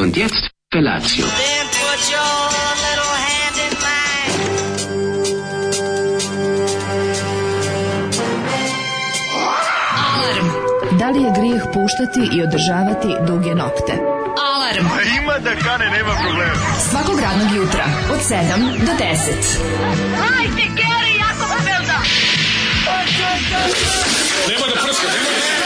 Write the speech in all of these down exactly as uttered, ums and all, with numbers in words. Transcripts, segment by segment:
Und jetzt Felatio. Then put your little hand in mine. Alarm. Da li je grijeh puštati i održavati duge nokte? Alarm. A ima da kane, nema problema. Svakog radnog jutra od sedam do deset. Hajde, Geri, jako se velda. Nema da prska, nema da prska.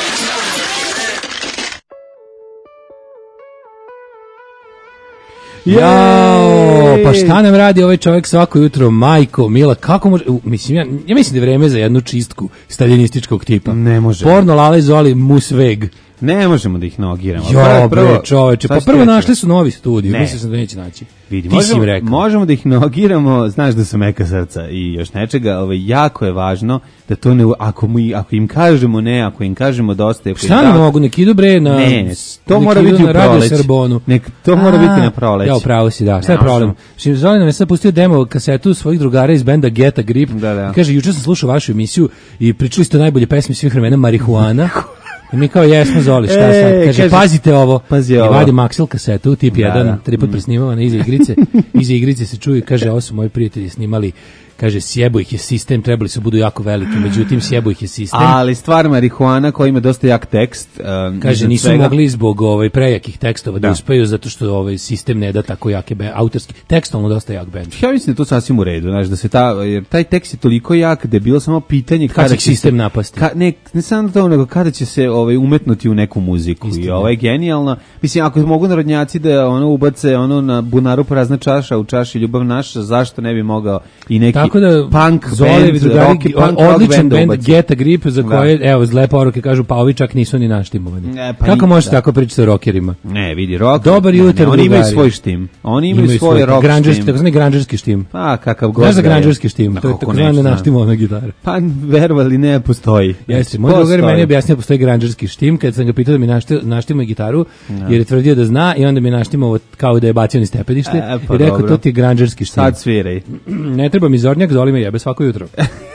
Jao, pa šta nam radi ovaj čovjek svako jutro, majko, mila, kako može, u, mislim, ja, ja mislim da je vreme za jednu čistku staljinističkog tipa. Ne može. Porno, Lale, Zoli, Musveg. Ne možemo da ih nogiramo. Jo, bre, čoveče, pa prvo našli su novi studij, ne. Mislim sam da neće naći. Vidi, Ti možemo, si im rekao. možemo da ih nogiramo, znaš da su meka srca i još nečega, ovaj, jako je važno da to ne, ako, mu, ako im kažemo ne, ako im kažemo dosta... Ako šta ne da, mogu, nek idu bre na... Ne, to mora biti u proleć. Nek, to mora biti na proleć. Ja, upravo si, da. Šta je problem? Zoli nam je sad pustio demo kasetu svojih drugara iz benda Get a Grip. Da, da. I kaže, juče sam slušao vašu emisiju i pričali ste o najbolje pesmi svih vremena, Marihuana. I mi kao jesmo, Zoli, šta sad? Kaže, kaže pazite ovo. Pazi I ovo. vadi Maxel kasetu, tip da, jedan, da. tri put presnimavana iza igrice. Iza igrice se čuje, kaže, ovo su moji prijatelji snimali. Kaže, sjebo ih je sistem, trebali su budu jako veliki, međutim, sjebo ih je sistem. Ali stvar marihuana koja ima dosta jak tekst. Um, kaže, nisu svega. mogli zbog ovaj, prejakih tekstova da, da uspeju, zato što ovaj sistem ne da tako jake be, autorski, tekstovno dosta jak bend. Ja mislim da je to sasvim u redu, znaš, da se ta, jer taj tekst je toliko jak da je bilo samo pitanje kada, kada će sistem se, napasti. Ka, ne, ne samo to, nego kada će se ovaj, umetnuti u neku muziku. Istina. I ovo je genijalno. Mislim, ako mogu narodnjaci da ono ubace ono na bunaru prazna čaša, u čaši ljubav naša, zašto ne bi mogao i neki tako da, punk Zoli, band, drugari, rock, punk odličan band, band Get a Grip, za koje, da. Evo, zle poruke kažu, pa ovi čak nisu ni naštimovani. Ne, pa kako možete tako pričati o rockerima? Ne, vidi, rock. Dobar jutro, oni imaju svoj štim. Oni imaju, imaju svoj rock štim. Tako zvani granđerski štim. Pa, kakav god. Znaš za granđerski štim? To je tako zvani naštimovana gitara. Pa, verovali, ne postoji. Jeste, moj drugar meni objasnio da postoji granđerski štim, kad sam ga pitao da mi naštimo gitaru, jer je tvrdio da zna i onda mi naštimo kao da je bacio ni stepenište i rekao, to ti je granđerski štim. Sad sviraj. Ne treba mi zornjak, Zoli me jebe svako jutro.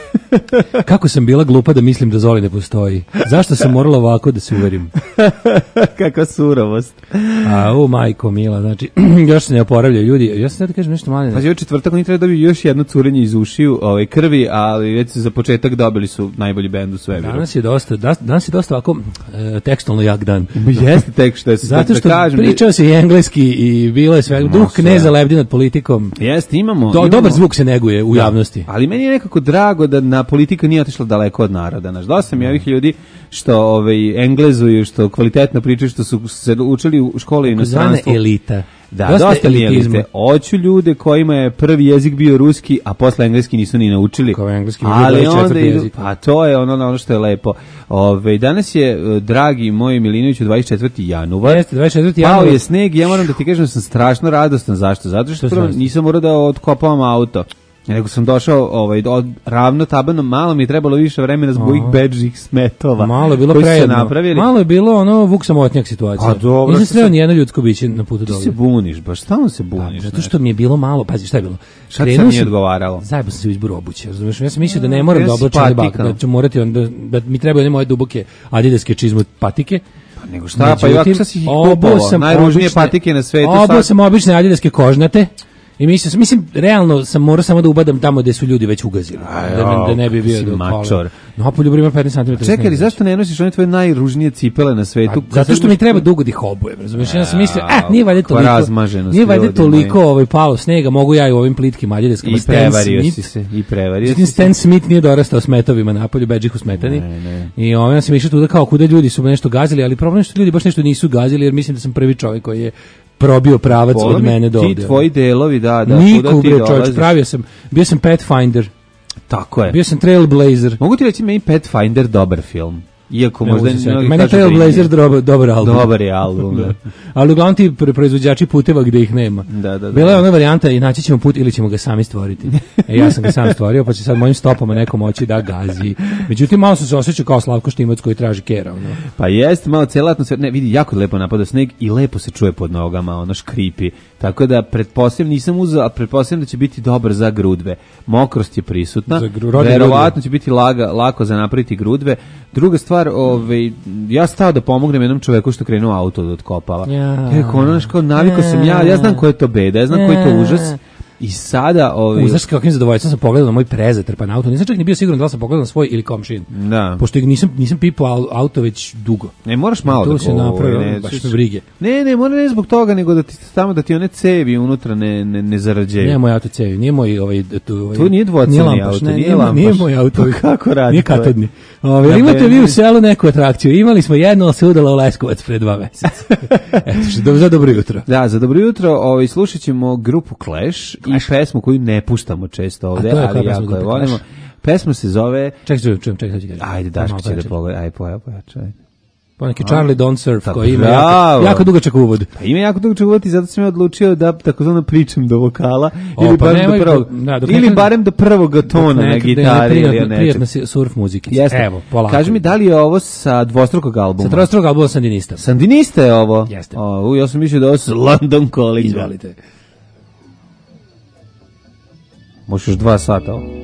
Kako sam bila glupa da mislim da Zoli ne postoji. Zašto sam morala ovako da se uverim? Kakva surovost. A, u majko mila, znači, još se ne oporavljaju ljudi. Ja sam sad da kažem nešto malo. Znači, u četvrtak oni treba dobiju još jedno curenje iz ušiju, ovaj, krvi, ali već za početak dobili su najbolji bend u svemiru. Danas je dosta, danas je dosta ovako e, tekstilno jak dan. Jeste tek što je se zato što kažem, pričao se i engleski i bilo je sve. Duh kneza lebdi nad politikom. Jeste, imamo, Do, imamo. Dobar zvuk se neguje u da, javnosti. Ali meni je nekako drago da na politika nije otišla daleko od naroda. Znaš, dosta sam i ovih ljudi što ovaj, englezuju, što kvalitetno pričaju, što su se učili u školi i inostranstvu. Elita. Da, dosta, dosta elite. Hoću ljude kojima je prvi jezik bio ruski, a posle engleski nisu ni naučili. Kao engleski ali onda idu, pa to je ono, ono što je lepo. Ove, danas je, dragi moj Milinoviću, dvadeset četvrti januar. Jeste, dvadeset četvrti januar. Pao je sneg i ja moram da ti kažem da sam strašno radostan. Zašto? Zato što, što prvo nisam morao da otkopavam auto. Nego sam došao ovaj, od ravno tabanom, malo mi je trebalo više vremena zbog ovih bedžih smetova. Malo je bilo prejedno. Malo je bilo ono Vuk samotnjak situacija. A dobro. Nisam sreo ni jedno ljudsko biće na putu dole. Ti se buniš, baš stalno se buniš. Da, zato što mi je bilo malo, pazi šta je bilo. Šta ti nije odgovaralo? Zajebo sam se u izboru obuće, razumiješ? Ja sam mislio da ne moram da oblačim bak, da ću morati onda, da mi trebaju moje duboke adidaske čizme patike. Pa nego šta, pa ja sad si ih kupovao, najružnije patike na svetu. Obuo sam obične adidaske kožnate. I mislim, mislim, realno sam morao samo da ubadam tamo gde su ljudi već ugazili. Aj, da, ne, da ne bi bio do kola. No, poljubi ima petnaest centimetara. Čekaj, zašto ne nosiš one tvoje najružnije cipele na svetu? A, zato što mi treba dugo da ih obujem, razumiješ? Ja sam mislio, eh, nije valjda toliko, nije valjda toliko ovaj, palo snega, mogu ja i u ovim plitkim aljadeskama. I prevario si se, i prevario si se. Stan Smith nije dorastao smetovima napolju, bedžih u smetani. Ne, ne. I ovaj, ja sam išao tuda kao kuda ljudi su nešto gazili, ali problem je što ljudi baš nešto nisu gazili, jer mislim da sam prvi čovjek koji je probio pravac Bolo od mene do ovde. Ti tvoji delovi, da, da. Niko, bre, čovječ, pravio sam, bio sam Pathfinder. Tako je. Bio sam Trailblazer. Mogu ti reći, meni Pathfinder dobar film. Iako ne možda mnogi meni Trailblazer dobar, dobar album. Dobar je album, da. Ali uglavnom ti proizvođači puteva gde ih nema. Da, da, da. Bila je ona varijanta i naći ćemo put ili ćemo ga sami stvoriti. E, ja sam ga sam stvorio, pa će sad mojim stopama neko moći da gazi. Međutim, malo sam se osjećao kao Slavko Štimac koji traži kera. Ono. Pa jeste, malo cijela atmosfera. Ne, vidi, jako lepo napada sneg i lepo se čuje pod nogama, ono škripi. Tako da, pretpostavljam, nisam uzeo, a pretpostavljam da će biti dobar za grudve. Mokrost je prisutna, gru, verovatno će biti laga, lako za napraviti grudve. Druga stvar, stvar, ovaj, ja stao da pomognem jednom čoveku što krenuo auto da otkopava. Ja. Rekao, ono, kao, naviko sam ja, ja znam ko je to beda, ja znam ko je to užas. I sada ovaj Uzaš kakvim zadovoljstvom sam pogledao na moj prezatrpan auto. Nisam čak ni bio siguran da li sam pogledao na svoj ili komšin. Da. Pošto nisam nisam pipao auto već dugo. Ne, moraš malo to da se napravi, baš me brige. Ne, ne, mora ne zbog toga, nego da ti tamo da ti one cevi unutra ne ne ne zarađuju. Nije moj auto cevi, nije moj ovaj tu ovaj. To nije dvocevni auto, ne, nije lampaš. Nije moj auto. Pa kako radi? Nije katodni. Ovaj, imate vi u selu neku atrakciju. Imali smo jedno, ali se udala u Leskovac pre dva meseca. Eto, što za dobro jutro. Da, za dobro jutro, ovaj slušaćemo grupu Clash, Clash. I pesmu koju ne puštamo često ovde, ali jako je volimo. Pesma se zove... Čekaj, čekaj, čekaj, čekaj, čekaj. Ajde, Daško će da pogleda. Ajde, poja, poja, čekaj. Pa neki Charlie Don't Surf, koji ima jako, jako dugačak uvod. Pa ima jako dugačak uvod i zato sam ja odlučio da takozvano pričam do vokala, o, ili, pa barem do prvog, da, ili nekad, barem do prvog tona na gitari. Ili prijatna surf muzike. Evo, polako. Kaži mi, da li je ovo sa dvostrukog albuma? Sa trostrukog albuma Sandinista. Sandinista je ovo? Jeste. O, ja sam mislio da ovo sa London Calling. Izvalite. Možeš još dva sata ovo.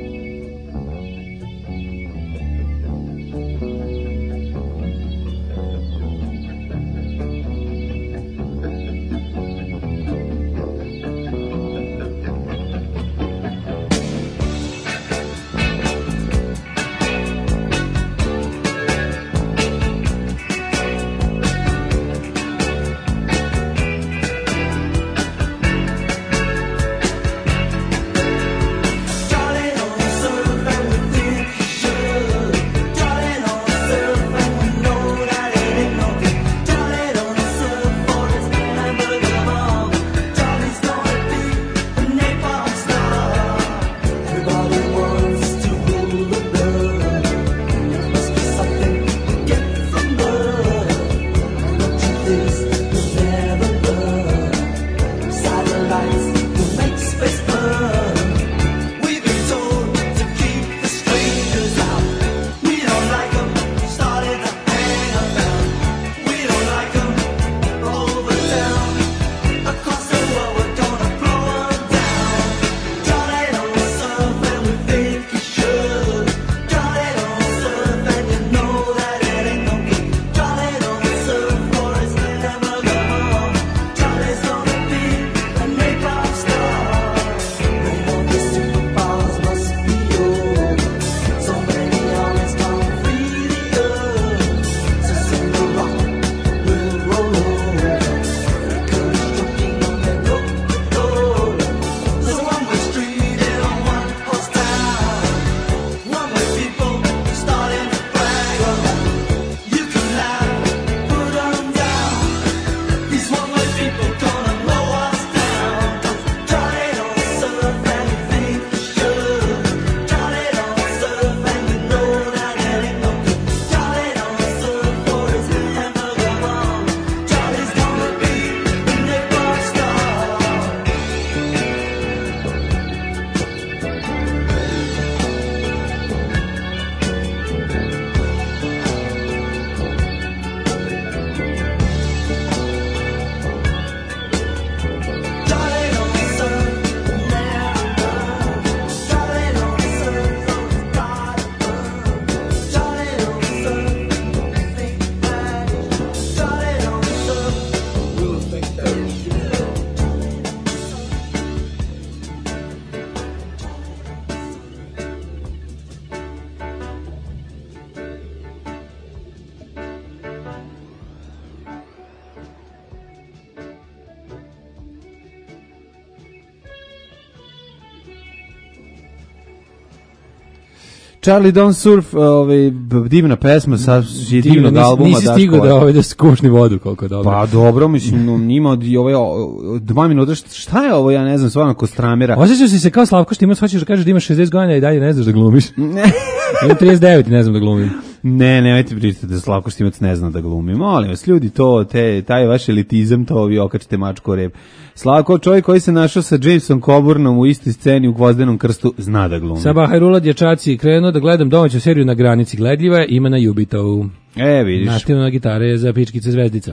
Charlie Don't Surf, ovaj divna pesma sa divnog albuma. Nisi stigao da ovaj da skušni vodu koliko dobro. Pa dobro, mislim, njima od ovaj dva minuta, šta je ovo, ja ne znam, stvarno Kostramera. Osjećaš si se kao Slavko Štimac, hoćeš da kažeš da imaš šezdeset godina i dalje ne znaš da glumiš. Imam trideset devet i ne znam da glumim. Ne, nemojte pričati da Slavko Štimac ne zna da glumi. Molim vas, ljudi, to, te, taj vaš elitizam, to vi okačite mačku o rep. Slavko, čovjek koji se našao sa Jamesom Coburnom u istoj sceni u Gvozdenom krstu, zna da glumi. Sabah Hajrula, dječaci, krenuo da gledam domaću seriju Na granici, gledljiva, ima na Jubitovu. E, vidiš. Nastavna gitara je za pičkice zvezdica.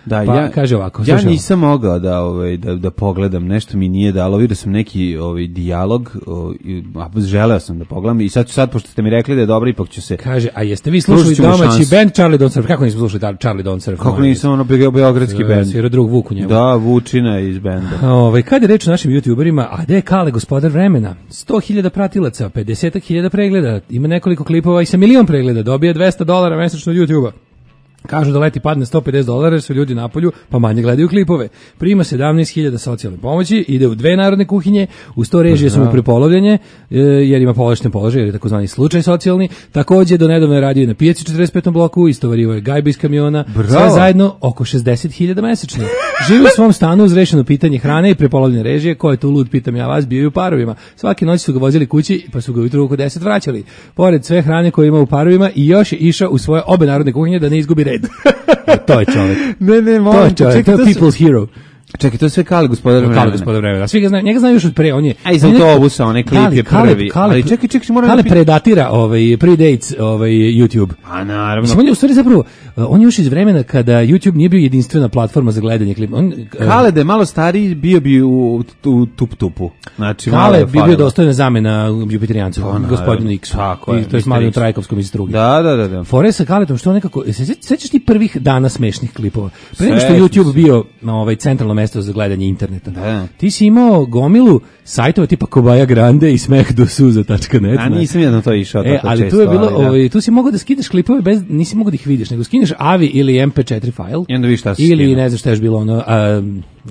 Da, pa ja, kaže ovako. Ja nisam mogao da, ovaj, da, da pogledam, nešto mi nije dalo, vidio sam neki ovaj, dijalog, ovaj, a želeo sam da pogledam i sad, sad, pošto ste mi rekli da je dobro, ipak ću se... Kaže, a jeste vi slušali domaći band Charlie Don't Surf? Kako nismo slušali Charlie Don't Surf? Kako nisam, ono, beogradski band. Svira drug Vuk u njemu. Da, Vučina iz benda. Ove, kad je reč o našim youtuberima, a gde je Kale, gospodar vremena? sto hiljada pratilaca, pedeset hiljada pregleda, ima nekoliko klipova i sa milion pregleda, dobije dvesta dolara mesečno od YouTubea. Kažu da leti padne sto pedeset dolara jer su ljudi napolju, pa manje gledaju klipove. Prima sedamnaest hiljada socijalne pomoći, ide u dve narodne kuhinje, uz to režije su mu prepolovljene, jer ima povlašten položaj, jer je takozvani slučaj socijalni. Takođe, do nedavno je radio na pijaci četrdeset petom bloku, istovarivo je gajbe iz kamiona, Bravo. Sve zajedno oko šezdeset hiljada mesečno. Živi u svom stanu uz rešeno pitanje hrane i prepolovljene režije, ko je tu lud, pitam ja vas, bio u parovima. Svake noći su ga vozili kući, pa su ga ujutru oko deset vraćali. Pored sve hrane koje ima u parovima i još je išao u svoje obe narodne kuhinje da ne izgubi red. To je čovjek. Ne, ne, molim. To je čovjek, to je people's hero. Čekaj, to je sve Kale, gospodar vremena. Kale, gospodar vremena. Svi ga znaju, njega znaju još od pre, on je... A iz autobusa, onaj klip je prvi. Kale, ali čekaj, čekaj, moram... Kale predatira ovaj, predates ovaj, YouTube. A naravno. Mislim, on je u stvari zapravo, on je još iz vremena kada YouTube nije bio jedinstvena platforma za gledanje klipa. On, Kale da je malo stariji, bio bi u, u tup-tupu. Znači, Kale bi bio dostojna zamena Jupiterijancu, gospodinu X. Tako je. To je s Marijom Trajkovskom iz Struge. Da, da, da. da. Fore sa Kaletom, što nekako, se sećaš ti prvih dana smešnih klipova? Pre nego što YouTube bio na ovaj centralno mesto za gledanje interneta. Da. Ti si imao gomilu sajtova tipa Kobaja Grande i smeh do suza tačka net. A nisam jedno to išao e, tako ali često. Tu je bilo, ali, da. ovaj, tu si mogao da skidaš klipove bez, nisi mogao da ih vidiš, nego skineš A V I ili em pe četiri file. I onda vidiš šta si ili skinuo. ne znam šta je još bilo ono, a,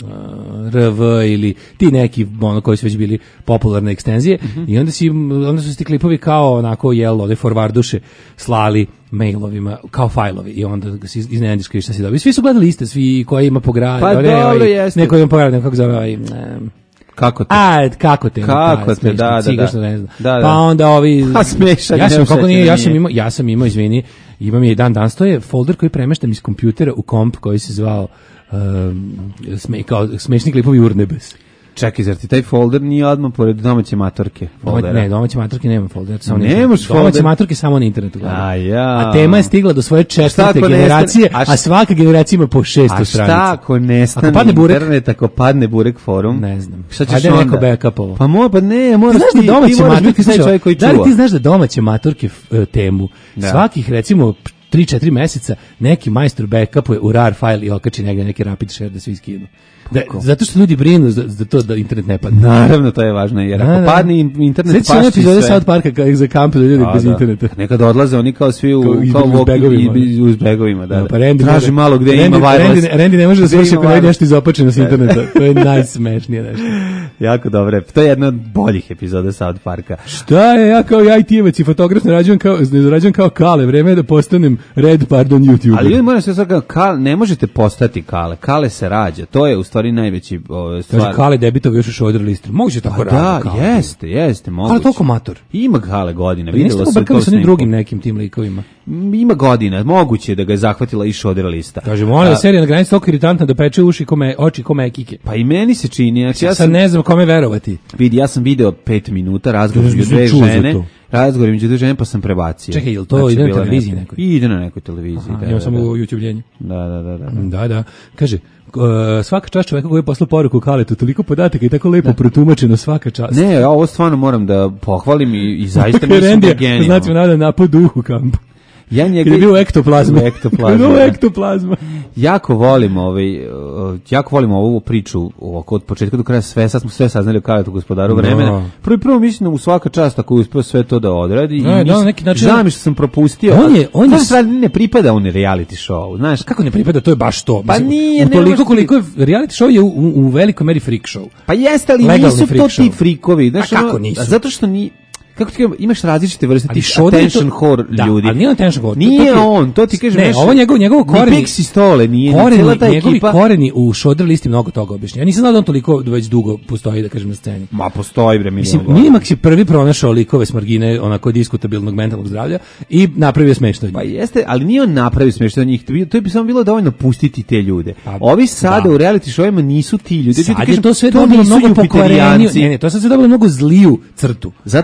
a, R V ili ti neki ono koji su već bili popularne ekstenzije mm-hmm. i onda si onda su ti klipovi kao onako jel ode forwarduše slali mailovima kao fajlovi i onda se iznenadiš kao šta si dobio. Svi su gledali iste, svi koji ima pograd, pa ne, dobro ovaj, jeste. neko ima pograd, kako zove ovaj, ne, Kako te? A, kako te? Kako te, da, da, cigaš, da. Ne znam. Da, da. Pa onda ovi... Pa smešan. Ja sam, kako nije, ja sam imao, ja sam imao, izvini, imam je i dan danas, to je folder koji premeštam iz kompjutera u komp koji se zvao um, sme, kao smešni klipovi Urnebes. Čekaj, zar ti taj folder nije odmah pored domaće matorke? Doma, ne, domaće matorke nema folder. Samo Nemaš folder? Domaće matorke samo na internetu gledam. A, ja. A tema je stigla do svoje četvrte generacije, a, š... a svaka generacija ima po šesto stranica. A šta ako nestane ako padne burek, internet, ako padne burek forum? Ne znam. Šta ćeš onda? neko backupovo. Pa mo, pa ne, moraš ti, ti, da ti moraš biti taj čovjek koji čuva. Da li ti znaš da domaće matorke uh, temu da. Svakih recimo tri četiri meseca neki majstor backupuje u rar file i okači negdje neki rapid share da svi skinu. Da, zato što ljudi brinu za, za to da internet ne padne. Naravno, to je važno, jer ako da, padne internet, pašti sve. Sveći epizode South Parka kao za kampe ljudi bez da. interneta. Nekada odlaze oni kao svi u, kao uz begovima. I uz begovima, da. da. Pa Randy traži malo gde Randy, ima wireless. Randy, Randy ne može da se vrši ako ne nešto izopačeno s interneta. To je najsmešnije nešto. Jako dobro. To je jedna od boljih epizoda South Parka. Šta je, ja kao I T-evac i fotograf ne rađujem kao, ne zarađujem kao Kale, vreme je da postanem red, pardon, YouTuber. Ali ljudi moram se sad kao, ne možete postati Kale. Kale se rađa. To je u stvari najveći stvar. Kaže Kale debitov još u shoulder listu. Moguće tako pa radi. Da, jeste, jeste, moguće. Ali toliko mator. Ima Kale godine. Pa videlo se to sa drugim nekim tim likovima. Ima godina, moguće da ga je zahvatila i shoulder lista. Kaže, molim, serija na granici toliko iritantna da peče uši kome, oči kome ekike. Pa i meni se čini. Ja, ja sam ne znam kome verovati. Vidi, ja sam video pet minuta razgovor među dve žene. Razgovor među dve žene pa sam prebacio. Čekaj, je li to znači, ide na televiziji nekoj? Ide na nekoj televiziji. Aha, da, imam samo da. U YouTube-ljenju. Da, da, da, da. Da, da. Kaže, uh, svaka čast čoveka koji je poslao poruku Kaletu, toliko podataka i tako lepo da. Protumačeno svaka čast. Ne, ja ovo stvarno moram da pohvalim i, i zaista mislim da je genijalno. Znači, nada napad duhu kampu. Ja njega je bio ektoplazma. Ektoplazma. Bio ektoplazma. Jako volim ovaj jako volim ovu priču oko od početka do kraja, sve sad smo sve saznali o Kaletu gospodaru vremena. No. Prvo prvo mislim da mu svaka čast ako je uspeo sve to da odradi no, i da, neki način. Žao mi što sam propustio. On je on je sad ne pripada on reality show, znaš? Kako ne pripada, to je baš to. Pa nije, ne toliko koliko je reality show je u, u, u velikoj meri freak show. Pa jeste, ali legalni nisu to show. Ti frikovi, znaš? A kako nisu? Zato što ni kako ti imaš različite vrste tih attention horror da, ljudi. Ali nije attention horror. Nije to, to, to, on, to ti kažem. Ne, ovo njegov, njegov koreni. Ni Pixi Stole, nije koreni, cijela ta njegovi ekipa. Koreni u shoulder listi mnogo toga objašnja. Ja nisam znao da on toliko već dugo postoji, da kažem, na sceni. Ma postoji, bre, mislim. Minimax je prvi pronašao likove s margine onako diskutabilnog mentalnog zdravlja i napravio smešno od njih. Pa jeste, ali nije on napravio smešno od njih. To bi samo bilo dovoljno pustiti te ljude. Pa, ovi sada da. U reality showima nisu ti ljudi. Sad je to sve dobilo mnogo pokvareniju. Ne, ne, to sad se dobilo mnogo zliju crtu. Zato što, sve to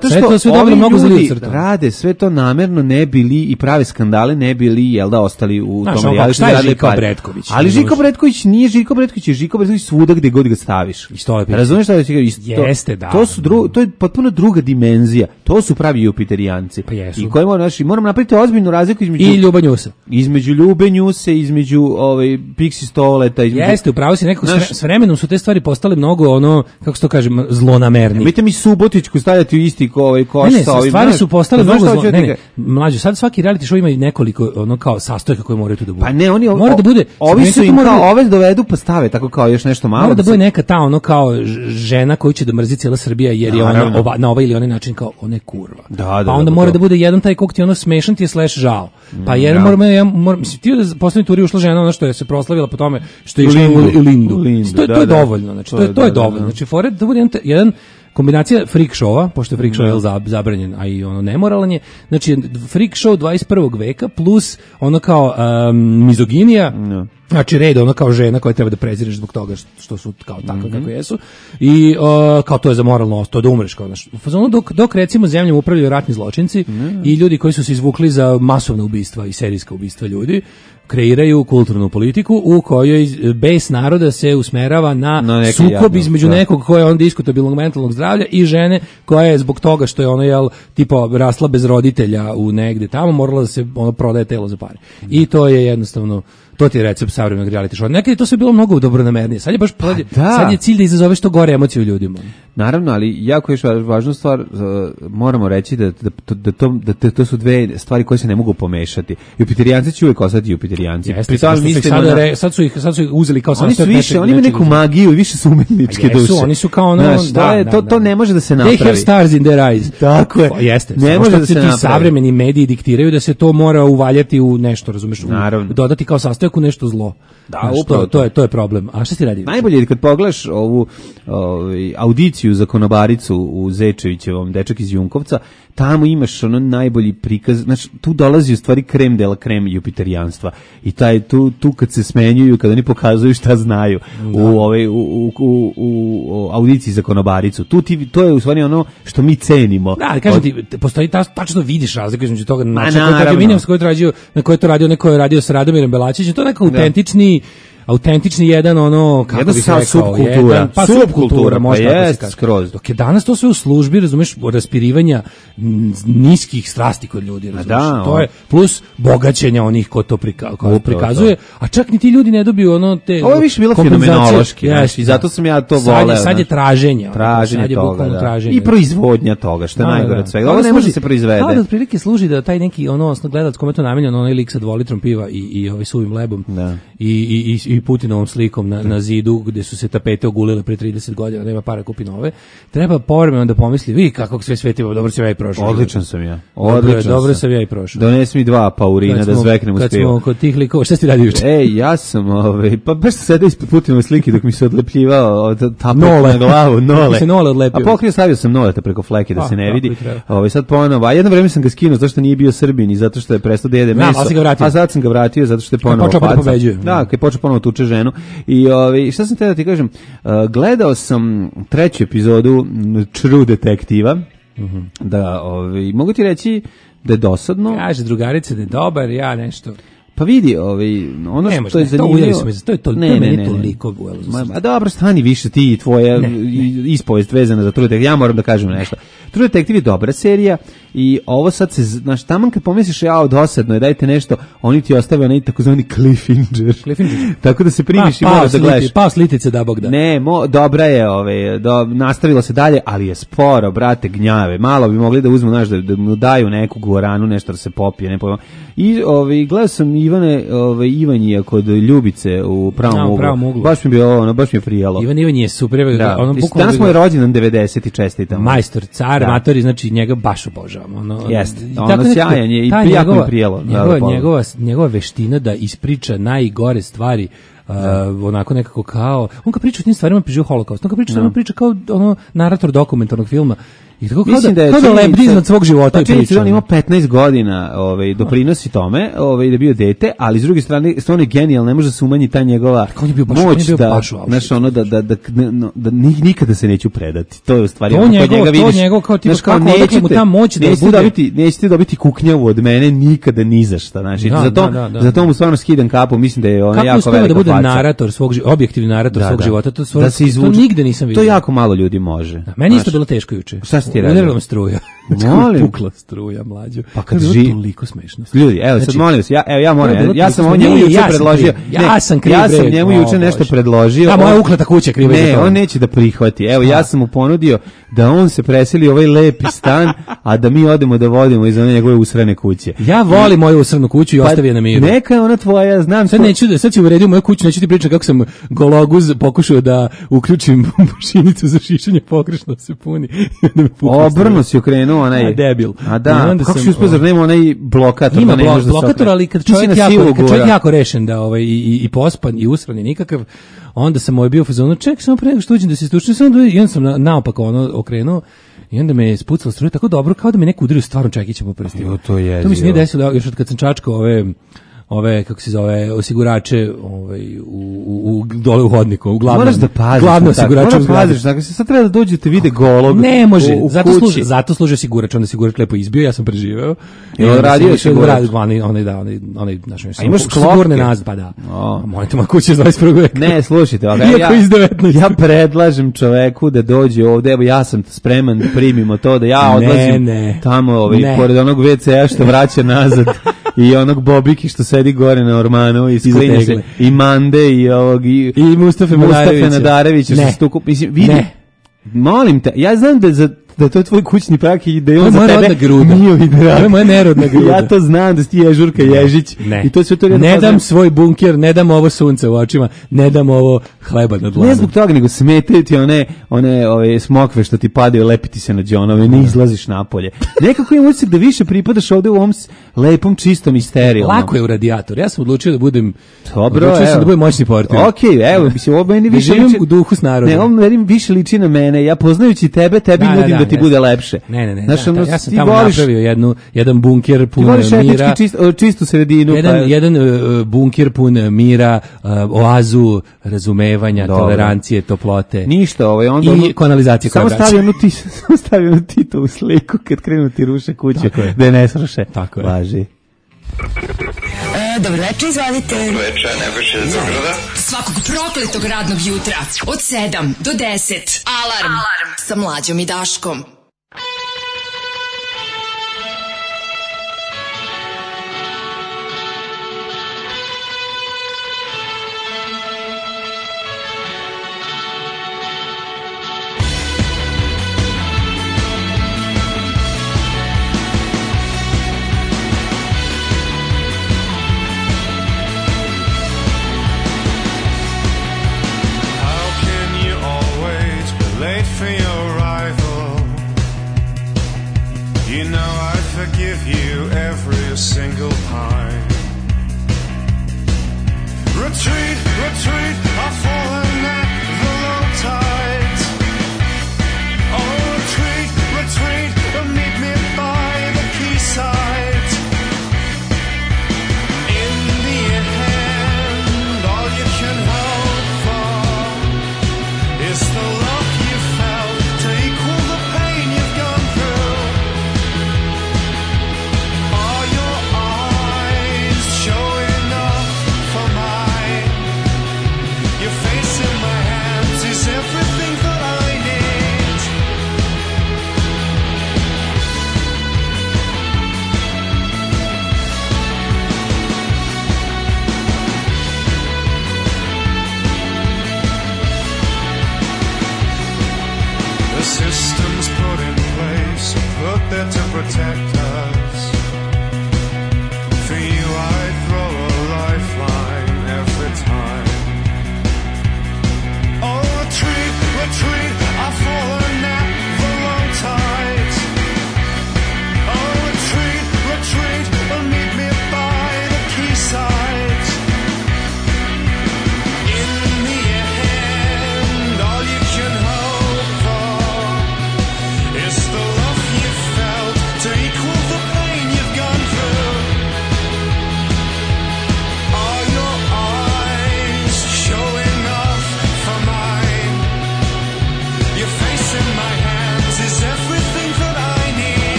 sve dobro, ovi mnogo zli ljudi od crta. rade sve to namerno, ne bili i prave skandale, ne bili, jel da, ostali u Znaš, tom ono, realitu. šta je radili Žika pare. Bretković? Ali Žiko Bretković nije Žiko Bretković, je Žiko Bretković svuda gde god ga staviš. I sto je pitanje. Razumeš šta da ti kažem? Isto- Jeste, da. To su dru, to je potpuno druga dimenzija. To su pravi Jupiterijanci. Pa jesu. I koji moramo, znači, moramo napraviti ozbiljnu razliku između I Ljuba Njusa. između Ljube Njuse, između ovaj Pixi Stoleta, između Jeste, upravo si nekako, Znaš- s vremenom su te stvari postale mnogo, ono, kako se to kažem, zlonamerni. Nemojte mi Subotićku stavljati u isti ko, ovaj koš Ne, ne, sa ovim. stvari znaš, su postale znaš mnogo šta zlo... hoću Ne, da ne, ti mlađo, sad svaki reality show ima i nekoliko, ono, kao sastojka koje moraju tu da budu. Pa ne, oni Mora da bude... ovi meni su to im mora kao da- ove dovedu pa stave tako kao još nešto malo. Mora da se- bude neka ta ono kao ž- žena koju će da mrzi cijela Srbija jer je ona Naravno. ova, na ovaj ili onaj način kao ona je kurva. Da, da, pa da, onda da, mora to. da bude jedan taj kog ti ono smešan ti je slash žao. Pa jedan da. mora, ja moram, mislim ti da poslednji turi ušla žena ona što je se proslavila po tome što je išla u Lindu. u Lindu. U Lindu, to je, da, to je da. dovoljno, znači to, To je je, to je da, da, dovoljno. da. Znači fore da bude jedan, ta- jedan kombinacija freak showa, pošto je freak show je zab- zabranjen, a i ono nemoralan je, znači freak show dvadeset prvog veka plus ono kao um, mizoginija, No. znači red ono kao žena koja treba da prezireš zbog toga što, što su kao takve kako jesu i uh, kao to je za moralno osto da umreš kao naš. U fazonu dok, dok recimo zemljom upravljaju ratni zločinci i ljudi koji su se izvukli za masovna ubistva i serijska ubistva ljudi, kreiraju kulturnu politiku u kojoj bes naroda se usmerava na, Na neke sukob jadno, između da. nekog ko je on diskutabilnog mentalnog zdravlja i žene koja je zbog toga što je ona jel tipa rasla bez roditelja u negde tamo morala da se ono prodaje telo za pare. I to je jednostavno to ti je recept savremenog reality showa. Nekad je to sve bilo mnogo dobronamernije. Sad je baš pa, da. sad je cilj da izazove što gore emocije u ljudima. Naravno, ali jako još važna stvar, uh, moramo reći da, da, to, da, to, da to- to su dve stvari koje se ne mogu pomešati. Jupiterijanci će uvijek ostati Jupiterijanci. Jeste, Pri tome sad, su ih mislimo sada, na- re- sad su ih sad su ih uzeli kao Oni su sastojak više, nečeg- oni imaju nečeg neku između. magiju i više su umetničke A jesu, duše. oni su kao ono- Znaš, to, da, je, da, to, da. to ne može da se They napravi. have stars in their eyes. Tako je. Pa jeste. Ne samo može što da ti se ti napravi. savremeni mediji diktiraju da se to mora uvaljati u nešto, razumeš? U- Naravno. Dodati kao sastojak u nešto zlo. Da, Znaš, upravo to, to. to je to je problem. A šta si radi? Najbolje je kad pogledaš ovu ovaj, audiciju za konobaricu u Zečevićevom, dečak iz Junkovca, tamo imaš ono najbolji prikaz, znači tu dolazi u stvari krem de la krem jupiterijanstva. I taj tu tu kad se smenjuju, kad oni pokazuju šta znaju u ovaj u, u, u, u audiciji za konobaricu. Tu ti to je u stvari ono što mi cenimo. Da, ali kažem Od- ti, te- postoji ta, tačno vidiš razliku između toga Ma, načina koji je naravno. radio Williams, koji je to radio, na koji je to radio, neko je radio sa Radomirom Belačićem, to je neko autentični autentični jedan ono kako Jedna bih sa- rekao subkultura. jedan pa Subkultura, subkultura pa može tako se jest, kaže. skroz. Dok je danas to sve u službi, razumeš, raspirivanja m, niskih strasti kod ljudi, razumeš. da, to on- je plus bogaćenja onih ko to prika, ko Upravo prikazuje, a čak ni ti ljudi ne dobiju ono te Ovo je više bilo kompenzacije. fenomenološki, Jeste, znaš, i zato sam ja to sad je, voleo, sad je znaš. traženje, ono, traženje sad je toga, bukvalno da. traženje. I proizvodnja toga, što je Da, najgore da. od svega. Kao Ovo da ne može služi- se proizvede. Kao da otprilike služi da taj neki ono osno gledalac kome je to namenjeno, onaj lik sa dvolitrom piva i i ovaj suvim lebom Da. i i i i Putinovom slikom na na zidu gde su se tapete ogulile pre trideset godina, nema para kupi nove. Treba povremeno da pomisli, vi kako sve svetivo, dobro se ja i prošao. Odličan sam ja. Dobro, Odličan dobro sam. sam ja i prošao. Donesi mi dva paurina Kad da smo- zveknem uz Kad pivo. smo kod tih likova, šta si radio juče? Ej, ja sam, ovaj, pa baš sam sedao ispod Putinove slike dok mi se odlepljivao od tapet Nole. na glavu, nole. Ti se Nole odlepio. A pokrio stavio sam noleta preko fleke da A, se ne tako vidi. i treba. Ovaj sad ponovo, a jedno vreme sam ga skinuo zato što nije bio Srbin i zato što je prestao da jede Da, meso. ali si ga vratio. A sad sam ga vratio zato što je ponovo počeo opet da faca. pobeđuje. Da, kad je počeo ponovo tuče ženu. I ovaj šta sam te da ti kažem, uh, gledao sam treću epizodu m, True Detektiva. Mhm. Da, ovaj mogu ti reći da je dosadno. Kaže drugarice da je dobar, ja nešto. Pa vidi, ovaj ono Ne što može, je ne, to zanimljivo. ujeli su me, to je to- to je meni toliko ujelo za Ma, srce. a dobro, stani više ti i tvoja i- ispovest vezana za True Detective. Ja moram da kažem nešto. True Detective je dobra serija i ovo sad se, znaš, taman kad pomisliš ja dosadno je, dajte nešto, oni ti ostave onaj takozvani cliffhanger. Cliffhanger. Tako da se primiš i Pa, moraš da sliti- gledaš. Pa slitice da bog da. Ne, mo, dobra je, ove, do, nastavilo se dalje, ali je sporo, brate, gnjave. Malo bi mogli da uzmu, znaš, da, da mu daju neku guaranu, nešto da se popije, ne pojma. I ove, gledao sam Ivane, ove, Ivanjija kod Ljubice u pravom, Da, u uglu. pravom uglu. Baš mi je bilo, ono, baš mi je prijelo. Ivan Ivan je super, evo ga, Da. ono I bukvalno danas bi mu je ga- rođendan devedeset i čestitam. majstor, car, Da. matori, znači njega baš obožavam. Ono, Jeste. i Ono tako nekako, sjajan je i ta jako mi njegova- prijelo, da, Njegova, da, njegova, njegova veština da ispriča najgore stvari uh, onako nekako kao, on kad priča o tim stvarima prižio holokaust, on kad priča, no. priča kao ono narator dokumentarnog filma. I tako kao da, da, kao da lebdi iznad svog života. Pa činjenica da on ima petnaest godina, ovaj, doprinosi tome, ovaj, da je bio dete, ali s druge strane, stvarno je genijal, ne može se umanjiti ta njegova on je bio baš, moć on je bio da, baš znaš, ono, da, da, da, da, da nikada se neću predati. To je u stvari, to ono, njegov, njega vidiš, to njegov, kao tipa, znaš, kao, kako nećete, mu ta moć da nećete bude... dobiti, nećete dobiti kuknjavu od mene nikada ni za šta, znaš, da, za to, da, da, da, za to mu stvarno skidam kapu, mislim da je ona kako jako velika da bude faca. narator svog, objektivni narator da, svog da. života, to, svoj, da se to nigde nisam vidio. To jako malo ljudi može. Da, meni isto bilo teško juče. Šta si ti radio? Udarila me struja. Molim. Pukla struja, mlađo. Pa kad je ži... toliko smešno. Ljudi, evo znači, sad molim vas, ja, evo ja moram, ja, ja sam on ne, njemu juče ja predložio. Kriv. Ja sam kriv. Ja sam bre. njemu juče nešto Bože. predložio. A moja on, ukleta kuća kriva za to. Ne, on neće da prihvati. Evo, ja sam mu ponudio da on se preseli u ovaj lepi stan, a da mi odemo da vodimo iz one njegove usrane kuće. Ja volim moju usranu kuću i pa, ostavi je na miru. Neka je ona tvoja, znam. Sad to... neću da, sad ću uredio moju kuću, neću ti pričati kako sam gologuz pokušao da uključim mašinicu za šišanje, pogrešno se puni. Obrno si okrenuo onaj. A, debil. A da, kako si uspio, zar nema onaj blokator? Ima da blok, da blokator, ali kad čovjek, jako, kad čovjek jako rešen da ovaj, i, i, i pospan i usran i nikakav, onda sam ovaj bio u fazonu, ček, samo pre nego što uđem da se stučim, samo da i onda sam na, naopako ono okrenuo i onda me je spucala struja tako dobro kao da me neko udario stvarno čekića po prstima. Jo, to je. To mi se nije desilo još od kad sam čačkao ove ove kako se zove osigurače ovaj u u, u dole u hodniku uglavnom moraš da paziš glavno osigurače moraš paziš dakle se sad treba da dođete vide golog ne može u, u zato kući. služi zato služi osigurač onda osigurač lepo izbio ja sam preživeo i on radio osigurač onaj onaj da onaj onaj znači a imaš sigurne nazad pa da mojte ma kuća iz dvadeset prvog veka ne slušajte ja ja predlažem čoveku da dođe ovde evo ja sam spreman da primimo to da ja odlazim ne, ne, tamo ovaj ne. pored onog ve cea što vraća nazad i onog Bobiki što sedi gore na Ormanu i izvinite se i Mande i ovog i, i Mustafa Nadarevića što se tu mislim vidi ne. Molim te ja znam da za da to je tvoj kućni prak i da je on za tebe nije to je moja nerodna gruda. Ja to znam da si ti Ježurka Ježić ne. I to sve to ne dam svoj bunker, ne dam ovo sunce u očima, ne dam ovo hleba na dlanu. Ne zbog toga, nego smetaju ti one, one ove smokve što ti padaju, lepiti se na džonove, ne izlaziš napolje. Nekako imam utisak da više pripadaš ovde u ovom lepom, čistom i sterilnom. Lako je u radijator. Ja sam odlučio da budem dobro, odlučio sam da budem moćni portir. Okej, okay, evo, mislim, ovo meni više živim liči u duhu s narodom. Ne, ovo meni više liči na mene. Ja poznajući tebe, tebi da, nudim da, da, da ti ne, bude lepše. Ne, ne, ne. Znaš, da, da, ono, ja sam tamo voliš, napravio jednu, jedan bunker pun mira. Čist, čistu sredinu. Jedan, pa... jedan uh, bunker pun mira, uh, oazu, razumevanja, dobro. Tolerancije, toplote. Ništa, ovaj, onda... I kanalizacije koja samo stavi onu ti, samo stavi onu Tito u sliku kad krenu ti ruše kuću, da je ne sruše. Tako je. Važi. E, dobro večer, izvalite. Dobro večer, Nebojša iz Beograda. Svakog prokletog radnog jutra od sedam do deset. Alarm, Alarm. Sa Mlađom i Daškom. Single pine. Retreat, retreat, I've fallen at the low tide. Oh, retreat, retreat, meet me by the quayside. In the end, all you can hope for is the love you felt to equal the pain you've gone through. Showing up for mine. Your face in my hands is everything that I need. The systems put in place are put there to protect us. For you I throw a lifeline every time. Oh, retreat, retreat, I've fallen at the low tide. Oh, retreat, retreat, meet me by the quayside.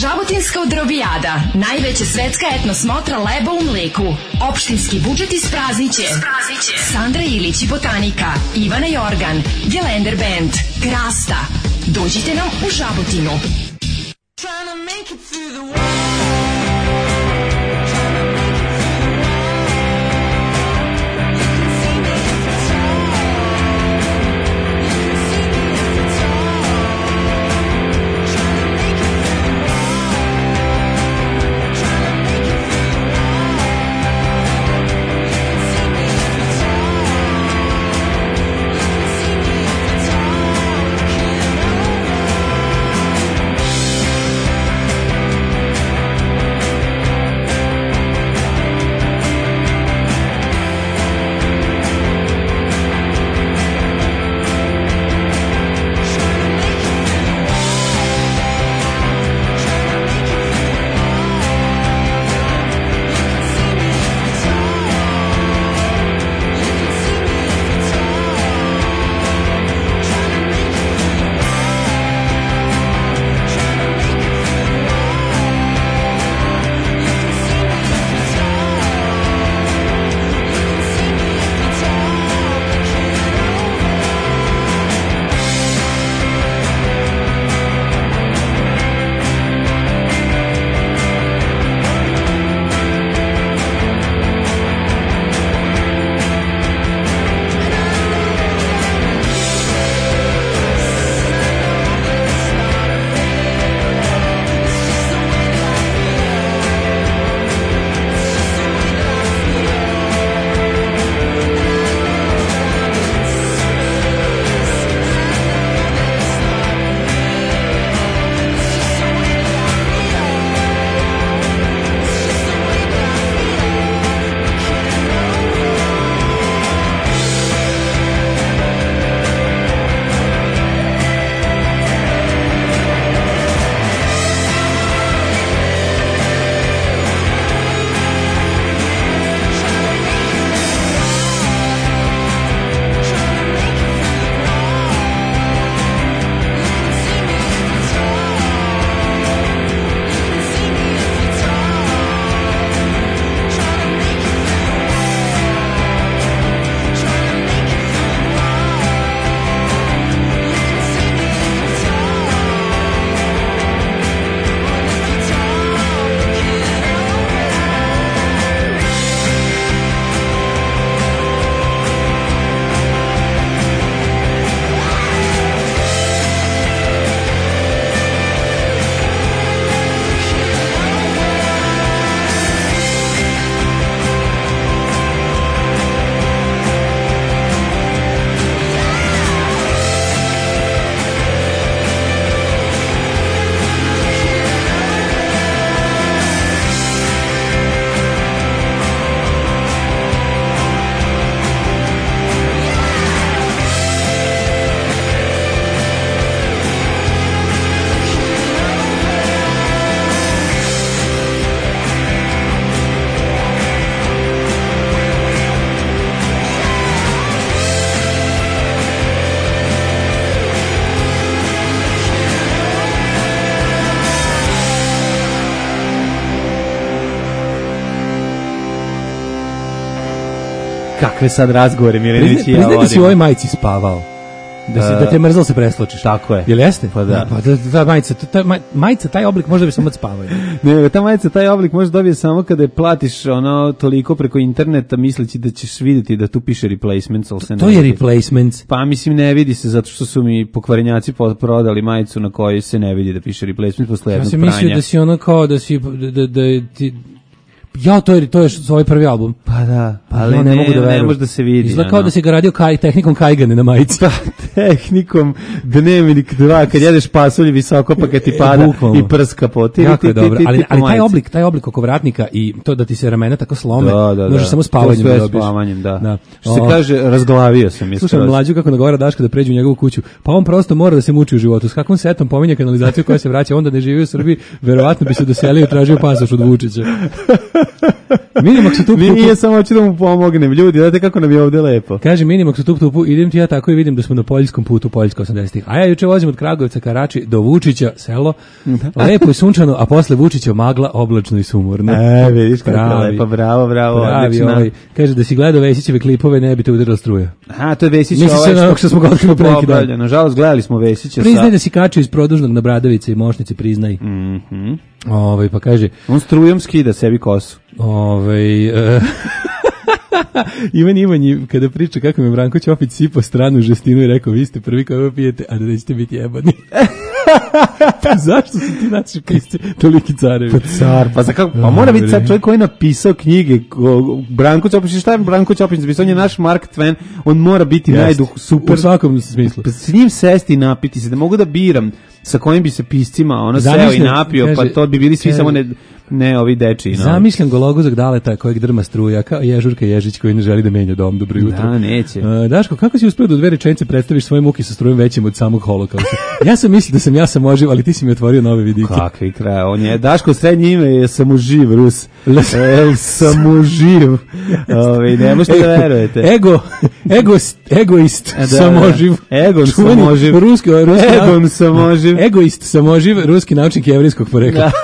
Žabotinska odrobijada, najveća svetska etno smotra leba u mleku. Opštinski budžet isprazniće. Sandra Ilić i Botanika, Ivana Jorgan, Gelender Band, Krasta. Dođite nam u Žabotinu. Trying to make it through the wall. Kakve sad razgovore Milinović i ja vodimo. vodimo. Da si u ovoj majici spavao. Da, si, da te mrzalo se presločiš. Tako je. Jel jeste? Pa da. Pa da, ta majica, ta, majica, taj oblik može da bi samo od spavanja. Ne, ta majica, taj oblik može dobije samo kada je platiš ono toliko preko interneta misleći da ćeš vidjeti da tu piše replacements, ali se ne to je replacements. Pa mislim ne vidi se zato što su mi pokvarenjaci prodali majicu na kojoj se ne vidi da piše replacements posle jednog pranja. Ja sam mislio da si ono kao da si da, da, da ti ja, to je, to je svoj prvi album. Pa da, ali no, ne, ne, mogu da ne može da se vidi. Izgleda kao da si ga radio kaj, tehnikom kajgane na majici. Pa, tehnikom dnevnik dva, kad jedeš pasulj visoko pa kad ti pada e, i prska po ti. Jako je dobro, ali, ali taj majici. oblik, taj oblik oko vratnika i to da ti se ramena tako slome, da, da, možeš da. samo spavanjem da dobiješ. Spavanjem, da. da. Što se kaže, razglavio sam je. Slušam mlađu kako nagovara Daška da pređe u njegovu kuću, pa on prosto mora da se muči u životu. S kakvom setom pominje kanalizaciju koja se vraća, onda ne živi u Srbiji, verovatno bi se doselio i tražio pasoš od Vučića. Minimax tup tupu. Nije samo hoću da mu pomognem. Ljudi, znate kako nam je ovde lepo. Kaže Minimax tup tupu, idem ti ja tako i vidim da smo na poljskom putu, Poljska osamdesetih. A ja juče vozim od Kragovca ka Rači do Vučića, selo. Lepo i sunčano, a posle Vučića magla, oblačno i sumorno. E, vidiš kako je lepo, bravo, bravo, pravi, odlična. ovaj, kaže da si gledao Vesićeve klipove, ne bi te udarila struja. Aha, to je Vesić Misli ovaj se na što smo ga otkrili pre neki dan. Obralja. Nažalost, gledali smo Vesića Priznaj sa... da si kačio iz produžnog na Bradavice i Mošnice, priznaj. Mhm. Ovaj, pa kaže... On strujom skida sebi kosu. Ovaj... Uh, Ivan Ivanji, kada priča kako mi Branko Ćopić sipao stranu žestinu i rekao, vi ste prvi koji ovo pijete, a da nećete biti jebani. Pa zašto su ti naši pisci toliki carevi? Pa car, pa, za kako, pa mora biti car čovjek koji je napisao knjige. Ko, Branko Ćopić, šta je Branko Ćopić napisao? On je naš Mark Twain, on mora biti najduh super. U svakom smislu. Pa s njim sesti i napiti se, da mogu da biram sa kojim bi se piscima ono Zamišljam, seo i napio, kaže, pa to bi bili svi kaže, samo ne, ne ovi deči. No. Zamišljam gologuzog Daleta kojeg drma struja, kao Ježurka Ježić koji ne želi da menja dom. Dobro jutro. Da, neće. Uh, Daško, kako si uspeo da u dve rečenice predstaviš svoje muke sa strujom većim od samog holokausta? Ja sam mislio da sam ja samoživ, ali ti si mi otvorio nove vidike. Kakvi kraj, on je, Daško srednje ime je samoživ, Rus. El samoživ. Ove, ne možete da verujete. Ego, egoist, egoist, Da, samoživ. da. Egon Čuveni samoživ. Ruski, ruski, Egon samoživ. Egoist, samoživ, ruski naučnik jevrijskog porekla. Da.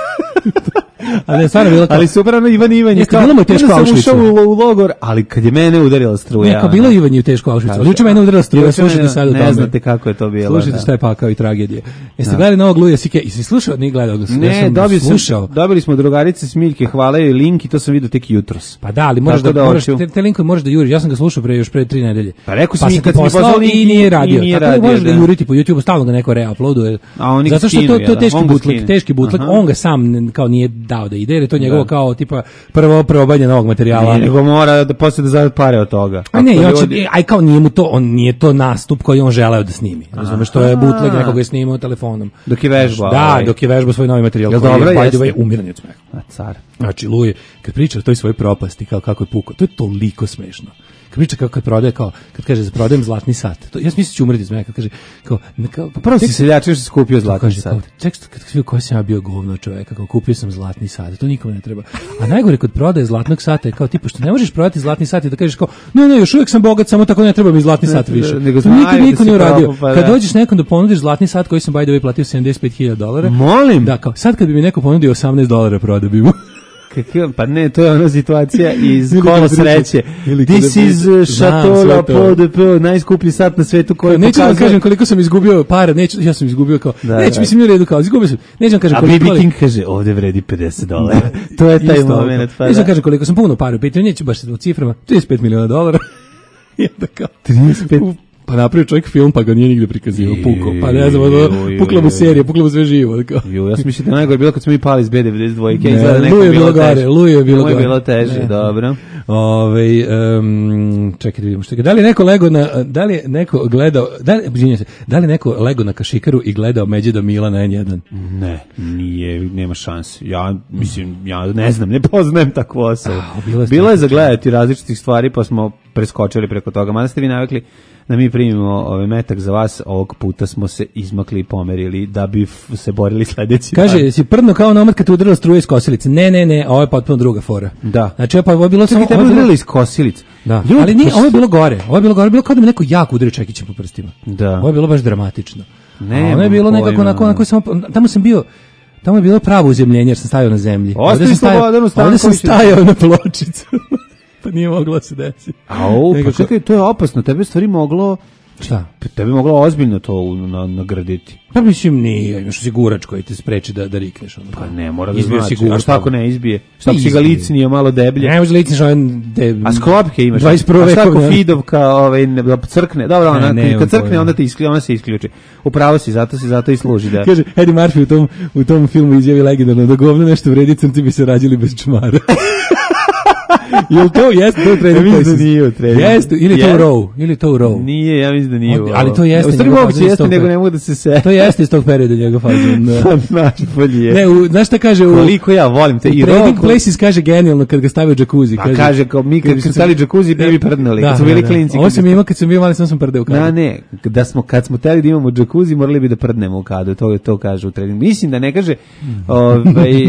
Ali je stvarno bilo kao... Ali super, ono Ivan Ivan je Jeste, kao, bilo mu je teško onda sam Auschwitzu. ušao u, u logor, ali kad je mene udarila struja. Ne, kao bilo Ivan je u teško Auschwitzu. Kaže, Ali juče mene udarila struja, juče slušajte mene- sad o ne tome. znate kako je to bilo, Slušajte da. šta je pakao i tragedije. Jeste gledali novog Luja Sike? Jesi slušao? Nije gledao. Ja Ne, sam dobio sam, slušao. dobili smo drugarice Smiljke, hvala joj link i to sam vidio tek jutros. Pa da, ali moraš Tako da, da moraš, hoću. te, te linkove možeš da juriš. Ja sam ga slušao pre, još pre tri nedelje. Pa rekao sam pa i sam kad ti si mi poslao poslao link i nije i radio. nije Tako da radio, možeš da da. juriti po YouTube, stalno ga neko reuploaduje. A oni ga Zato što to, skinu, to je jel? teški On ga bootleg, skine. teški bootleg. Aha. On ga sam ne- kao nije dao da ide, jer je to njegovo Da. kao tipa prvo probanje novog materijala. Nije, nego mora da posle da zaradi pare od toga. A ne, Ako ja ljudi- aj kao nije mu to, on nije to nastup koji on želeo da snimi. Razumeš, to je bootleg nekoga je snimao telefonom. Dok je vežba. Da, ovaj. dok je vežbao svoj novi materijal. Jel koji dobro, je, by the jeste? way, umiranje od smeha. A, car. Znači, Luje, kad priča o toj svojoj propasti, kao kako je pukao, to je toliko smešno. Kad priča kako kad prodaje, kao, kad kaže, za prodajem zlatni sat. To, ja mislim ću umreti iz smeha, kad kaže, kao, ne, kao Prvo si tek- seljačin što si kupio zlatni kaže, sat. kao, tek što- kad vidio koji sam ja bio govno čoveka, kao kupio sam zlatni sat, to nikom ne treba. A najgore kod prodaje zlatnog sata je kao tipa što ne možeš prodati zlatni sat i da kažeš kao, ne, ne, još uvijek sam bogat, samo tako ne treba mi zlatni sat više. nego To nikad znaju da niko si nije uradio. propao, pa Kad da. dođeš nekom da ponudiš zlatni sat koji sam by the way platio sedamdeset pet hiljada dolara. Molim? Da, kao, sad kad bi mi neko ponudio osamnaest dolara prodao bi mu. Kakav, pa ne, to je ona situacija iz Ili kola kada priča- sreće. ili kada This is priča- uh, Znam Chateau sve La to. Peau de Peau, najskuplji sat na svetu koji Neću da vam pokazuje... kažem koliko sam izgubio para, neću, ja sam izgubio kao, Da, neću, da. mislim, nije u redu kao, izgubio sam, neću vam kažem A koliko... B B ali- King kaže, ovde vredi pedeset dolara. To je taj Isto moment. ovo. Pa Neću da. vam kažem koliko sam puno para u pitanju, neću baš u ciframa, trideset pet miliona dolara. I onda kao, trideset pet u- pa napravio čovjek film, pa ga nije nigde prikazivao, pukao, pa ne znam, ono, Ju, ju, pukla mu ju. serija, pukla mu sve živo. Kao. Jo, ja sam mislio da je najgore bilo kad smo mi pali iz B devedeset dva. Ne, Izgleda neko Lu je bilo bilo gore, teže. Lu je bilo Mu je gore. bilo teže, Ne. dobro. Ove, um, čekaj da vidimo što je. Da li je neko lego na, da li je neko gledao, da li, izvinjavam se, da li je neko lego na Kašikaru i gledao Međeda Mila na N jedan? Ne, nije, nema šanse. Ja, mislim, ja ne znam, ne poznajem takvu osobu. A, bilo je Bilo je za strašno. gledati različitih stvari, pa smo preskočili preko toga. Mada ste vi navikli da mi primimo ovaj metak za vas, ovog puta smo se izmakli i pomerili da bi f- se borili sledeći Kaže, dan. si prdno kao nomad kad te udarila struja iz kosilice. Ne, ne, ne, ovo je potpuno druga fora. Da. Znači, pa ovo je bilo samo... Čekaj, tebe ovo je bilo- udarili iz kosilice. Da, Ljudi, ali nije, pa ovo je s- bilo gore. Ovo je bilo gore, bilo kao da me neko jako udario čekićem po prstima. Da. Ovo je bilo baš dramatično. Nemam A ono je bilo nekako pojma. onako, onako samo, tamo sam bio, tamo je bilo pravo uzemljenje jer sam stajao na zemlji. Ostavi Ovdje sam stajao- Slobodanu ovdje sam Stankoviću. stajao na pločicu. Pa nije moglo da se desi. Au, pa Nekako- čekaj, to je opasno. Tebe stvari moglo... Šta? Tebe moglo ozbiljno to u- na, nagraditi. Pa mislim nije, imaš sigurač koji te spreči da, da rikneš. Ono, Pa ne, mora da Izbio znači. sigurač, A šta ako ne izbije? Šta ako si ga izbije. licnio malo deblje? Ne može licniš ovaj... De, A sklopke imaš. dvadeset prve A šta ako vekovne. Fidovka ovaj, ne- da crkne? Dobro, Ne, ona, ne, kad on crkne, pojma. onda, te isključi, ona se isključi. Upravo si, zato si, zato i služi. Da. Kaže, Eddie Murphy u tom, u tom filmu izjavi legendarno da govno nešto vredi, crnci bi se rađili bez čmara. Jel to jeste to u Trading Ja mislim Places? da nije u Trading. Jeste, ili je to u Jeste. Row, ili je to u Row. Nije, ja mislim da nije. On- u ali ovo. to jeste U stvari njegov moguće fazon iz jeste, tog nego perioda. ne mogu da se se... To jeste iz tog perioda njegov fazon. da. Najbolje je. Ne, u, znaš šta kaže u, Koliko ja volim te u i Trading Row- Places kaže genijalno kad ga stavio u džakuzi. Pa kaže, kao mi kad bi smo kad stavili džakuzi, ne bi prdnuli. Kad smo bili klinci. Ovo kad sam bi- imao kad sam bio mali, sam sam prdeo u kadu. Da, ne, da smo, kad smo teli da imamo džakuzi, morali bi da prdnemo u kadu, to, to kaže u treningu. Mislim da ne kaže, ovaj,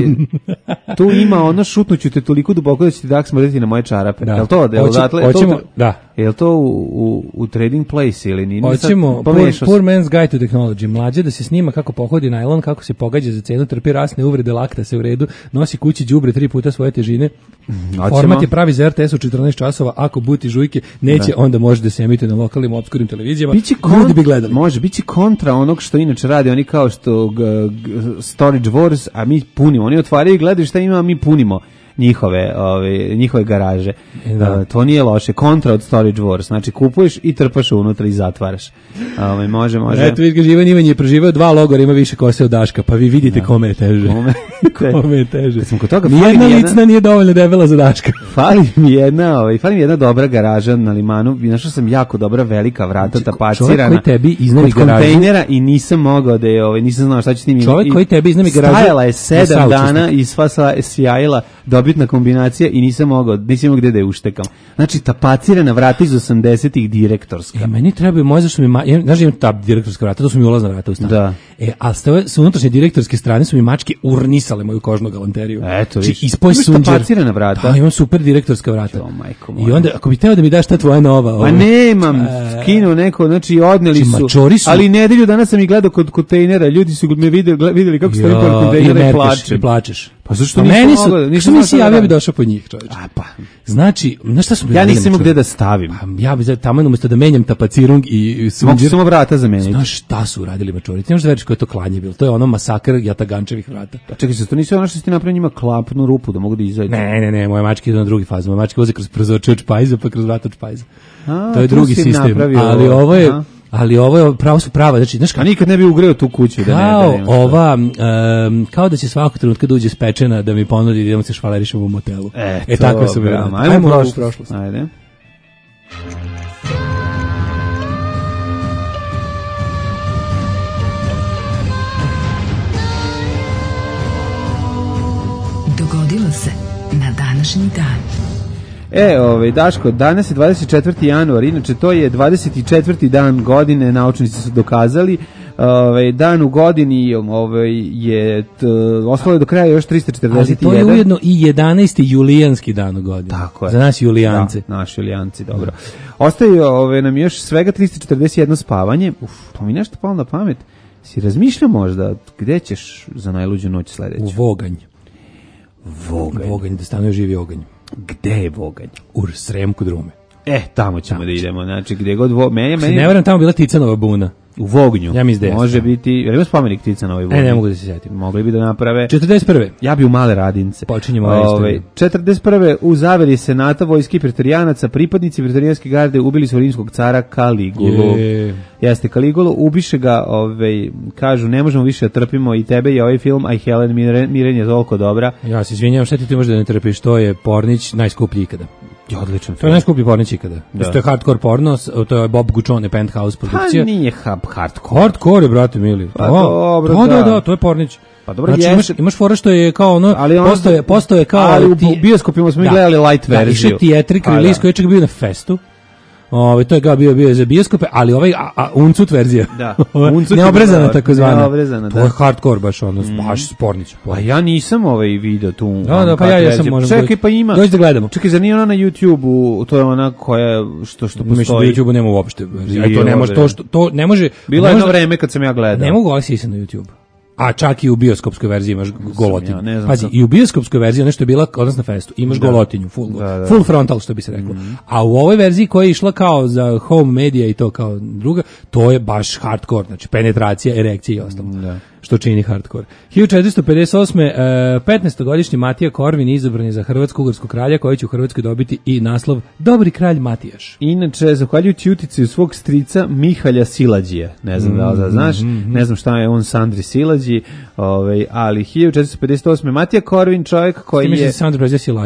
tu ima ono, šutnuću te toliko duboko da će ti dak smrditi na moje čarape. Da. Jel to? Da, je Hoće- odatle- je to- hoćemo- da. Jel to u, u, u Trading Place ili nije? Hoćemo poor, poor Man's Guide to Technology. Mlađe da se snima kako pohodi najlon, kako se pogađa za cenu, trpi rasne uvrede, lakta se u redu, nosi kući đubre tri puta svoje težine. Hoćemo. Format je pravi za R T S u četrnaest časova, ako buti žujke, neće, onda može da se emituje na lokalnim obskurnim televizijama. Biće Ljudi bi gledali. Može, biće kontra onog što inače radi, oni kao što g, g, Storage Wars, a mi punimo. Oni otvaraju i gledaju šta ima, a mi punimo njihove, ove, njihove garaže. Da. Uh, to nije loše. Kontra od Storage Wars. Znači, kupuješ i trpaš unutra i zatvaraš. Ove, može, može. Eto, vidi ga, Živan Ivan je proživao dva logora, ima više kose od Daška, pa vi vidite kome je teže. Kome? Kome je teže. Kad smo kod toga, fali Nijedna mi jedna- licna nije dovoljno debela za Daška. Fali mi jedna, ovaj, fali mi jedna dobra garaža na limanu. Našao sam jako dobra velika vrata tapacirana. čovjek koji tebi iznajmi kod garažu- kontejnera i nisam mogao da je, ovaj, nisam znao šta će s njim. Čovjek I- koji tebi iznajmi garažu- Stajala je je sedam saučesnik. dana i sva sa- sjajila, dobitna kombinacija i nisam mogao, nisam imao gde da je uštekam. Znači, tapacirana vrata iz osamdesetih direktorska. E, meni treba moje, zašto mi, ma, ja, znaš, imam ta direktorska vrata, to su mi ulazna vrata u stan. Da. E, a s, ove, s unutrašnje direktorske strane su mi mačke urnisale moju kožnu galanteriju. Eto, Znači, vidiš. ispoj Imaš sunđer. tapacirana vrata? Da, imam super direktorska vrata. Jo, majko moja. I onda, ako bi teo da mi daš ta tvoja nova... Ma ovaj, nemam, E, skinuo neko, znači odneli Znači, su, mačori su- ali nedelju danas sam ih gledao kod kontejnera, ljudi su me videli, gle- videli kako stojim pored ja, kontejnera i merkeš, plačem. i plačeš. Pa zašto A nisam meni su, mogao, nisam što znao nisi šta da javio, ja bi radim. došao po njih, čovječe. A pa, Znači, znaš šta su mi ja radili, nisam imao mačori? gde da stavim. Pa, ja bi za tamo umjesto da menjam tapacirung i, i Mogu sunđer. samo vrata zameniti. Znaš šta su uradili mačori? Ti možeš da veriš koje je to klanje bilo. To je ono masakr jatagančevih vrata. Pa čekaj se, to nisi ono što si ti napravio njima klapnu rupu da mogu da izađu. Ne, ne, ne, moje mačke idu na drugi faz. Moje mačke voze kroz prozorče od špajza pa kroz vrata od špajza. A, To je tu drugi si im sistem. napravio Ali ovo. ovo je, Aha. ali ovo je pravo su prava. Znači, znaš A kako? nikad ne bi ugreo tu kuću da ne da Kao nema šta. ova, em, kao da će svakog trenutka da uđe spečena da mi ponudi da idemo se švalerišemo u motelu. E, e to, takve su bile. bravo. Ajmo, Ajmo u u prošlost. prošlost. Ajde. Dogodilo se na današnji dan. E, ovaj, Daško, danas je dvadeset četvrti januar, inače to je dvadeset četvrti dan godine, naučnici su dokazali. Ovaj, dan u godini ovaj, je, t, ostalo je do kraja još trista Ali četrdeset jedan. to je ujedno i jedanaesti julijanski dan u godini. Tako je. Za nas julijance. Da, naši julijanci, dobro. Ostaje ove, nam još svega trista četrdeset jedno spavanje. Uf, pa mi nešto palo na pamet. Si razmišljao možda gde ćeš za najluđu noć sledeću? U Voganj. Voganj. Voganj, da stanuje živi oganj. Gde je Voganj? U Sremku drume. E, tamo ćemo da idemo. Znači, gde god vo... Meni, Meni... meni... Ne verujem, tamo bila Ticanova buna. U Vognju. Ja mislim da jeste. Može biti... Jer ima spomenik Tica na ovoj Vognju? E, ne mogu da se sjetim. Mogli bi da naprave... četrdeset prve. Ja bi u Male Radince. Počinjemo ovaj Ove, istoriju. četrdeset prve u zaveri senata vojske preterijanaca, pripadnici preterijanske garde ubili su rimskog cara Kaligulu. Je. Jeste, Kaligulu, ubiše ga, ovaj, kažu, ne možemo više da trpimo i tebe i ovaj film, a i Helen Miren, Miren je toliko dobra. Ja se izvinjavam, šta ti ti možda ne trpiš, to je pornić najskuplji ikada. Je odličan To je film. najskuplji pornić ikada. Da. To je hardcore porno, s- to je Bob Guccione Penthouse Pa produkcija. nije hub hardcore. Hardcore je, brate mili. Pa Da. dobro, da, da, da. da, to je pornić. Pa dobro, znači, jeste. imaš, imaš fora što je kao ono, Ali ono- postoje, postoje kao... Ali u ti- bioskopima smo mi gledali light Da, verziju. išao theatric Pa release da. koji je čak bio na festu. Ovaj to je ga bio bio za bioskope, ali ovaj a, a, uncut verzija. Da. Ova Uncut je neobrezana dobra, takozvana. neobrezana, To da. je hardcore baš ono, baš spornić. Pa ja nisam ovaj video tu. Da, da, pa ja jesam, možemo Čekaj, doći. pa ima. Dođi da gledamo. Čekaj, zar nije ona na YouTubeu, to je ona koja, što, što Mislim da postoji. YouTube nema uopšte. verzije. Aj to Nije ne može bre. to što to ne može. Bilo ne je jedno može- vreme kad sam ja gledao. Ne mogu ali se na YouTube. A čak i u bioskopskoj verziji imaš golotinju. ja, ne znam Pazi, sam. i u bioskopskoj verziji, ono što je bila odnos na festu, imaš golotinju, full, Da, da. full frontal, što bi se reklo. A u ovoj verziji koja je išla kao za home media i to kao druga, to je baš hardcore, znači penetracija, erekcija i ostalo. Što čini hardcore. hiljadu četiristo pedeset osme. E, petnaestogodišnji Matija Korvin izabran je za hrvatsko-ugarskog kralja koji će u Hrvatskoj dobiti i naslov Dobri kralj Matijaš. Inače, zahvaljujući uticaju svog strica Mihalja Silađija, ne znam da li da znaš, ne znam šta je on Sandri Silađi, ovaj, ali hiljadu četiristo pedeset osme. Matija Korvin, čovjek Ti koji misliš je... da Sandro Prezija Silađev?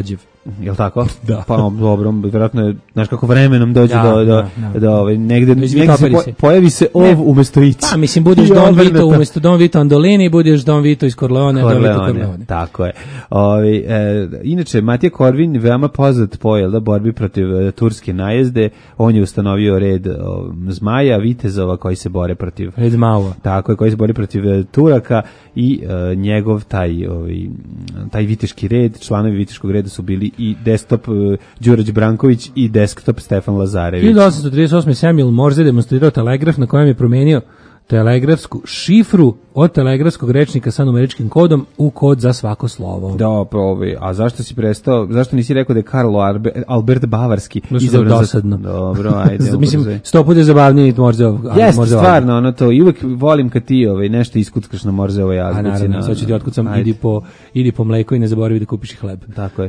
Jel tako? Da. Pa dobro, vjerojatno je, znaš kako vremenom dođe Da, do, do, da, da. do ovaj, negde, Dođe negde se, Vitoperi po, se. pojavi se ov umesto ić. Pa, mislim, budeš I Don obrnuto. Vito umesto Don Vito Andolini, budeš Don Vito iz Corleone, Don Vito Corleone, Corleone. tako je. Ovi, e, inače, Matija Korvin, veoma poznat po jel da, borbi protiv e, turske najezde, on je ustanovio red o, zmaja, vitezova koji se bore protiv Red Mao. tako je, koji se bori protiv e, Turaka i e, njegov taj, ovaj, taj viteški red, članovi viteškog reda su bili i desktop e, Đurađ Branković i desktop Stefan Lazarević. hiljadu osamsto trideset osme. Samuel Morse demonstrirao telegraf na kojem je promenio telegrafsku šifru od telegrafskog rečnika sa numeričkim kodom u kod za svako slovo. Da, pa ovaj, a zašto si prestao, zašto nisi rekao da je Karlo Arbe, Albert Bavarski Da su izabran za- dosadno. Dobro, ajde. Mislim, ubrzaj. sto puta je zabavniji Morzeov. Jeste, Morzeov stvarno, ono to, i uvek volim kad ti ovaj, nešto iskuckaš na Morzeovoj A azbuci. naravno, na- sad ću ti otkucam, ajde. idi po, idi po mleko i ne zaboravi da kupiš i hleb. Tako je.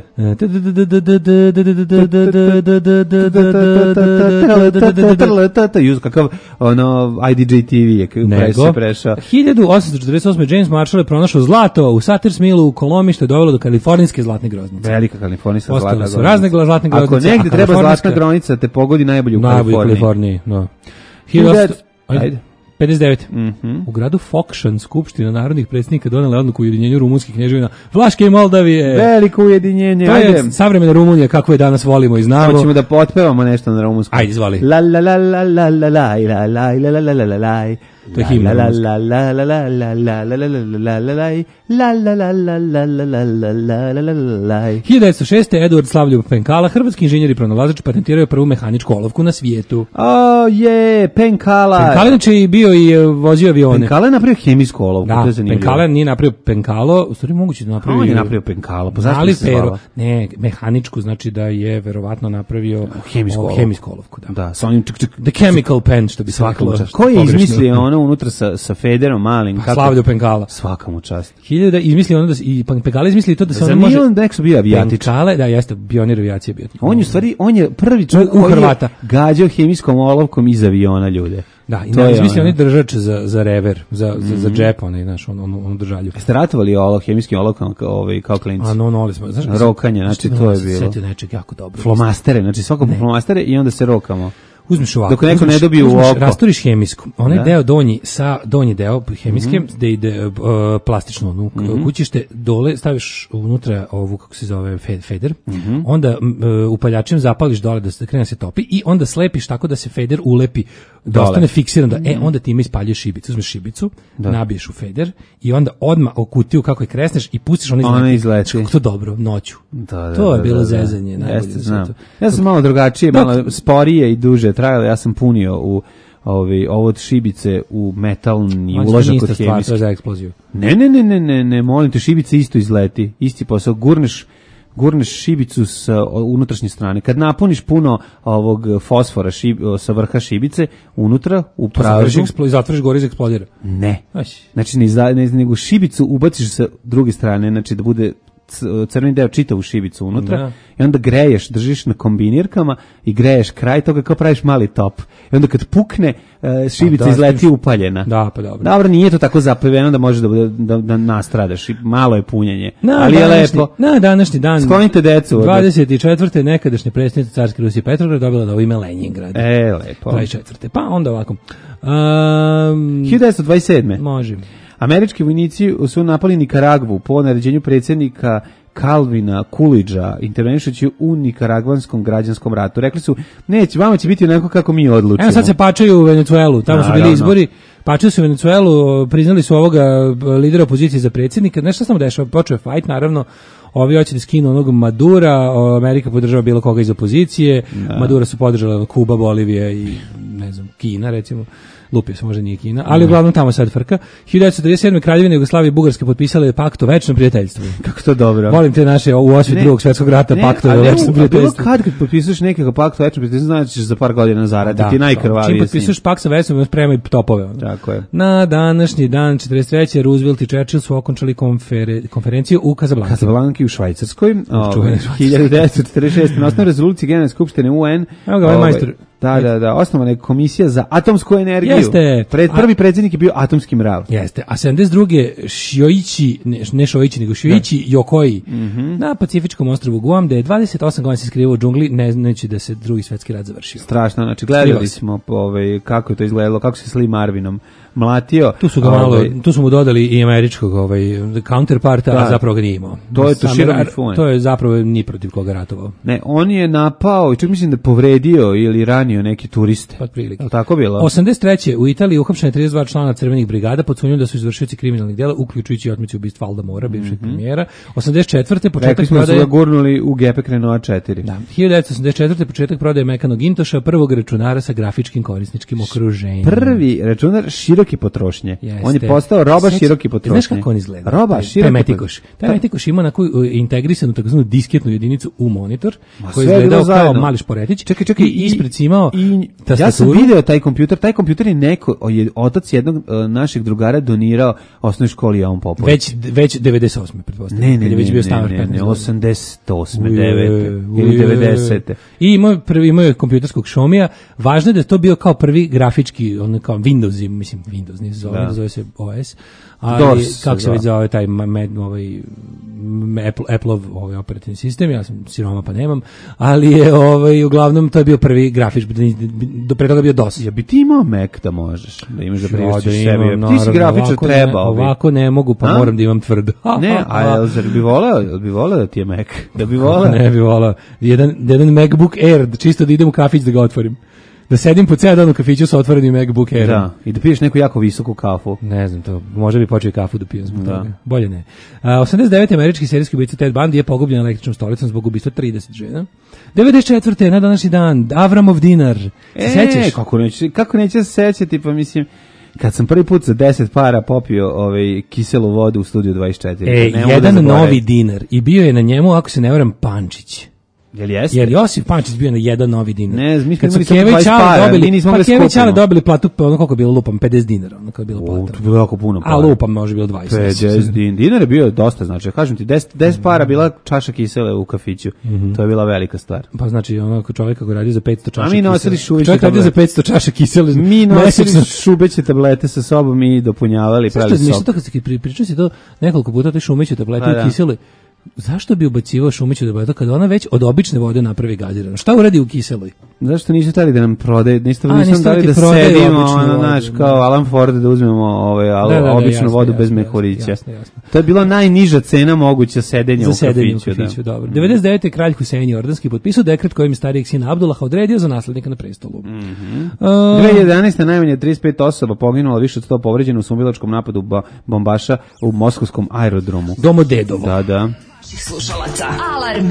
Juz, kakav ono I D J T V je pre Nego, se prešao. hiljadu osamsto četrdeset osme. James Marshall je pronašao zlato u Sutter's Millu u Kolombi, što je dovelo do kalifornijske zlatne groznice. Velika kalifornijska Ostale zlatna su groznica. razne gla- zlatne Ako groznice, negde a treba kalifornijska- zlatna gronica, te pogodi najbolje u Najbolje u Kaliforniji. Kaliforniji, no. hiljadu osamsto Ajde. Ajde. pedeset devet. Mhm. U gradu Fokšan skupština narodnih predsjednika donela odluku o ujedinjenju rumunskih kneževina Vlaške i Moldavije. Veliko ujedinjenje. To je Ajde. savremena Rumunija kakvu je danas volimo i znamo. Hoćemo da potpevamo nešto na rumunskom. Ajde, izvoli. La la la la la la la la la la la la la la la. To je himna La rumunska. la la la la la la la la la la la la la. La la la la la la la la la la la la. hiljadu devetsto šeste. Eduard Slavljub Penkala, hrvatski inženjer i pronalazač, patentirao je prvu mehaničku olovku na svijetu. O je, Penkala. Penkala inače je bio i e, vozio avione. Penkala je napravio hemijsku olovku, to Da, je zanimljivo. Penkala nije napravio Penkalo, u stvari moguće da A napravio. on je napravio Penkala, pa zašto Ali bi se pero, zvala? ne, mehaničku, znači da je verovatno napravio Hemijsku o, olovku. hemijsku olovku, da. Da, sa onim čik čik. The chemical pen, što bi se Svaka mu reklo. čast. Ko je pogrešno. izmislio ono unutra sa, sa Federom malim? Pa, Slavljo Penkala. Svaka mu čast. Hiljada izmislio ono da se, i Penkala izmislio to da se Zar ono nije može... on nek su bio avijatič? Penkale, da, jeste, pionir avijacije bio. On je u stvari, on je prvi čovjek U- u koji je Hrvata. gađao hemijskom olovkom iz aviona ljude. Da, i To ne, je izmislio ono. onaj držač za, za rever, za, za, za džep, onaj, znaš, on, on, on držalju. Ste ratovali olo, hemijskim olovkama kao, ovaj, kao klinci? A no, no, ali smo, znaš, Rokanje, znači, to je sam se bilo. setio nečeg jako dobro. Flomastere, znači svako po flomastere i onda se rokamo. Uzmeš ovako. Dok neko ne uzmeš- dobije u uzmeš, oko. Rastoriš hemijsku. Onaj Da. deo donji sa donji deo hemijske, gde ide uh, plastično onu Mhm. kućište, dole staviš unutra ovu, kako se zove, fe- feder, Mhm. onda m, uh, upaljačem zapališ dole da se krene da se topi i onda slepiš tako da se feder ulepi, da Dole. ostane fiksiran, da, e, onda time ispaljuješ šibicu. Uzmeš šibicu, nabiješ u feder i onda odmah u kutiju kako je kresneš i pustiš onaj Ona znak. izleti. Kako to dobro, noću. Da, da, to je da, bilo da, da. zezanje. najbolje Jeste, na znam. svetu. Ja sam malo drugačije, Dok- malo sporije i duže trajalo. Ja sam punio u ovi, ovo od šibice u metalni On će uložak ista od stvar, to hemijske. je za eksploziju. Ne, ne, ne, ne, ne, ne, molim te, šibica isto izleti. Isti posao, gurneš gurneš šibicu sa o, unutrašnje strane. Kad napuniš puno ovog fosfora šib, o, sa vrha šibice, unutra, u To zatvoriš, pražu, eksplo- zatvoriš gore i eksplodira. ne. Aj. Znači, ne, izda, ne, nego šibicu ubaciš sa druge strane, znači da bude c- crveni deo čitavu šibicu unutra Da. i onda greješ, držiš na kombinirkama i greješ kraj toga kao praviš mali top. I onda kad pukne, e, šibica da, izleti upaljena. Da, pa dobro. Dobro, nije to tako zapeveno da može da, bude, da, da nastradaš. I malo je punjenje, Na ali je današnji- lepo. Na današnji dan, Sklonite decu. od- dvadeset četvrte nekadašnja predsjednica Carske Rusije Petrograd dobila novo ime Leningrad. E, lepo. dvadeset četvrte Pa onda ovako. Um, hiljadu devetsto dvadeset sedme može. Američki vojnici su napali Nikaragvu po naređenju predsjednika Kalvina Kulidža, intervenišući u nikaragvanskom građanskom ratu. Rekli su, neće, vama će biti onako kako mi odlučimo. Evo sad se pačaju u Venecuelu, tamo su bili Naravno. izbori, pačaju se u Venecuelu, priznali su ovoga lidera opozicije za predsjednika, nešto samo dešava, počeo je fajt, naravno, ovi hoće da skinu onog Madura, o, Amerika podržava bilo koga iz opozicije, Madura su podržala Kuba, Bolivija i ne znam, Kina recimo, lupio se, možda nije Kina, ali uglavnom tamo sad frka. hiljadu devetsto trideset sedme Kraljevina Jugoslavije i Bugarske potpisale pakt o večnom prijateljstvu. Kako to dobro. Volim te naše u osvit Ne, drugog svjetskog rata ne, pakta o ali večnom evo, a bilo prijateljstvu. kad kad potpisuješ nekakav pakt o večnom prijateljstvu, znači da ćeš za par godina zaraditi Čim najkrvavije. potpisuješ pakt sa večnom, spremaj topove. ono. Tako je. Na današnji dan četrdeset treće Roosevelt i Churchill su okončali konfere, konferenciju u Kazablanki. Kasablanki u Švajcarskoj, ovaj, čuvene Švajcarske. hiljadu devetsto četrdeset šeste na osnovu rezolucije Generalne skupštine U N. Evo ga, ovaj majstor. Da, da, da, osnovana je komisija za atomsku energiju. Jeste. Pred, prvi predsjednik je bio atomski mrav. Jeste, a sedamdeset druge Šioići, ne, ne Šoići, nego Šioići Jokoi Mhm. na Pacifičkom ostrvu Guam, da je dvadeset osam godina se skrivao u džungli, ne znajući da se drugi svetski rat završio. Strašno, znači gledali Skrivao se. smo po, ovaj, kako je to izgledalo, kako se s Lee Marvinom mlatio. Tu su ga malo, Ovaj, tu su mu dodali i američkog ovaj counterparta, Da. a zapravo ga nije imao. To je Sam Toshiro ra- Mifune. To je zapravo ni protiv koga ratovao. Ne, on je napao, i čak mislim da je povredio ili ranio neke turiste. Otprilike. Je li tako bilo? osamdeset treće u Italiji uhapšeno je trideset dva člana crvenih brigada pod sumnjom da su izvršioci kriminalnih dela, uključujući otmicu ubistva Alda Mora, bivšeg premijera. osamdeset četvrte Rekli početak smo da su prodaje ga gurnuli u Gepek Renault četiri. Da, hiljadu devetsto osamdeset četvrte početak prodaje Mekanog Intoša, prvog računara sa grafičkim korisničkim okruženjem. Prvi računar široke potrošnje. Jeste. On je postao roba Seća- široke potrošnje. Znaš kako on izgleda? Roba Taj- široke Taj metikoš. Taj Da. metikoš ima na koju integrisanu takozvanu disketnu jedinicu u monitor, Ma, koji sve je izgledao bilo kao zajedno. mali šporetić. Čekaj, čekaj, i ispred si imao i, tastaturu. ja sam video taj kompjuter, taj kompjuter je neko, je otac jednog uh, našeg drugara donirao osnovnoj školi Jovan Popović. Već, već devedeset osme pretpostavljam. Ne, ne, kad je ne, već bio ne, star ne, petnaest ne, godina. osamdeset osme, Uje, devete ili uje. devedesete. I imao je prvi imao je kompjuterskog Xiaomija. Važno je da je to bio kao prvi grafički, on kao Windows, mislim Windows, nije se zove, Da. Windows, zove se O S. Ali DOS se kako se zove. već zove taj ma- med, ovaj m, Apple Appleov ovaj operativni sistem, ja sam siroma pa nemam, ali je ovaj uglavnom to je bio prvi grafički, do pre toga bio DOS. Ja bi ti imao Mac da možeš, da imaš da Ja, priuštiš imam, sebi. Ti si naravno, grafičar, ovako ne- trebao bi. Ovako ne mogu, pa A? moram da imam tvrdo. Ne, a jel, zar bi voleo, jel bi voleo da ti je Mac? Da bi voleo? Ne bi volao. Jedan, jedan MacBook Air, da čisto da idem u kafić da ga otvorim. Da sedim po ceo dan u kafiću sa otvorenim MacBook Airom. Da, i da piješ neku jako visoku kafu. Ne znam to, možda bi počeo i kafu da pijem zbog Da. toga. Bolje ne. A, osamdeset devete američki serijski ubica Ted Bundy je pogubljen električnom stolicom zbog ubistva trideset žena. devedeset četvrte na današnji dan Avramov dinar. Se E, sećaš? kako neće, kako neće se sećati, pa mislim, kad sam prvi put za deset para popio ovaj kiselu vodu u studiju dvadeset četiri. E, ne mogu da jedan zaboravim. novi dinar i bio je na njemu, ako se ne varam, Pančić. Jel jeste? Jer Josif Pančić bio na jedan novi dinar. Ne, mi smo Kad su imali samo Keva i dvadeset Ćale para, dobili, mi nismo pa mogli Keva i skupimo. Ćale dobili platu, pa ono koliko je bilo lupam, pedeset dinara, ono kao je bilo O, plata. to je bilo jako puno para. A lupam, može bilo dvadeset. pedeset din. Dinar je bio dosta, znači, kažem ti, deset, deset para bila čaša kisele u kafiću. To je bila velika stvar. Pa znači, ono, čovjek kako radi za petsto čaša A mi nosili kisele- šuviće Čovjek radi za tablete. petsto čaša kisele. Mi nosili mesečno. šubeće tablete sa sobom i dopunjavali, Zašto pravili mislim sob. to kad si pri- pričao si to nekoliko puta te šumiće tablete Pa i da. kisele? Zašto bi ubacivao šumiću tablete kada ona već od obične vode napravi gazirano? Šta uradi u kiseloj? Zašto nisu hteli da nam prodaju, nisu, A, nisu nisu nam dali hteli da prodaju sedimo, običnu ono, vodu, znaš, da. kao Alan Ford da uzmemo ovaj, al, Da, da, da, običnu jasno, vodu jasno, bez jasno, mehurića. jasno, jasno. To je bila najniža cena moguća sedenja Za u sedenje u kafiću. kafiću, da. dobro. devedeset devete kralj Husein Jordanski potpisao dekret kojim je starijeg sina Abdullaha odredio za naslednika na prestolu. Mhm. A, dve hiljade jedanaeste. najmanje trideset pet osoba poginulo, više od sto povređeno u sumilačkom napadu ba- bombaša u moskovskom aerodromu. Domodedovo. Da, da. Slušalaca. Alarm.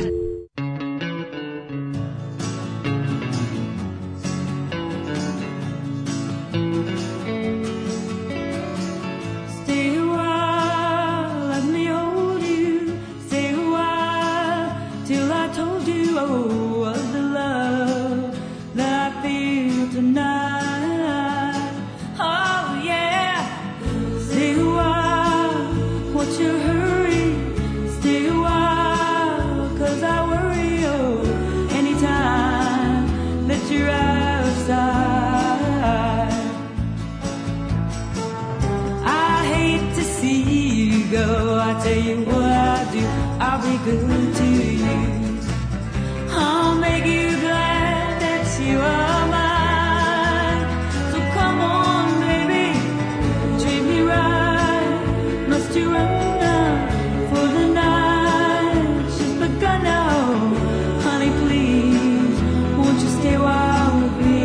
Stay a while, let me hold you. Stay a while till I told you oh, of the love that I feel tonight. Oh yeah, stay a while, what's your hurry? Stay a while, 'cause I worry oh, anytime that you're outside. I hate to see you go. I tell you what I do. I'll be good to you. I'll make you glad that you are mine. So come on, baby, treat me right. Must you run now for the night? She's begun now, honey. Please, won't you stay a while with me?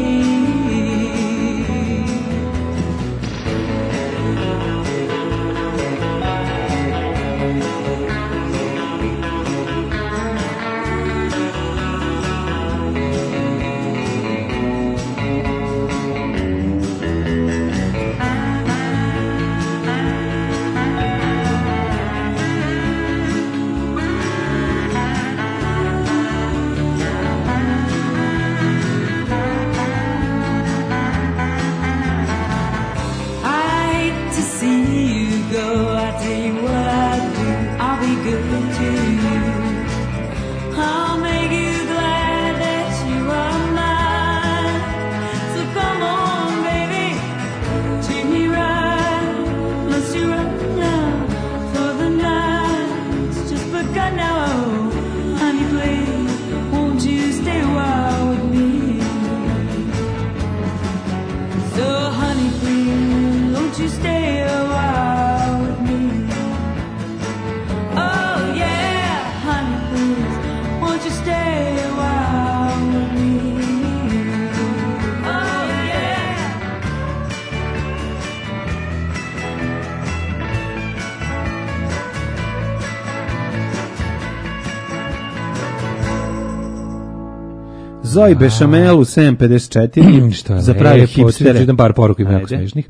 Zoe Bešamel u sedam pedeset četiri. Što je za pravi lepo, hipstere. Čitam par poruka ima jako Ajde. smešnih.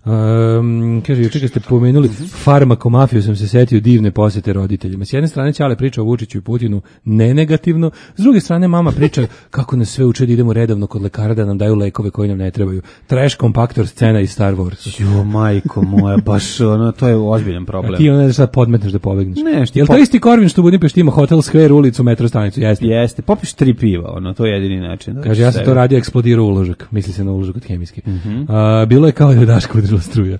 Um, kaže, juče kad ste pomenuli farmakomafiju, sam se setio divne posete roditeljima. S jedne strane Ćale priča o Vučiću i Putinu ne negativno, s druge strane mama priča kako nas sve uče da idemo redovno kod lekara da nam daju lekove koji nam ne trebaju. Trash kompaktor scena iz Star Wars. Jo, majko moja, baš ono, to je ozbiljan problem. A ti ono ne znaš sad podmetneš da pobegneš. Ne, što Jel to po- isti Korvin što u Budimpešti ima Hotel Square, ulicu, metro stanicu? Jeste. Jeste, popiš tri piva, ono, to je jedini način. Da Kaže, ja sam to radio, eksplodirao uložak. Misli se na uložak od hemijski. Mhm. A, bilo je kao da je Daško udrila struja.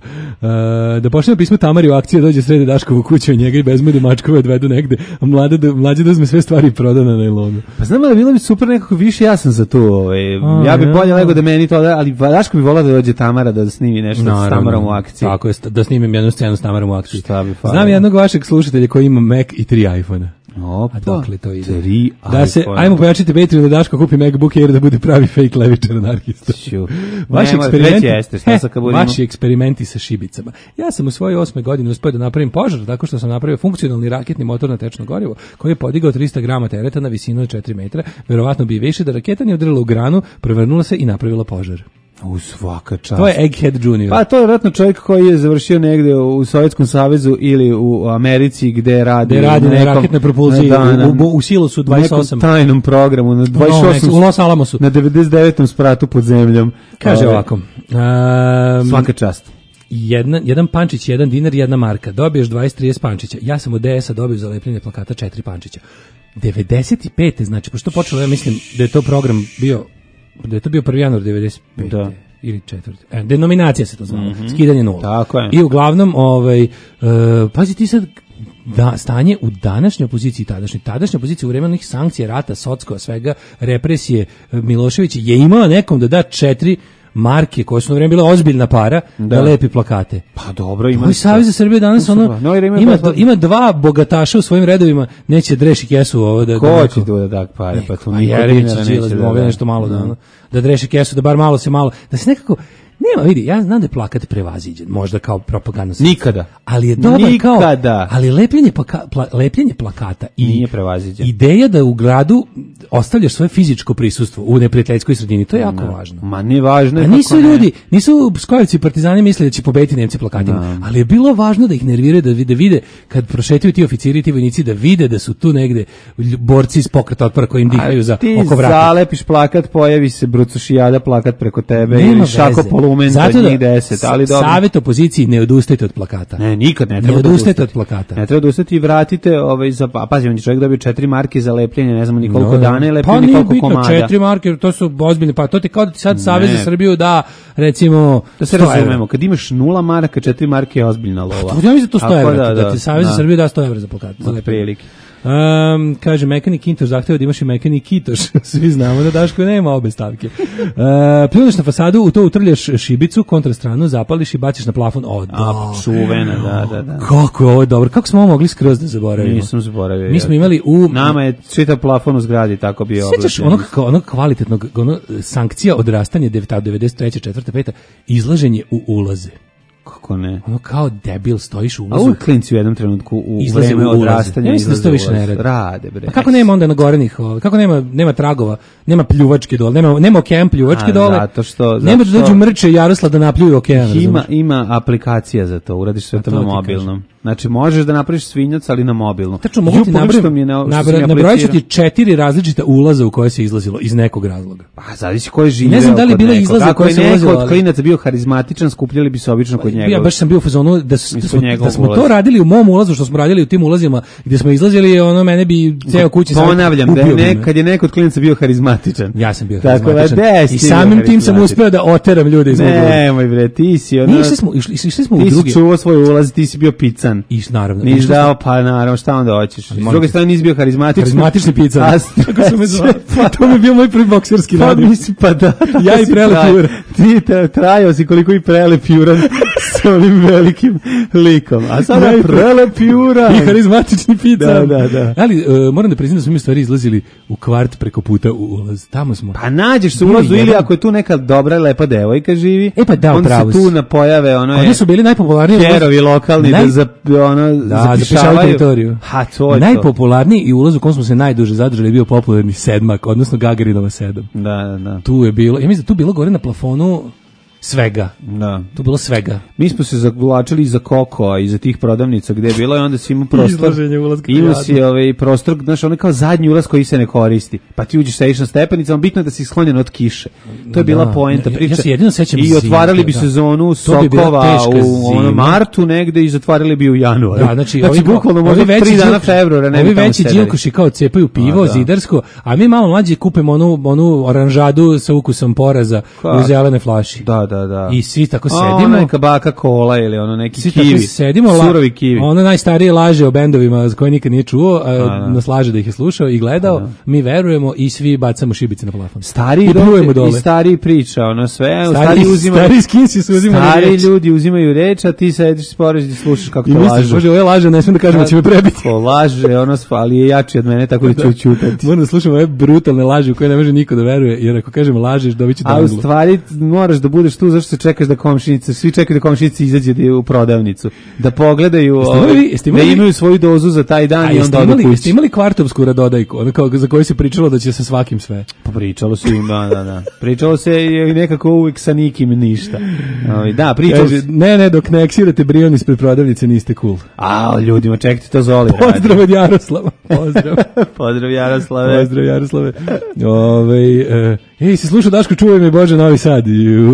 A, da pošljemo pismo Tamari u akciji, dođe sredi Daškovu kuću i njega i bezmude mačkove odvedu negde, a mlade da, mlađe da uzme sve stvari i proda na najlonu. Pa znam da bilo bi super nekako više, ja sam za to. Ovaj. A, ja bi ja. bolje lego da meni to, da, ali Daško bi volao da dođe Tamara da snimi nešto s Tamarom u akciji. Tako je, st- da snimim jednu scenu s Tamarom u akciji. Šta bi falilo? Znam jednog vašeg slušatelja koji ima Mac i tri iPhone-a. Opa, A dokle to ide? tri Da se, iPhone-a. ajmo pojačiti Patreon da Daško kupi MacBook Air da bude pravi fake levičar anarhista. Ću. Vaši Nema, eksperimenti, već jeste, šta he, sad kad budemo- vaši eksperimenti sa šibicama. Ja sam u svojoj osmoj godini uspio da napravim požar tako što sam napravio funkcionalni raketni motor na tečno gorivo koji je podigao trista grama tereta na visinu od četiri metra. Verovatno bi i više da raketa nije udarila u granu, prevrnula se i napravila požar. U svaka čast. To je Egghead Junior. Pa to je vjerojatno čovjek koji je završio negde u Sovjetskom savezu ili u Americi gde radi, Gde radi na nekom- raketnoj propulziji da, na- u- u- u silosu u dvadeset osam. nekom tajnom programu na dvadeset osam u Los Alamosu. na devedeset devetom spratu pod zemljom. Kaže Ove, ovako. Um, Svaka čast. Jedan, jedan pančić, jedan dinar, jedna marka. Dobiješ dvadeset trideset pančića. Ja sam od D S-a dobio za lepljenje plakata četiri pančića. devedeset pete, znači, pošto počelo, ja mislim da je to program bio, da je to bio prvi januar devedeset pete. Da. Ili četvrti. E, denominacija se to zvalo. Skidanje nula. Tako je. I uglavnom, ovaj, e, pazi ti sad, da, stanje u današnjoj opoziciji i tadašnjoj. Tadašnja opozicija u vreme onih sankcija, rata, Socko, svega, represije, Milošević je imao nekom da da četiri marke koje su na vreme bile ozbiljna para da, Da. lepi plakate. Pa dobro, ima. Moj Savez za Srbiju danas ono No, jer ima ima, baš- ima dva bogataša u svojim redovima, neće dreši kesu ovo da Ko da će tu da da pare, pa tu pa niko Jeremić dinara i neće Đilas da bi da. mogli nešto malo da ono, da dreši kesu, da bar malo se malo, da se nekako nema, vidi, ja znam da je plakat prevaziđen, možda kao propagandno sredstvo. Nikada. Ali je dobar kao, Nikada. ali lepljenje, plaka, pla, lepljenje plakata i Nije prevaziđen. ideja da u gradu ostavljaš svoje fizičko prisustvo u neprijateljskoj sredini, to je jako važno. Ma nije važno. A je nisu kako ne. ljudi, nisu skojevci i partizani mislili da će pobediti Nemci plakatima, ali je bilo važno da ih nerviraju, da vide, vide kad prošetaju ti oficiri i ti vojnici, da vide da su tu negde lj- borci iz pokreta otpora koji im dihaju za ti oko vrata. zalepiš plakat, pojavi se Brucošijada plakat preko tebe Nema ili Šako veze. Polumen za Zato da njih deset, ali dobro. Savjet opoziciji, ne odustajte od plakata. Ne, nikad ne Ne treba da odustajte odustati. od plakata. Ne treba da odustati i vratite ovaj za pa pazi, on je čovjek dobio četiri marke za lepljenje, ne znamo ni koliko No, dana je pa lepljenje, nije koliko bitno, komada. četiri marke, to su ozbiljne, pa to ti kao da ti sad Savez Ne. za Srbiju da, recimo, Da se sto evra. razumemo, kad imaš nula maraka, četiri marke je ozbiljna lova. To, ja mislim da to sto Tako evra, da, ti Savez za Srbiju da sto evra za plakat. Za lepljenje. prilike. Um, kaže, mekani kintoš zahteva da imaš i mekani kitoš. Svi znamo da Daško nema obe stavke. Uh, pljuneš na fasadu, u to utrljaš šibicu, kontrastranu, zapališ i baciš na plafon. O, da. A, čuvena, da, da, da. Kako je ovo dobro. Kako smo ovo mogli skroz da zaboravimo? Nisam zaboravio. Mi smo imali u... Nama je čitav plafon u zgradi tako bio Sjećaš oblepljen. onog, kao- onog kvalitetnog, ono, sankcija odrastanja devedeset treće, četvrte, pete, izlaženje u ulaze. Kako ne? Ono kao debil stojiš u A ulazu. uvijek klinci u jednom trenutku u Izlaze vreme u ulaze. odrastanja Ja mislim da se to izlaze u više ne ulaz. radi. Rade, bre. A kako nema onda nagorenih, ovaj, kako nema nema tragova, nema pljuvačke dole, nema nema okean pljuvačke A, dole. zato što- nema zato da dođu što- mrče Jarosla da napljuju okean. Ima, razumeš? ima aplikacija za to, uradiš sve A to to na ti mobilnom. Znači, možeš da napraviš svinjac, ali na mobilnom. Tačno mogu ti Ju, što mi je nabrojati, na, što sam ja nabrojat ću ti aplicirao. četiri različita ulaza u koje se izlazilo iz nekog razloga. Pa, zavisi ko je živeo Ne znam da li kod bila nekog. izlaza Ako koja je se neko ulazila, od ali- klinaca bio harizmatičan, skupljali bi se obično kod njega. Ja baš sam bio u fazonu da, su, da Ispod smo, njegovog da smo to ulaza. radili u mom ulazu, što smo radili u tim ulazima, gdje smo izlazili, ono mene bi ceo kući sad Ponavljam, da je ubio bi me. nekad je neko od klinaca bio harizmatičan. Ja sam bio Tako da, harizmatičan. gde si I bio samim tim sam harizmatičan? uspeo da oteram ljude iz mog ulaza. Nemoj bre, ti si ono... Nije, išli smo, išli, išli smo u Ti drugi. si čuvao svoj ulaz, ti si bio pican. I naravno. Nisi išli smo- dao, pa naravno, šta onda hoćeš? S molim druge te. strane nisi bio harizmatičan. Karizmatični pican. A, Tako su me zvali. To mi je bio moj prvi bokserski Pa naziv. mislim, pa da. tako Ja i si prelep trajao. Jura. Ti te, trajao si koliko i prelep Juran s ovim velikim likom. A sada Ja i je prelep Juran. I harizmatični pican. Da, da, da. Ali e, moram da priznam da smo mi u stvari izlazili u kvart preko puta u ulaz. Tamo smo. Pa nađeš se u Bili ulazu ili jedan- ako je tu neka dobra, lepa devojka živi. E pa da, onda upravo se si. tu na pojave ono Oni je su bili najpopularniji ulaz. kerovi lokalni Naj- da za, ono, Da, zapišavaju zapišavaju teritoriju. Ha, to je to. Najpopularniji i ulaz u kom smo se najduže zadržali je bio popularni sedmak, odnosno Gagarinova sedam. Da, da, da. Tu je bilo, ja mislim da tu bilo gore na plafonu svega. Da. Tu bilo svega. Mi smo se zavlačili iza Kokoa, iza tih prodavnica gde je bilo i onda si imao prostor. Izlaženje, ulazka Imao jadno. si ovaj prostor, znaš, ono kao zadnji ulaz koji se ne koristi. Pa ti uđeš sediš na stepenicama, bitno je da si sklonjen od kiše. To je bila Da. poenta Ja- ja priče. se jedino sećam I zime, otvarali bi da. sezonu To bi bila sokova teška u ono, zima. martu negde i zatvarali bi u januaru. Da, znači, ovi, bukvalno ovi možda veći tri dana đilko- februara ne bi ovi tamo veći sedeli. đilkoši kao cepaju pivo, A, da. zidarsko, a mi malo mlađi kupimo onu, onu oranžadu sa ukusom poraza Kako? u zelene flaši. Da, da, da. I svi tako A, sedimo. ona neka baka kola ili ono neki Svi kivi. tako sedimo, la- Surovi kivi. ono najstarije laže o bendovima za koje nikad nije čuo, a, da. nas laže da ih je slušao i gledao, mi verujemo i svi bacamo šibice na plafon. Stari I pljujemo dođe, i dole. stari priča, ono sve, Stari, stari uzimaju. stari skinsi su uzimali Stari riječ. ljudi uzimaju reč, a ti sediš spoređi i slušaš kako I to misliš, lažu. može, ovo je laže, ne smijem da kažem da će me prebiti. To laže, ono, sva- ali je jači od mene, tako da ću ćutati. Moram da slušam ove brutalne laže u koje ne može niko da veruje, jer ako kažem lažeš, dobit ću A u danglu. stvari moraš da budeš tu zašto se čekaš da komšinica, svi čekaju da komšinica izađe da- u prodavnicu, da pogledaju, Jeste ovaj, imali- jeste da imali- imaju svoju dozu za taj dan A i jeste onda odu imali, jeste kući. imali kvartovsku radodajku, ono kao za koju se pričalo da će sa svakim sve? Pa pričalo se im, da, da, da. Pričalo se i nekako uvijek sa nikim ništa. Ovaj, Da, pričalo Kaže, se. ne, ne, dok ne eksirate brion ispred prodavnice niste cool. A, ljudima, čekajte, to Zoli radi. Pozdrav od Jaroslava. Pozdrav. Pozdrav, Jaroslave. Pozdrav Jaroslave. Ove, e, ej, si slušao Daško, čuvaj me Bože Novi Sad.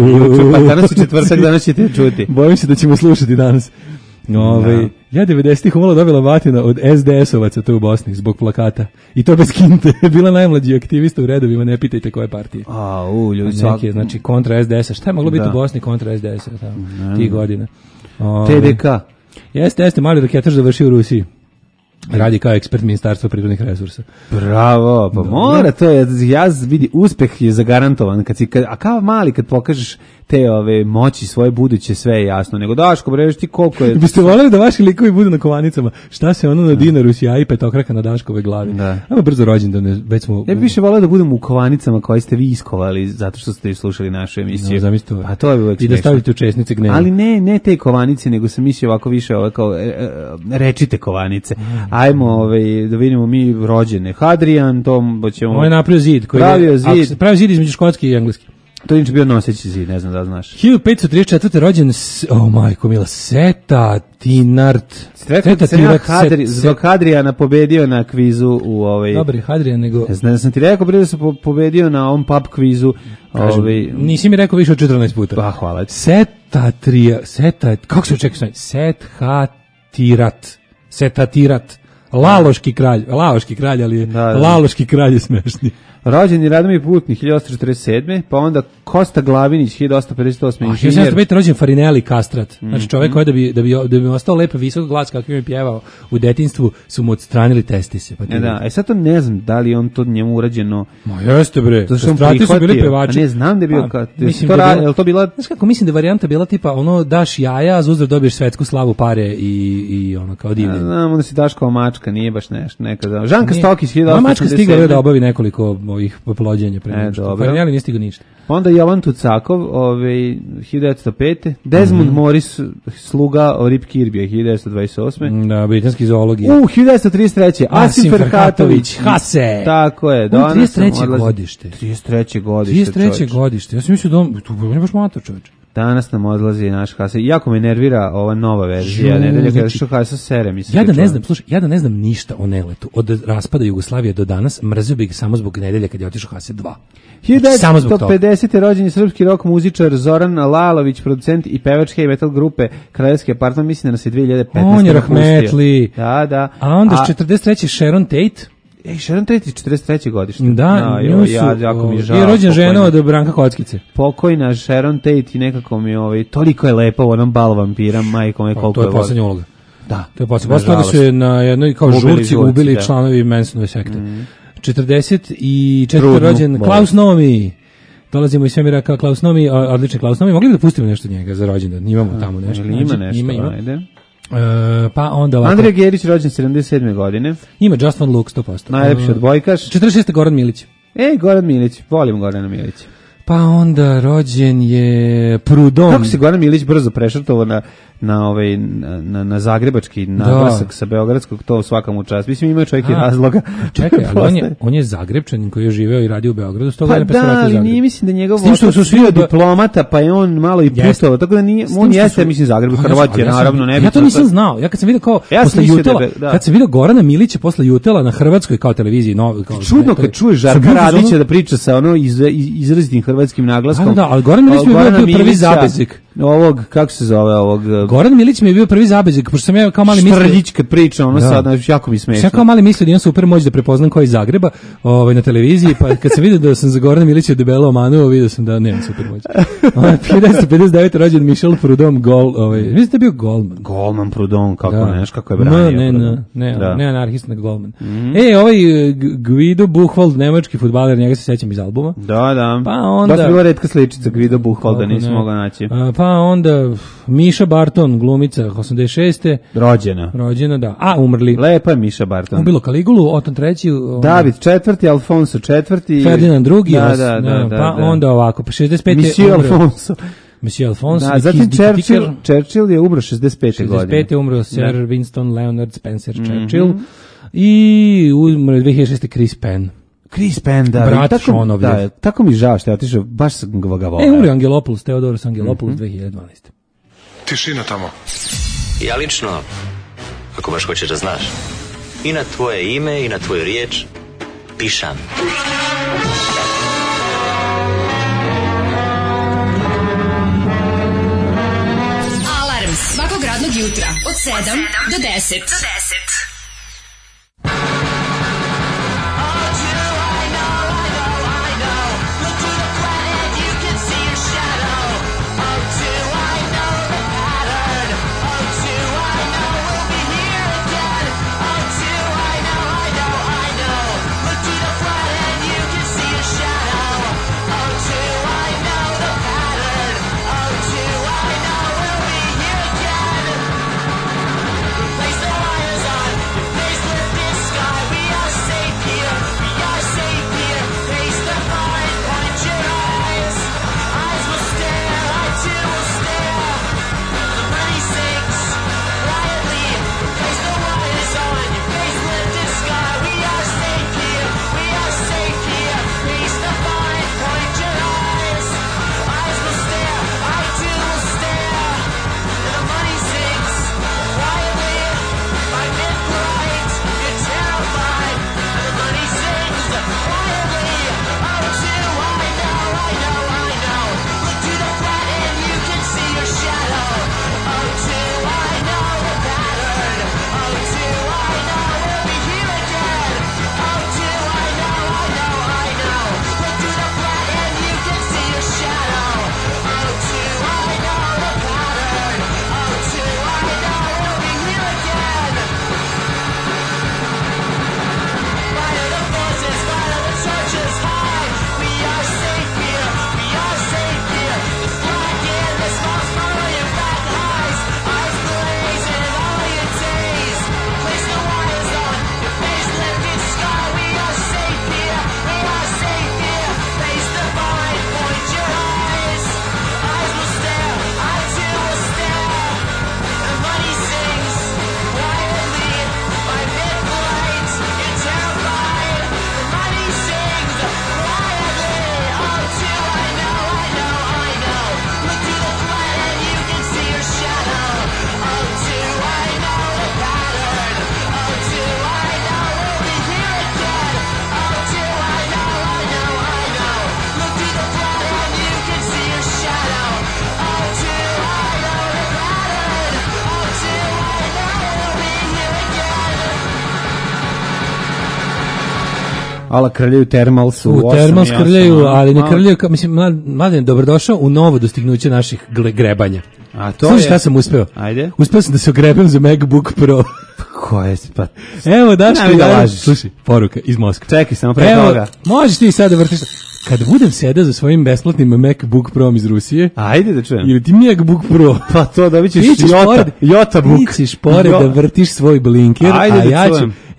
Pa danas je četvrtak, danas ćete čuti. Bojim se da ćemo slušati danas. Ove, ja devedesetih umalo dobila batina od es de esovaca to u Bosni zbog plakata. I to bez kinte. Bila najmlađi aktivista u redovima, ne pitajte koje partije. A, u, ljudi, Neki, znači kontra es de esa. Šta je moglo biti Da. u Bosni kontra es de esa tamo? Tih godina. Ove, T D K. Jeste, jeste, mali raketaš završio u Rusiji. Radi kao ekspert Ministarstva prirodnih resursa. Bravo, pa mora to je, ja vidi, uspeh je zagarantovan, kad si, kad, a kao mali kad pokažeš te ove moći svoje buduće, sve je jasno, nego Daško, bre, ti koliko je... Biste voljeli da vaši likovi budu na kovanicama? Šta se ono na dinaru sja i petokraka na Daškove glavi? Da. Evo brzo rođendan, već smo... Ja bih više voleo da budem u kovanicama koje ste vi iskovali zato što ste slušali našu emisiju. No, zamislite ovo. A to je uvek I da smešno. stavite u česnice gneva. Ali ne, ne te kovanice, nego sam mislio ovako više ove kao e, e, rečite kovanice. Ajmo ovaj, da vidimo mi rođene. Hadrian, to ćemo... Ovo je napravio zid. Koji Pravio je, zid. ako se- Pravio zid između škotski i engleski. To je inače bio noseći zid, ne znam da li znaš. hiljadu petsto trideset četvrte rođen, s- o majko mila, Seta Tinart. Ste rekao da sam ja Tirat, Hadri, Set- zbog Hadrijana pobedio na kvizu u ovaj... Dobar je Hadrian, nego... Ne znam, sam ti rekao bre da sam po- pobedio na ovom pub kvizu. Kažem, Ovaj, nisi mi rekao više od četrnaest puta. pa hvala ti. Seta trija, Seta, kako se čeka stanje? Set Tirat. Seta Tirat. Laloški kralj, Laoški kralj, ali je Da, da. Laloški kralj je smešni. Rođen je Radomir Putnik hiljadu osamsto četrdeset sedme, pa onda Kosta Glavinić hiljadu osamsto pedeset osme. A inženjer. hiljadu sedamsto pet rođen Farinelli Kastrat. Znači Mhm. čovjek koji da bi da bi da bi mu ostao lep visok glas kakvim je pjevao u detinjstvu su mu odstranili testise. Pa ti E da, e sad to ne znam da li je on to njemu urađeno. Ma jeste bre. To što on Kastrati su bili prihvatio. pevači. A ne, znam da je bio Pa, kad- mislim to da je ra- bila- jel to bila- Znaš kako, mislim da je varijanta bila tipa ono daš jaja, a za uzvrat dobiješ svetsku slavu, pare i i ono kao Ja divljenje. znam, onda si Daškova mačka, nije baš nešto, nekada. Žanka Nije- Stokić Moja hiljadu mačka osamsto stigla šezdeset sedme. da obavi nekoliko ovih poplođenja pre E, nego što. dobro. Farinelli nije stigao ništa. Pa onda Jovan Tucakov, ovaj, hiljadu devetsto pete. Desmond Mhm. Morris, sluga Rip Kirbija, hiljadu devetsto dvadeset osme. Da, britanski zoolog je. U, hiljadu devetsto trideset treće. Asim Asim Ferhatović. Ferhatović, Hase. Tako je. On danas trideset treće sam odlazi- godište. trideset treće godište. trideset treće čoveče. godište. Ja sam mislio da on, tu on je baš mator čovječe. Danas nam odlazi naš Hase. Jako me nervira ova nova verzija. Ju, Nedelja kada znači- što Hase sere mi se. Ja da ne čuje. znam, slušaj, ja da ne znam ništa o Neletu. Od raspada Jugoslavije do danas mrzio bih ga samo zbog nedelje kad je otišao Hase dva. Samo zbog toga. hiljadu devetsto pedesete. rođen je srpski rock muzičar Zoran Lalović, producent i pevač heavy metal grupe Kraljevski apartman, mislim da nas je dve hiljade petnaeste. On je napustio. rahmetli. Da, da. A onda četrdeset treće Sharon Tate. Ej, Sharon Tate je četrdeset treće godište. Da, joj, nju su, ja, jako mi je žao. je rođen žena pokojna. od Branka Kockice. Pokojna Sharon Tate i nekako mi ovaj, toliko je lepa u onom bal vampira, majko me Pa, koliko to je volim. poslednja uloga. Da. To je poslednja. Posle toga su je na jednoj kao Ubili žurci žurci, ubili da. članovi Mansonove sekte. četrdeset četvrte Trudnu rođen bolest. Klaus Nomi. Dolazimo iz svemira kao Klaus Nomi, a- odličan Klaus Nomi. Mogli bi da pustimo nešto od njega za rođendan? Imamo tamo nešto. Ili ima Znači, nešto, Ima, ima. ajde. E, pa onda ovako. Andrija Gerić rođen sedamdeset sedme godine. Ima Just One Look, sto posto. Najlepši odbojkaš. četrdeset šeste Goran Milić. Ej, Goran Milić, volim Gorana Milića. Pa onda rođen je Prudon. Kako se Goran Milić brzo prešrtovao na na ovaj na, na, na zagrebački naglasak Da. sa beogradskog, to svaka mu čast. Mislim ima čovjek i A, razloga. Čekaj, ali on je, on je Zagrebčanin koji je živeo i radio u Beogradu, sto Pa godina pa se da, vratio u ali Zagreb. nije mislim da njegov S tim što otac su svi bio od- diplomata, pa je on malo i Jeste. putovao, tako da nije, S tim on što jeste, su- mislim, Zagreb, Pa, Hrvat je, ali ja sam- naravno, ne bi Ja to nisam znao. Ja kad sam vidio kao Ja sam posle mislio Jutela, da be- da. kad sam vidio Gorana Milića posle Jutela na hrvatskoj kao televiziji, no, kao Čudno kad čuješ sam Žarka bio u Radića fazonu- da priča sa ono iz, iz, izrazitim hrvatskim naglaskom. Da, da, ali Goran Milić mi je bio- Gorana bio prvi Milića, zabezik. Ovog, kako se zove, ovog... Goran Milić mi je bio prvi zabeđak, pošto sam ja kao mali mislio... Štrljić kad priča, ono Da. sad, znaš, jako mi smešno. Ja kao mali mislio da imam super moć da prepoznam ko je iz Zagreba, ovaj, na televiziji, pa kad sam vidio da sam za Gorana Milića debelo omanuo, vidio sam da nemam super moć. Ovaj, hiljadu devetsto pedeset devete rođen Michel Prudhomme, gol, ovaj, mislim da je bio golman. Golman Prudon, kako Da. ne, znaš kako je branio. Ne, ne, Prudhomme. ne, ne, Da. ne anarhist, nego golman. E, ovaj e, G- Guido Buchwald, nemački fudbaler, njega se sećam iz albuma. Da, da. Pa onda- Baš bila retka sličica Guido Buchwalda, Kako nisam ne. mogao naći. A, pa onda Miša Barton, glumica, osamdeset šeste Rođena. rođena, da. A, umrli. Lepa je Miša Barton. Ubilo Kaligulu, Oton treći, on- David četvrti, Alfonso četvrti. Ferdinand drugi, da, os- da, da, ne, da, pa da. onda ovako, pa šezdeset pete Monsieur umro- Alfonso. Monsieur Alfonso, Da, Nikis zatim Churchill, Dickier, Churchill je umro šezdeset pete šezdeset godine. pete umro Sir Da. Winston Leonard Spencer Churchill i umro je dve hiljade šeste Chris Penn. Chris Penn, da. Brat tako, Seanovljev. da, tako mi žao što je otišao, baš sam ga volao. E, umro je Angelopoulos, Theodoros Mhm. Angelopoulos dve hiljade dvanaeste. Tišina tamo. Ja lično, ako baš hoćeš da znaš, i na tvoje ime i na tvoju riječ pišam. Alarm svakog radnog jutra od sedam do deset. Ala krljaju Thermals u U osam Thermals i osam, krljaju, a? ali ne Malo- krljaju, kao, mislim, mlad- mladen, dobrodošao u novo dostignuće naših gle- grebanja. A to Slušaj je... šta sam uspeo? Ajde. Uspeo sam da se ogrebem za MacBook Pro. Ko je, pa... Evo, Daško, Nemoj da ja- lažeš. slušaj, poruka iz Moskve. Čekaj, samo pre Evo, toga. možeš ti sad da vrtiš. Kad budem sedao za svojim besplatnim MacBook Pro iz Rusije, Ajde da čujem. ili ti MacBook Pro, Pa to da bićeš ti ćeš Jota, pored, Jota Book. ti ćeš pored Jo- da vrtiš svoj blinker, Ajde a da ja ću, čujem.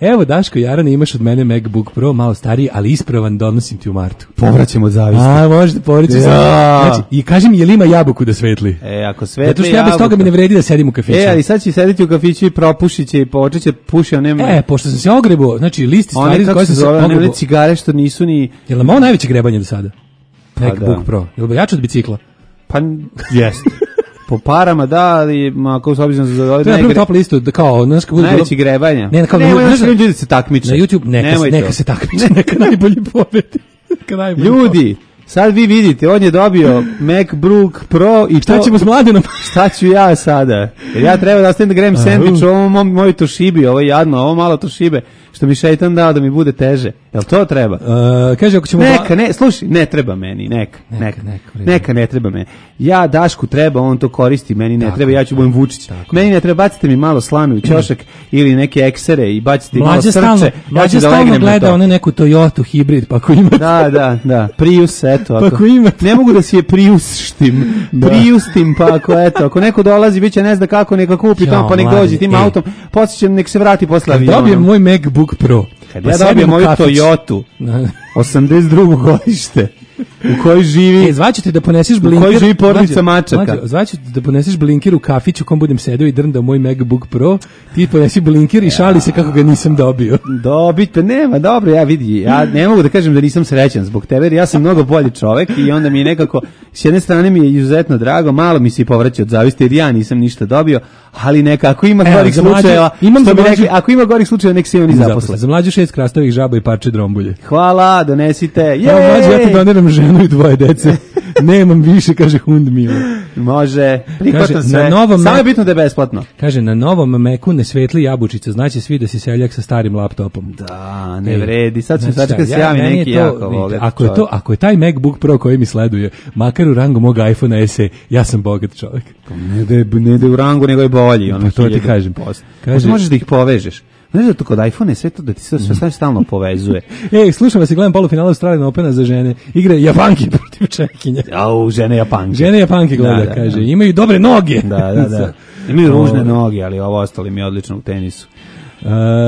Evo Daško Jarane, imaš od mene MacBook Pro, malo stariji, ali ispravan, donosim ti u martu. Povraćemo od zavisti. A, možete povraćati. Ja. Znači, i kaži mi, je li ima jabuku da svetli? E, ako svetli Zato što ja bez toga mi ne vredi da sedim u kafiću. E, ali sad će sediti u kafiću i propušit će i počet će puši, a nema... E, pošto sam se ogrebo, znači listi stvari One, za kako koje se sam se zove, one ogrebo. cigare što nisu ni... Je li ovo najveće grebanje do sada? Pa MacBook da. Pro. Je li jače od bicikla? Pa, jeste. Po parama, da, ali ako se obzirom za ovdje... To je napravim top listu, da kao, znaš kako bude... Najveći grebanja. Ne, kao, Nemoj, znaš, znaš, ljudi da se takmiče. na YouTube, neka, Nemoj neka to. se takmiče, neka najbolji pobedi. Neka najbolji Ljudi, sad vi vidite, on je dobio MacBook Pro i Šta to... ćemo s mladinom? Šta ću ja sada? Jer ja treba da ostavim da grem sendvič ovom mom, moj Toshibi, ovo je jadno, ovo malo Toshibe, što mi šeitan dao da mi bude teže. Jel to treba? Uh, kaže, ako ćemo... Neka, ne, slušaj, ne treba meni, neka, neka, Neka, neka, neka, neka, ne treba meni. Ja Dašku treba, on to koristi, meni ne Tako, treba, ja ću budem Vučić. tako. Meni ne treba, bacite mi malo slame u ćošak ili neke eksere i bacite mi malo Mlađa srce, stalno, ja mlađa ću da stalno legnem na gleda to. ono neku Toyota hibrid, pa ako imate... Da, da, da, Prius, eto. Pa ako imate. Ne mogu da si je Priusštim, Da. Priustim, pa ako, eto, ako neko dolazi, bit će ne zna kako, neka kupi Ja, tamo, pa nek mlađe, dođe tim ej. autom, podsjećam, nek se vrati posle Kad avionom. dobijem moj MacBook Pro, Kad pa ja sedim dobijem u moju kafić. Toyotu, Da. osamdeset drugo godište, u kojoj živi... E, zvaću te da poneseš U blinker. kojoj živi porodica Mlađo, mačaka. mlađo, zvaću te da poneseš blinker u kafić u kom budem sedeo i drndao moj MacBook Pro. Ti ponesi blinker i šali se kako ga nisam dobio. Dobit, pa nema, dobro, ja vidi, ja ne mogu da kažem da nisam srećan zbog tebe, jer ja sam mnogo bolji čovek i onda mi je nekako, s jedne strane mi je izuzetno drago, malo mi se i povraća od zavisti, jer ja nisam ništa dobio, ali neka, ako ima Evo, gorih za mlađe- slučajeva, imam što za bi mlađe- rekli, ako ima gorih slučajeva, nek se i oni zaposle. Za mlađu šest krastovih žaba i parče drombulje. Hvala, donesite, Evo, mlađe, ja ti jej! doniram ženu i dvoje dece. Nemam više, kaže Hund Milo. Može, prihvatam Kaže, sve, na novom samo je Mac- bitno da je besplatno. Kaže, na novom Macu ne svetli jabučica, znači svi da si seljak sa starim laptopom. Da, ne Ej, vredi, sad ću znači sačekati šta, se javi meni je neki to, jako vidite, vogat ako je to, čovjek. ako je taj MacBook Pro koji mi sleduje, makar u rangu mog iPhone S E, ja sam bogat čovjek. Ne da je, ne da je u rangu, nego je bolji. Ono Pa to ti hiljadu kažem. posto. Kaže- Možda možeš da ih povežeš. Znaš da to kod iPhone je sve to da ti se sve sve stalno povezuje. Ej, slušam vas i gledam polufinale Australijan Opena za žene. Igra Japanki protiv Čekinja. Au, žene Japanke. Žene Japanke gleda, Da, da, kaže. da. Imaju dobre noge. Da, da, da. Imaju ružne noge, ali ovo ostali mi je odlično u tenisu. Uh,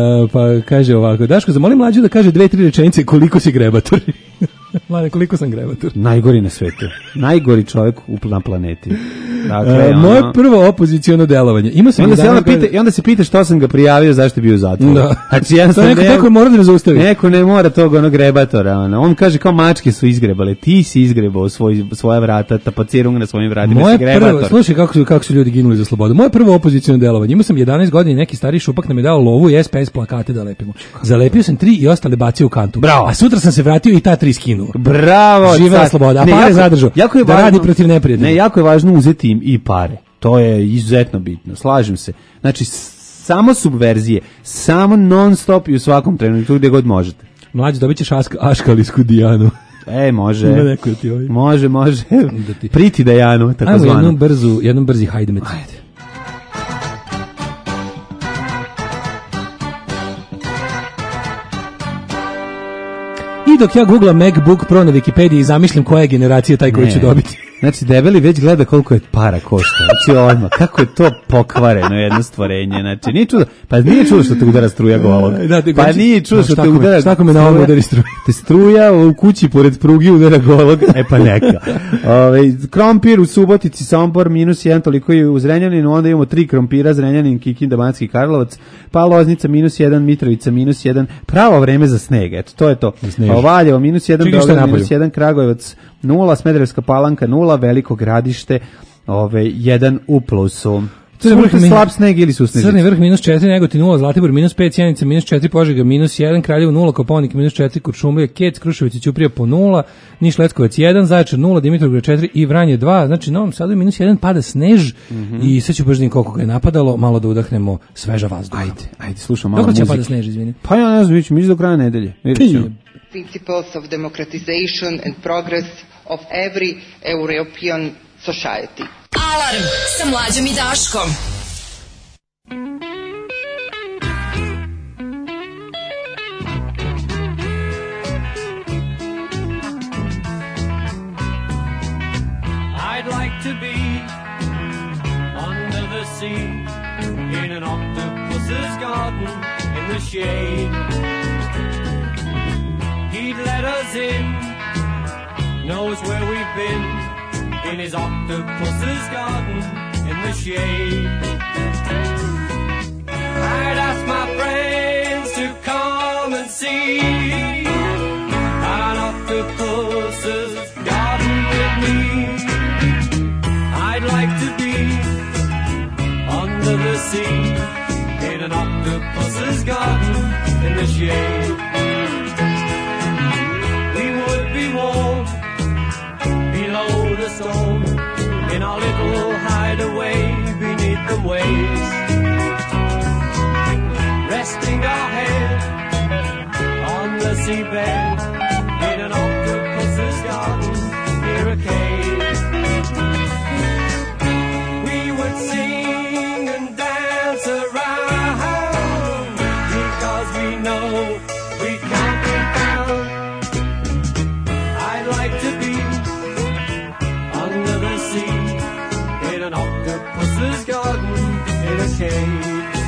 pa kaže ovako, Daško, zamolim mlađu da kaže dve, tri rečenice koliko si grebator. Mlade, koliko sam grebator. Najgori na svetu. Najgori čovjek u- na planeti. Dakle, Uh, ono- moje prvo opoziciono delovanje. Ima I sam onda se onda jedanaest pita, i onda se pita što sam ga prijavio, zašto je bio u zatvoru. Da. Znači, To jednostavno neko, ne- neko je morao da me zaustavi. Neko ne mora tog onog grebatora. Ono. On kaže kao mačke su izgrebale. Ti si izgrebao svoj, svoja vrata, tapacirung na svojim vratima. Moje si grebator. prvo, slušaj kako su, kako su ljudi ginuli za slobodu. Moje prvo opoziciono delovanje. Imao sam jedanaest godina i neki stari šupak nam je dao lovu i S P S plakate da lepimo. Zalepio sam tri i ostale bacio u kantu. Bravo. A sutra sam se vratio i ta tri skinuo. Bravo, Živela car. sloboda, a Ne, pare jako- zadržao. jako je Da važno- radi protiv neprijatelja. Ne, jako je važno uzeti im i pare. To je izuzetno bitno, slažem se. Znači, s- samo subverzije, samo non stop i u svakom trenutku gdje god možete. Mlađe, dobit ćeš ask, aškalisku Dijanu. E, može. Ima neko da ti ovaj- Može, može. Da ti- Priti Dejanu, tako Ajmo jednu zvano. brzu, jednu brzi hajdmet. Ajde. I dok ja googlam MacBook Pro na Wikipediji i zamišljam koja je generacija taj koji Ne. ću dobiti. Znači, debeli već gleda koliko je para košta. Znači, odmah, kako je to pokvareno jedno stvorenje. Znači, nije čudo, pa nije čudo što te udara struja golog. Da, ti- Pa nije čudo što Šta te ako me- udara šta ako me na ovom udari struja? Te struja u kući pored prugi udara golog. E pa neka. Ove, krompir u Subotici, Sombor, minus jedan, toliko i u Zrenjaninu, onda imamo tri krompira, Zrenjanin, Kikinda, Banatski Karlovac, pa Loznica, minus jedan, Mitrovica, minus jedan, pravo vreme za sneg, eto, to je to. sneg. Pa Valjevo, minus jedan, Čekaj, šta je Beograd, napolju? minus jedan, Kragujevac, nula, Smederevska Palanka, nula, Veliko Gradište, ove, jedan u plusu. Crni vrh Sutra mi- slab sneg ili su snežice? Crni vrh minus četiri, Negotin nula, Zlatibor minus pet, Sjenica minus četiri, Požega minus jedan, Kraljevo nula, Kopaonik minus četiri, Kuršumlija, Kec, Kruševac i Ćuprija po nula, Niš Letkovac jedan, Zaječar nula, Dimitrovgrad četiri i Vranje dva. Znači, na Novom Sadu je minus jedan, pada snež i sad ću baš da vidim koliko ga je napadalo, malo da udahnemo sveža vazduha. Ajde, ajde, slušam malo Kako će muzike. pada snež, izvini? Pa ja ne znam, vidit ćemo, mislim do kraja nedelje. Vidjet ćemo. principles of democratization and progress of every European society. Alarm sa Mlađom i Daškom. I'd like to be under the sea in an octopus's garden in the the shade. He'd let us in, knows where we've been, in his octopus's garden in the shade. I'd ask my friends to come and see an octopus's garden with me. I'd like to be under the sea in an octopus's garden in the shade. We would be warm below the storm in our little hideaway beneath the waves, resting our head on the seabed in an octopus's garden near a cave. We would sing and dance around because we know we can't be found. I'd like to be under the sea in an octopus's garden in a cave.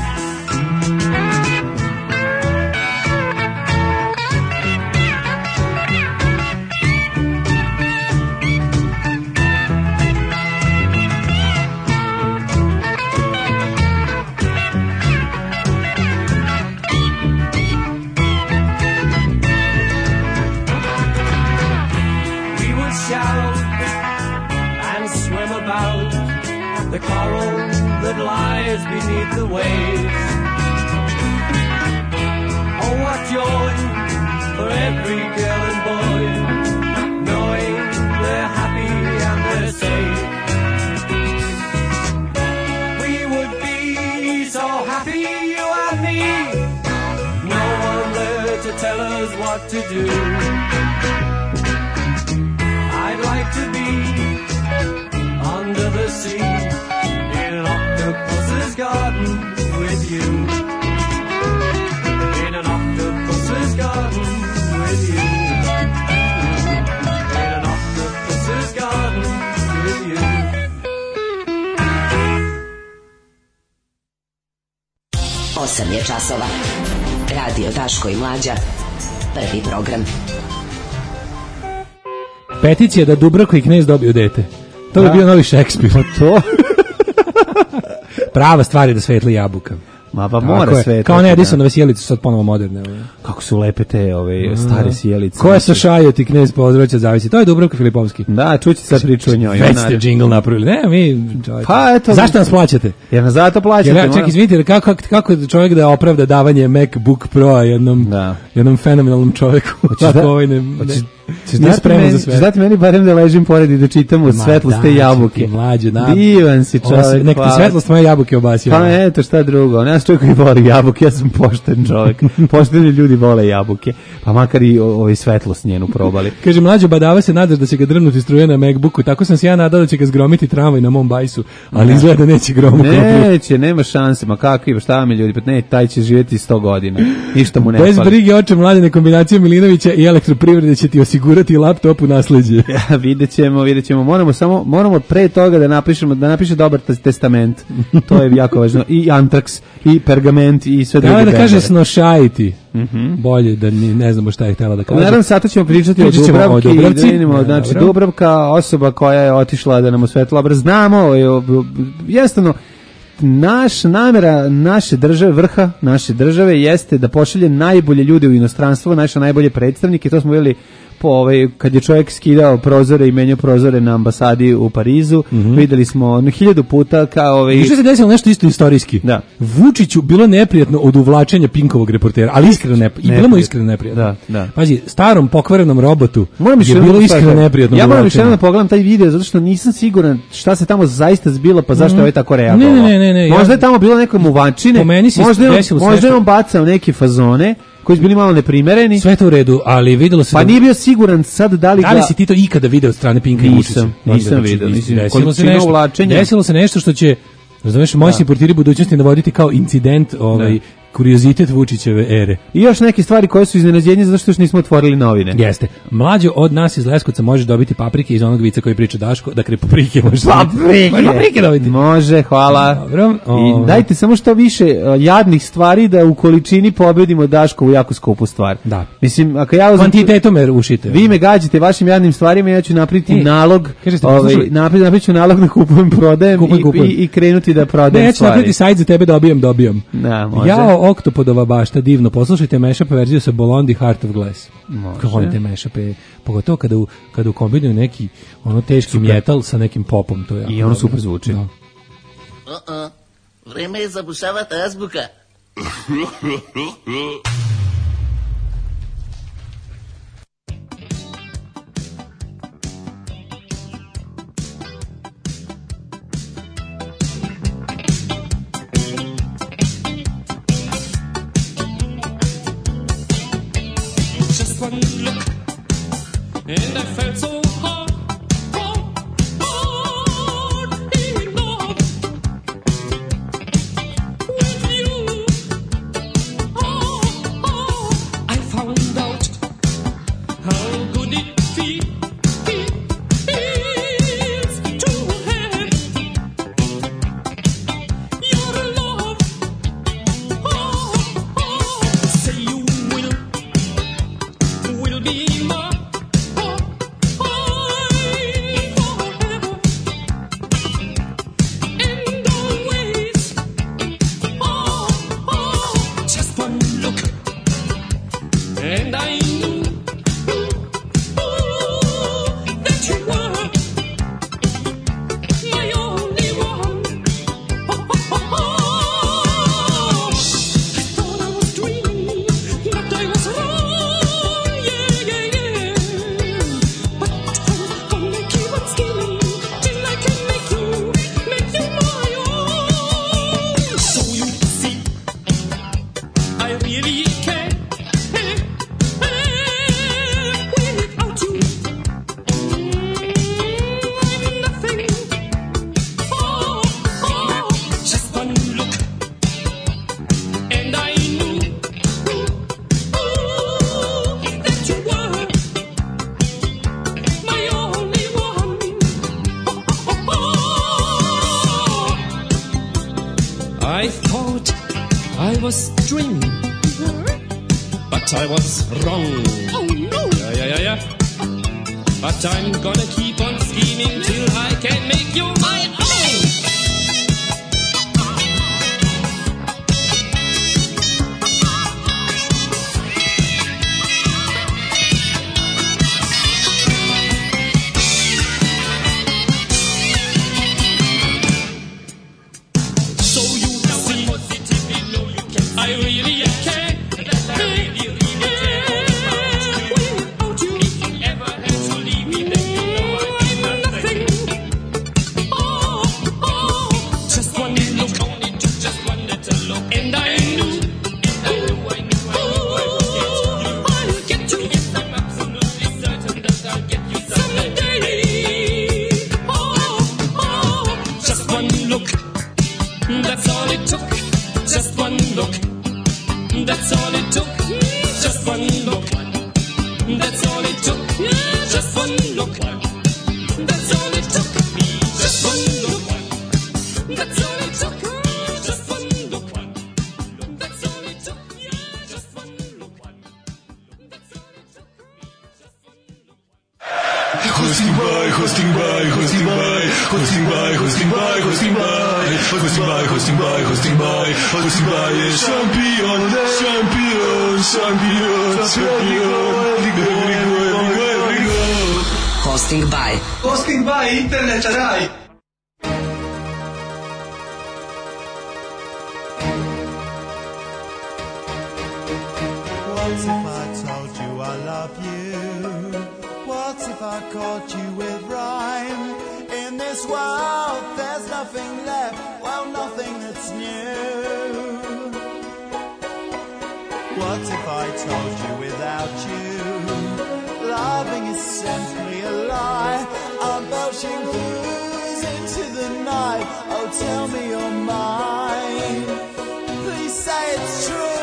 The coral that lies beneath the waves. Oh, what joy for every girl and boy, knowing they're happy and they're safe. We would be so happy, you and me, no one there to tell us what to do. I'd like to be under the sea in an octopus's garden with you. In an octopus's garden with you. In an octopus's garden with you. Osam je časova. Radio Daško i Mlađa. Prvi program. Peticija da Dubravko i Knez dobiju dete. To bi bio novi Šekspir. To? Prava stvar je da svetli jabuka. Ma pa mora sve. Kao ne Edisonove sjelice su sad ponovo moderne. Ove. Kako su lepe te ove stare sjelice. Ko je Sašajo ti Knez Pozdraća zavisi. To je Dubravka Filipovski. Da, čući sad priču o njoj. Već ste džingl napravili. Ne, mi čovječe. Pa eto. Zašto nas plaćate? Jer nas zato plaćate. Jer, ček, izvinite, kako, kako čovjek da opravda davanje MacBook Pro jednom, da. jednom fenomenalnom čovjeku? Tako da, ovaj ne, ne, nije spreman za sve. Ćeš dati meni barem da ležim pored i da čitam od svetlost te jabuke. Mlađe, na, divan si čovjek. Nek ti svetlost moje jabuke obasio. Pa eto, šta drugo. Ne, čovjek koji voli jabuke, ja sam pošten čovjek. Pošteni ljudi vole jabuke. Pa makar i ovaj svetlost njenu probali. Kaže, mlađo badava se nadaš da će ga drnuti struje na MacBooku. Tako sam se ja nadao da će ga zgromiti tramvaj na mom bajsu. Ali izgleda neće gromu. Neće, nema šanse. Ma kakvi, šta mi ljudi? Pa ne, taj će živjeti sto godina. Ništa mu ne fali. Bez brige oče Mladene, kombinacija Milinovića i elektroprivrede će ti osigurati laptop u nasleđe. Ja, vidjet ćemo, vidjet ćemo. Moramo samo, moramo pre toga da napišemo, da napiše dobar testament. To je jako važno. I antraks, i pergament, i sve druge. Da, da kaže snošajiti. Mm-hmm. Bolje da ni, ne znamo šta je htjela da kaže. Naravno, sada ćemo pričati o Dubravki. O Dubravci. Da vidimo, znači, dobro. Dubravka, osoba koja je otišla da nam osvetla obraz. Znamo, jednostavno, naš namera naše države, vrha naše države jeste da pošalje najbolje ljude u inostranstvo, naše najbolje predstavnike. To smo vidjeli po ovaj, kad je čovjek skidao prozore i menjao prozore na ambasadi u Parizu, mm-hmm. videli smo na hiljadu puta kao ovaj... Više se desilo nešto isto istorijski. Da. Vučiću bilo neprijatno od uvlačenja Pinkovog reportera, ali iskreno ne, i bilo mu iskreno neprijatno. Da, da. Pazi, starom pokvarenom robotu je bilo iskreno neprijatno. Ja moram još jednom da pogledam taj video, zato što nisam siguran šta se tamo zaista zbilo, pa zašto mm-hmm. je ovaj tako reagovao. Ne, ne, ne, ne, možda je tamo bilo neko muvačine, možda je, možda je on bacao neke fazone koji su bili malo neprimereni. Sve to u redu, ali videlo se... Pa da... nije bio siguran sad da li ga... Da li si ti to ikada video od strane Pinka i Vučića? Nisam, nisam vidio. Desilo se nešto, desilo se nešto što će, razumeš, moćni portiri budućnosti navoditi kao incident, ovaj, kuriozitet Vučićeve ere. I još neke stvari koje su iznenađenje zato što još nismo otvorili novine. Jeste. Mlađo od nas iz Leskovca možeš dobiti paprike iz onog vica koji priča Daško, dakle paprike možeš dobiti. Paprike! Može paprike dobiti. Može, hvala. Dobro. I dajte samo što više uh, jadnih stvari da u količini pobedimo Daškovu jako skupu stvar. Da. Mislim, ako ja uzem... Kvantitetom me rušite. Vi me gađate vašim jadnim stvarima, ja ću napraviti e, nalog, kažete, ovaj, napraviti, napraviti ću nalog da kupujem, prodajem, kupujem, i, kupujem. I, i krenuti da prodajem ne, ja ću stvari. napraviti sajt za tebe, dobijam, dobijam. Da, može. Jao, Oktopodova bašta, divno. Poslušajte mashup verziju sa Blondie Heart of Glass. Može. Kako volim te mashupe, pogotovo kada, u, kada ukombinuju neki ono teški super metal sa nekim popom. To je i ono super zvuči. Da. Uh-uh. Vreme je zabušavati azbuka. Just one look, and I felt so hard, hard, hard in love with you. Oh, oh, I found out how good it feel, feel, feels to have your love. Oh, oh, say you will. Will be my oh, oh, forever and always. Oh, oh, just one look, and I knew ooh, that you were my only one. Oh, oh, oh, I thought I was dreaming, but I was wrong. I thought I was dreaming, but I was wrong. Oh no! Yeah, yeah, yeah, yeah. But I'm gonna keep on scheming till I can make you my own. I really care. I really, really care. Without you, if you ever had to leave me, then you know I'm nothing. Oh, oh, just one look, only took just one little look, and I knew, and I knew, I knew, I knew I would get you. I'll get you. Yes, I'm absolutely certain that I'll get you someday. Oh, oh, just one look, that's all it took. Just one look. That's all it took. Just one look. That's all it took. Just one look. That's all it took. Just one look. That's all it took. Just one look. That's all it took. Just one look. That's all it took. Hosting by, hosting by, hosting by, hosting by, hosting by, hosting by, hosting by, hosting by, hosting by, hosting by je šampion, šampion, šampion, šampion, Rigo, Rigo, Rigo. Hosting by. Hosting by Internet Raj. What if I told you I love you? What if I caught you with rhyme? In this world there's nothing left, well nothing that's new. What if I told you without you loving is simply a lie? I'm belching booze into the night. Oh, tell me you're mine. Please say it's true.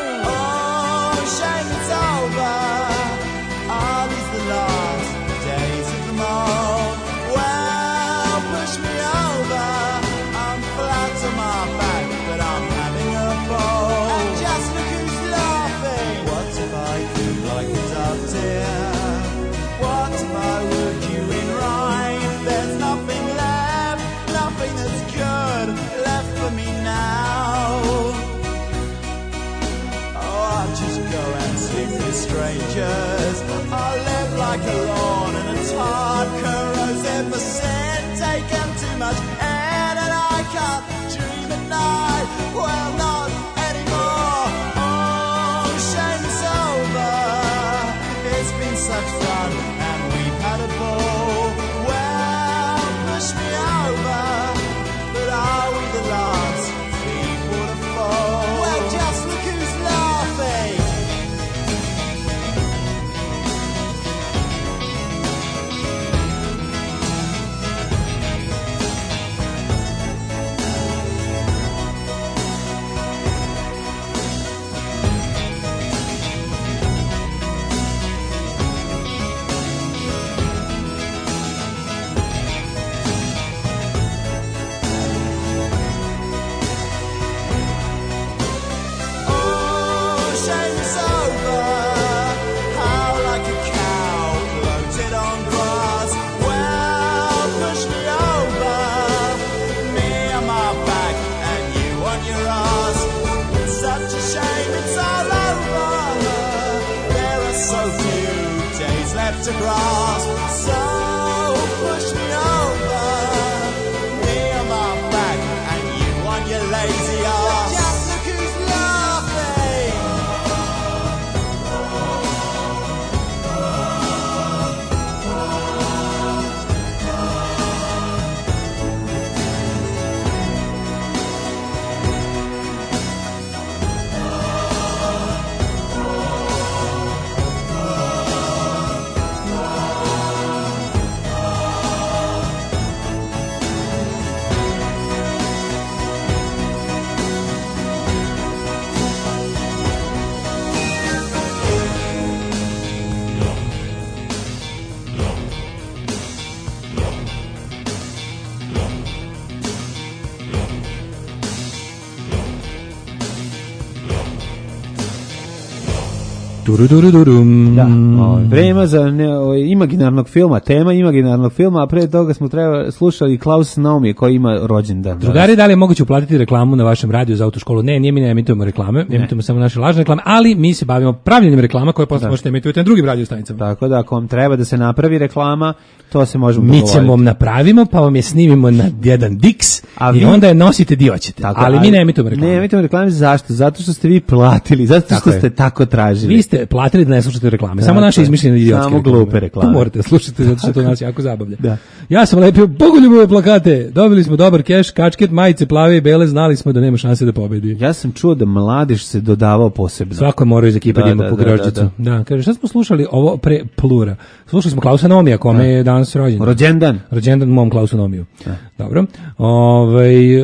for me now. Oh, I'll just go and sleep with strangers. I'll live like a lawn in a tart corrosive percent. Taken too much air and I can't dream at night. Well, not anymore. Oh, shame's over. It's been such fun and we've had a ball. Well, push me over, but are we the last people to fall? Well, just look who's laughing. To grasp, so push me over, me on my back and you on your lazy ass. Just look who's laughing. Durudurudurum. Da, ovaj, vreme za ne, ovaj, imaginarnog filma, tema imaginarnog filma, a pre toga smo treba slušali Klaus Naumi koji ima rođendan. Drugari, da li je moguće uplatiti reklamu na vašem radiju za autoškolu? Ne, nije, mi ne emitujemo reklame, ne emitujemo samo naše lažne reklame, ali mi se bavimo pravljenjem reklama koje posle možete emitovati na drugim radio stanicama. Tako da, ako vam treba da se napravi reklama, to se možemo mi dogovoriti. ćemo vam napravimo, pa vam je snimimo na jedan Dix a i vi... onda je nosite di hoćete. Tako, ali, ali mi ne emitujemo reklame. Ne emitujemo reklame, zašto? Zato što ste vi platili, zato što tako ste je. tako tražili. Vi ste platili da ne slušate reklame, samo naše izmišljene idiotske samo glupe reklame. To morate slušati, zato što to nas jako zabavlja. Da. Ja sam lepio bogoljubove plakate, dobili smo dobar keš, kačket, majice plave i bele, znali smo da nema šanse da pobedi. Ja sam čuo da mladež se dodavao posebno. Svako mora iz ekipa da ima po grožđicu. Da, da, da. da, kaže, šta smo slušali ovo pre Plura? Slušali smo Klausa Nomija, kome da. je danas rođendan. Rođendan. Rođendan mom Klausu Nomiju. Da. Dobro. Ovaj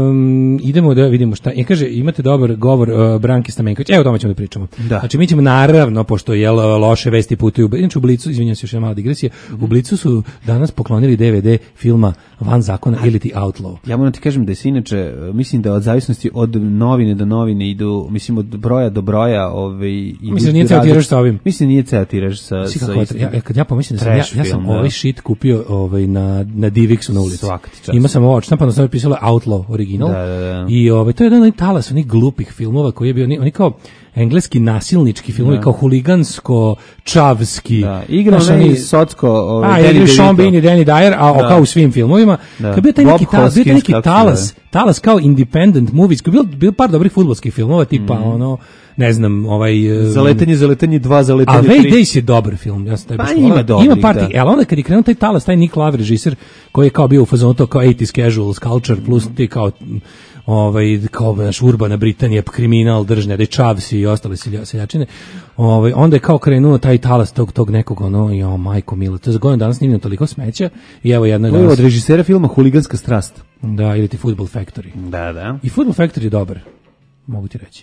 um, idemo da vidimo šta. I kaže, imate dobar govor uh, Branke Stamenković. Evo o tome ćemo da pričamo. Da. Znači mi ćemo naravno, pošto je loše vesti putuju. Inače u Blicu, izvinjavam se još jedna mala digresija, u Blicu su danas poklonili D V D filma Van zakona ili ti Outlaw. Ja moram ti kažem da je inače, mislim da od zavisnosti od novine do novine idu, mislim od broja do broja, ovaj i mislim da nije ceo tiraž sa ovim. Mislim da nije ceo tiraž sa sa ja, ja kad ja pomislim da sam ja, ja sam film, ovaj shit kupio ovaj na na Divixu na ulici. Ima sam ovo, štampano sam pisalo Outlaw original. Da, da, da. I ovaj to je jedan talas onih glupih filmova koji je bio oni, oni kao engleski nasilnički filmovi da. kao huligansko čavski. Da, igra onaj Socko, ovaj Danny Sean Bean i Danny Dyer, a da. kao u svim filmovima. Da. Kad bio taj neki talas, bio taj neki talas, talas kao independent movies, koji bio bio par dobrih fudbalskih filmova tipa mm. ono ne znam, ovaj Zaletanje, zaletanje dva, zaletanje tri. A Way Days je dobar film, ja sam taj pa ima dobrih, ima par tih, ali onda kad je krenuo taj talas, taj Nick Lave režiser, koji je kao bio u fazonu to kao eighties casual culture, plus ti kao ovaj kao naš urbana Britanija, kriminal, držne, dečavsi i ostale seljačine. Ovaj onda je kao krenuo taj talas tog tog nekog ono, jo majko mila, to je za godinu danas snimljeno toliko smeća i evo jedna danas od režisera filma Huliganska strast. Da, ili ti Football Factory. Da, da. I Football Factory je dobar, mogu ti reći.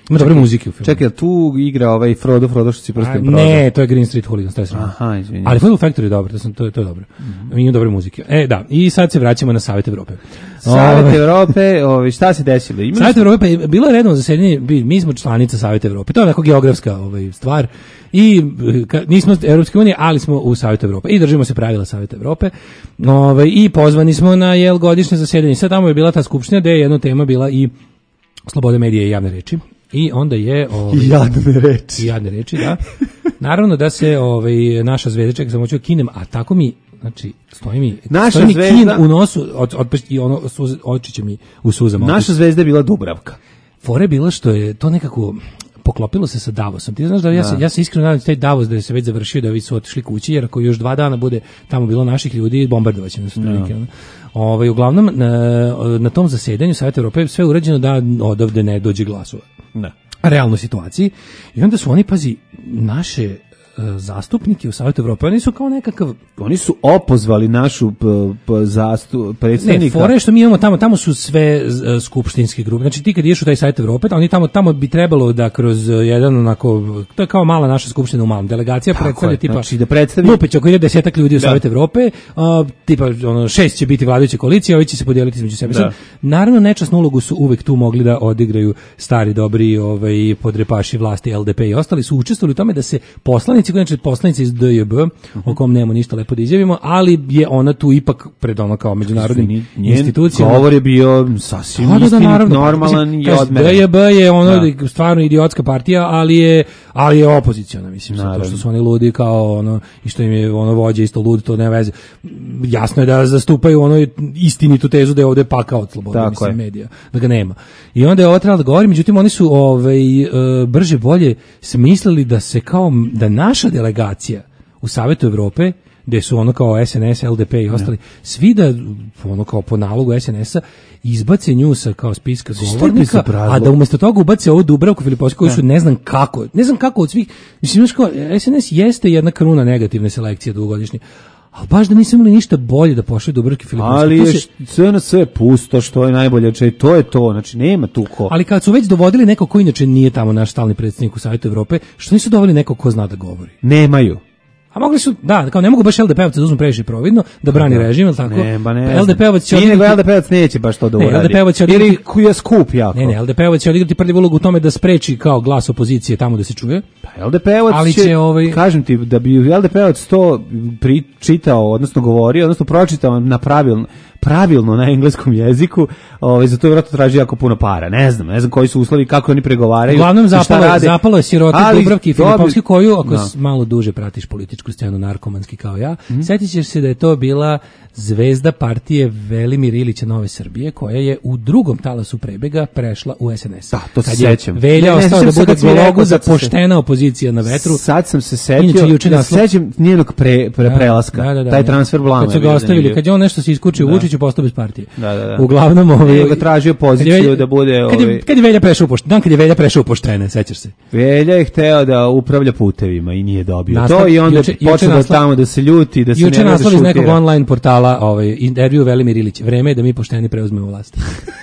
Ima dobre muzike u filmu. Čekaj, tu igra ovaj Frodo, Frodo što si prsten prodao. Ne, to je Green Street Hooligans, to je srano. Aha, izvinjam. Ali Football Factory je dobro, to, sam, to, je, to je dobro. Mm-hmm. Ima dobre muzike. E, da, i sad se vraćamo na Savet Evrope. Savet Evrope, ovaj, šta se desilo? Imali Savet Evrope, bilo je redno zasedanje, mi smo članica Saveta Evrope, to je onako geografska ovaj, stvar, i ka, nismo Evropske unije, ali smo u Savetu Evrope i držimo se pravila Saveta Evrope, ovaj, i pozvani smo na jel, godišnje zasedanje. Sad tamo je bila ta skupština gde je jedna tema bila i sloboda medija i javne reči. I onda je ovaj, I jadne reči. I jadne reči, da. Naravno da se ovaj, naša zvezda, čeka sam hoću kinem, a tako mi, znači, stoji mi, naša stoji mi zvezda, kin u nosu, od, od, i ono, suz, oči će mi u suzama. Naša zvezda je bila Dubravka. Fore je bilo što je to nekako poklopilo se sa Davosom. Ti znaš da ja, da. Se, ja se iskreno nadam da taj Davos da je se već završio, da vi su otišli kući, jer ako još dva dana bude tamo bilo naših ljudi, bombardovaće nas. No. Ovaj, uglavnom, na, na tom zasedanju Saveta Evrope sve urađeno da odavde ne dođe glasova. Da. Realnoj situaciji. I onda su oni, pazi, naše uh, zastupnike u Savetu Evrope, oni su kao nekakav... Oni su opozvali našu p, p, zastu, predstavnika. Ne, fore što mi imamo tamo, tamo su sve uh, skupštinske grupe. Znači ti kad ideš u taj Savet Evrope, oni tamo, tamo bi trebalo da kroz jedan onako, to je kao mala naša skupština u malom. Delegacija predstavlja tipa, znači da predstavi... Lupić, ako ide desetak ljudi u da. Savet Evrope, uh, tipa ono, šest će biti vladajuće koalicije, ovi će se podijeliti između sebe. Da. Naravno, nečasnu ulogu su uvek tu mogli da odigraju stari, dobri ovaj, podrepaši vlasti L D P i ostali su učestvovali u tome da se poslanici, znači poslanici iz D J B, uh-huh. o kom nemamo ništa lepo da izjavimo, ali je ona tu ipak pred ono kao međunarodnim institucijama. Govor je bio sasvim da, da, istinit, naravno, normalan i odmeren. D J B je ono da. Stvarno idiotska partija, ali je ali je opoziciona, mislim, zato što su oni ludi kao ono i što im je ono vođa isto lud, to nema veze. Jasno je da zastupaju ono istinitu tezu da je ovde pakao od slobode, mislim, medija, da ga nema. I onda je ovo trebalo da govori, međutim oni su ovaj, brže bolje smislili da se kao da naša delegacija u Savetu Evrope, gde su ono kao S N S, L D P i ostali, ne. Svi da ono kao po nalogu S N S-a izbace nju sa kao spiska govornika, a da umesto toga ubace ovu Dubravku Filipovsku koju su ne znam kako, ne znam kako od svih, mislim, kao, S N S jeste jedna kruna negativne selekcije dugogodišnje, ali baš da nisam imali ništa bolje da pošle Dubravke Filipovske. Ali je sve na sve pusto, što je najbolje, če, to je to, znači nema tu ko. Ali kad su već dovodili neko ko inače nije tamo naš stalni predstavnik u Savetu Evrope, što nisu doveli neko ko zna da govori? Nemaju. A mogli su, da, kao ne mogu baš L D P-ovce da uzmu previše providno, da brani da. Režim, ili tako? Ne, ba ne. L D P-ovac će odigrati... L D P-ovac neće baš to da uradi. L D P-ovac će odigrati... Jer je skup jako. Ne, ne, L D P-ovac će odigrati prljivu ulogu u tome da spreči kao glas opozicije tamo da se čuje. Pa L D P-ovac će, će ovaj... kažem ti, da bi L D P-ovac to pričitao, odnosno govorio, odnosno pročitao na pravilno, pravilno na engleskom jeziku, ovaj, za to je vjerojatno traži jako puno para. Ne znam, ne znam koji su uslovi, kako oni pregovaraju. Uglavnom zapalo, zapalo je sirote Dubravke i Filipovski koju, ako no. malo duže pratiš političku scenu narkomanski kao ja, mm-hmm. setit ćeš se da je to bila zvezda partije Velimir Ilića Nove Srbije, koja je u drugom talasu prebega prešla u S N S. Da, to se kad sećam. Velja ostao da bude gologu za poštena opozicija na vetru. Sad sam se setio, da se sećam njenog pre, pre, da, prelaska, da, da, da, taj transfer blama. Kad su ga ostavili, kad je on nešto se iskučio da. Vučiću, postao bez partije. Da, da, da. Uglavnom, ovaj, je ga tražio poziciju Velja, da bude... Kad je, kad je Velja prešao u poštene, dan kad je Velja prešao u poštene, sećaš se. Velja je hteo da upravlja putevima i nije dobio nastav, to i onda juče, počeo da tamo da se ljuti, da se juče ne može šutira. Juče naslov iz nekog online portala, ovaj, intervju Velimir Ilić, vreme je da mi pošteni preuzmemo vlast.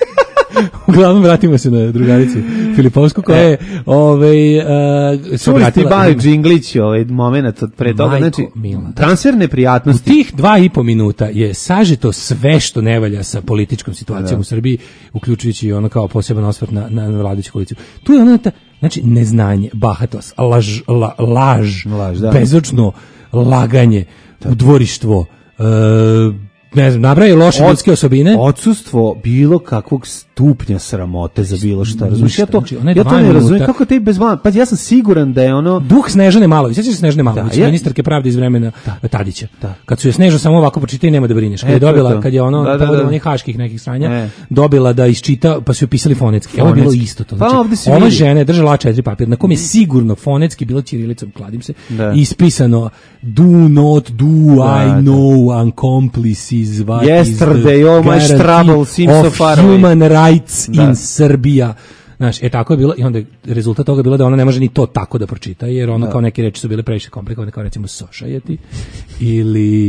Uglavnom vratimo se na drugaricu Filipovsku koja je ovaj uh, se obratila Bali Džinglić ovaj momenat od pre toga, znači Mila. Transfer neprijatnosti. U tih dva i po minuta je sažeto sve što ne valja sa političkom situacijom da. U Srbiji, uključujući ono kao poseban osvrt na na, na vladajuću koaliciju. Tu je ona ta, znači neznanje, bahatost, laž, la, laž, laž da. Bezočno laganje, da. Udvorištvo, uh, ne znam, nabraje loše Od, ljudske osobine. Odsustvo bilo kakvog stupnja sramote za bilo šta. Razumiješ, ja to, znači, ja to ne razumijem. Kako te bez van, pa ja sam siguran da je ono... Duh Snežane Malović, sjećaš se Snežane Malović, da, ja, ministarke pravde iz vremena da, Tadića. Da. Kad su je Sneža samo ovako pročita i nema da brineš. Kad je dobila, kad je ono, da, da, povodom onih haških nekih stranja, e. dobila da isčita, pa su joj pisali fonetski. Ovo je bilo isto to. Znači, pa, ova žena je držala A četiri papir, na kom je sigurno fonetski, bilo ćirilicom, kladim se, da. Ispisano do not do, da, I know, accomplices, what yesterday, all my trouble seems so far away. Human rights da. In Serbia. Znaš, e tako je bilo i onda rezultat toga je bilo da ona ne može ni to tako da pročita, jer ono da. Kao neke reči su bile previše komplikovane, kao recimo sošajeti ili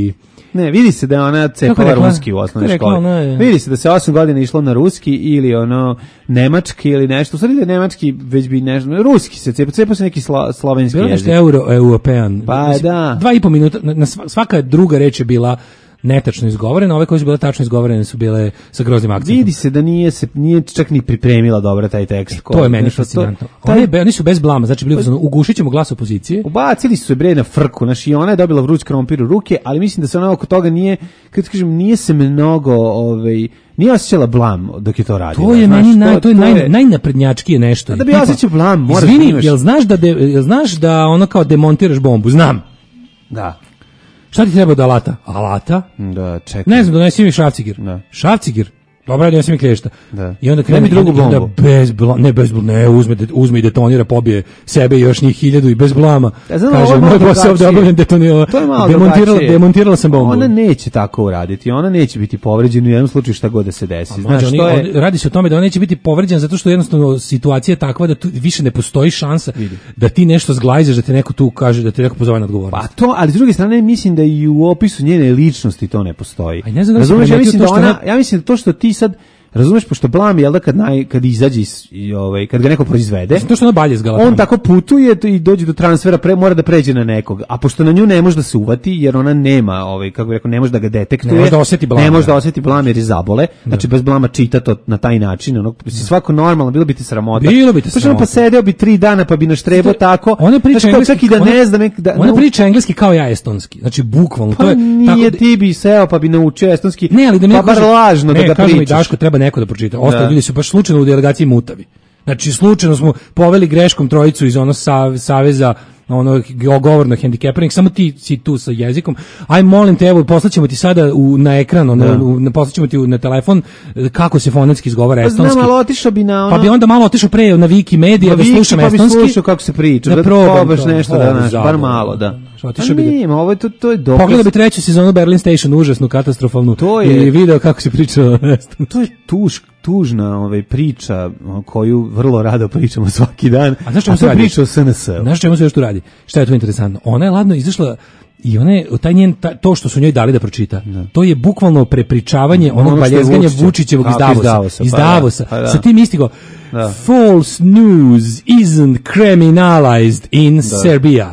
Ne, vidi se da je ona cepala ruski u osnovnoj školi. Ne, vidi se da se osam godina išlo na ruski ili ono nemački ili nešto. U stvari da je nemački već bi nešto, ruski se cepa, cepa se neki slo, slovenski bilo jezik. Bilo nešto euro-european. Pa mislim, da. Dva i po minuta, na svaka druga reč je bila netačno izgovorene, ove koje su bile tačno izgovorene su bile sa groznim akcentom. Vidi se da nije se nije čak ni pripremila dobro taj tekst. E, to je meni fascinantno. To, oni, oni su bez blama, znači bili su ugušit ćemo glas opozicije. Ubacili su se bre na frku, znači i ona je dobila vruć krompir u ruke, ali mislim da se ona oko toga nije, kad kažem, nije se mnogo, ovaj, nije osjećala blam dok je to radila. To je znaš, meni naj, to, to je, naj, je najnaprednjačkije nešto. Da bi osjećao blam, moraš izvini, da imaš. Jel znaš da, de, jel znaš da ono kao demontiraš bombu? Znam. Da. Šta ti treba od alata? Alata? Da, čekaj. Ne znam, donesi mi šrafcigir. Da. Šrafcigir? Dobro, donesi mi klješta. Da. I onda krene drugu bombu. Onda bez blama, ne bez blama, ne, uzme, uzme i detonira, pobije sebe i još njih hiljadu i bez blama. Ja znam, kaže, moj posao ovdje obavljen detonirala. To je malo demontirala, demontirala sam bombu. Ona neće tako uraditi, ona neće biti povređena u jednom slučaju šta god da se desi. Znaš, oni, je... on, radi se o tome da ona neće biti povređena zato što jednostavno situacija je takva da tu više ne postoji šansa Vidi. da ti nešto zglajzaš, da ti neko tu kaže, da ti neko pozove na odgovornost. Pa to, ali s druge strane mislim da i u opisu njene ličnosti to ne postoji. A ne znam da Razumeš, ja mislim da to ona, ona... ja mislim da to što ti sad razumeš, pošto blam je da kad naj kad izađe i ovaj kad ga neko proizvede, to što ona balje zgala. On tako putuje i dođe do transfera, pre mora da pređe na nekog. A pošto na nju ne može da se uvati jer ona nema, ovaj kako bih rekao, ne može da ga detektuje. Ne može da oseti blam. Ne može da oseti blam jer je zabole. Znači bez blama čita to na taj način, ono svako normalno bilo bi ti sramota. Bilo bi ti sramota. Pa sedeo bi tri dana pa bi naštrebao tako. Ona priča engleski, čak i da ne znam da ona priča engleski kao ja estonski. Znači bukvalno to je nije ti bi seo pa bi naučio estonski. Ne, ali da mi pa bar lažno da ga pričaš. Ne, Daško, treba neko da pročita. Ljudi su baš slučajno u delegaciji mutavi. Znači, slučajno smo poveli greškom trojicu iz ono sav, saveza ono govorno hendikepanih, samo ti si tu sa jezikom. Aj molim te, evo poslaćemo ti sada u, na ekran, ono, u, poslaćemo ti u, na telefon kako se fonetski izgovara estonski. Pa znam, ali otišao bi na ono... Pa bi onda malo otišao pre na Wikimedia da slušam pa estonski. Pa bi slušao kako se priča, da probaš nešto da naš, bar malo, da. Otišao bi nema, ovo je to, to je dokaz. Pogledaj bi treću sezonu Berlin Station, užasnu, katastrofalnu. To je, i video kako se priča. To je tuž, tužna ovaj, priča koju vrlo rado pričamo svaki dan. A znaš čemu se radi? Priča o S N S. Znaš čemu se još tu radi? Šta je to interesantno? Ona je ladno izašla i ona je, taj njen, ta, to što su njoj dali da pročita, da. To je bukvalno prepričavanje onog ono baljezganja Vučićevog iz Davosa. Iz Davosa, iz Davosa. Pa, da. Sa tim istigo, da. False news isn't criminalized in da. Serbia.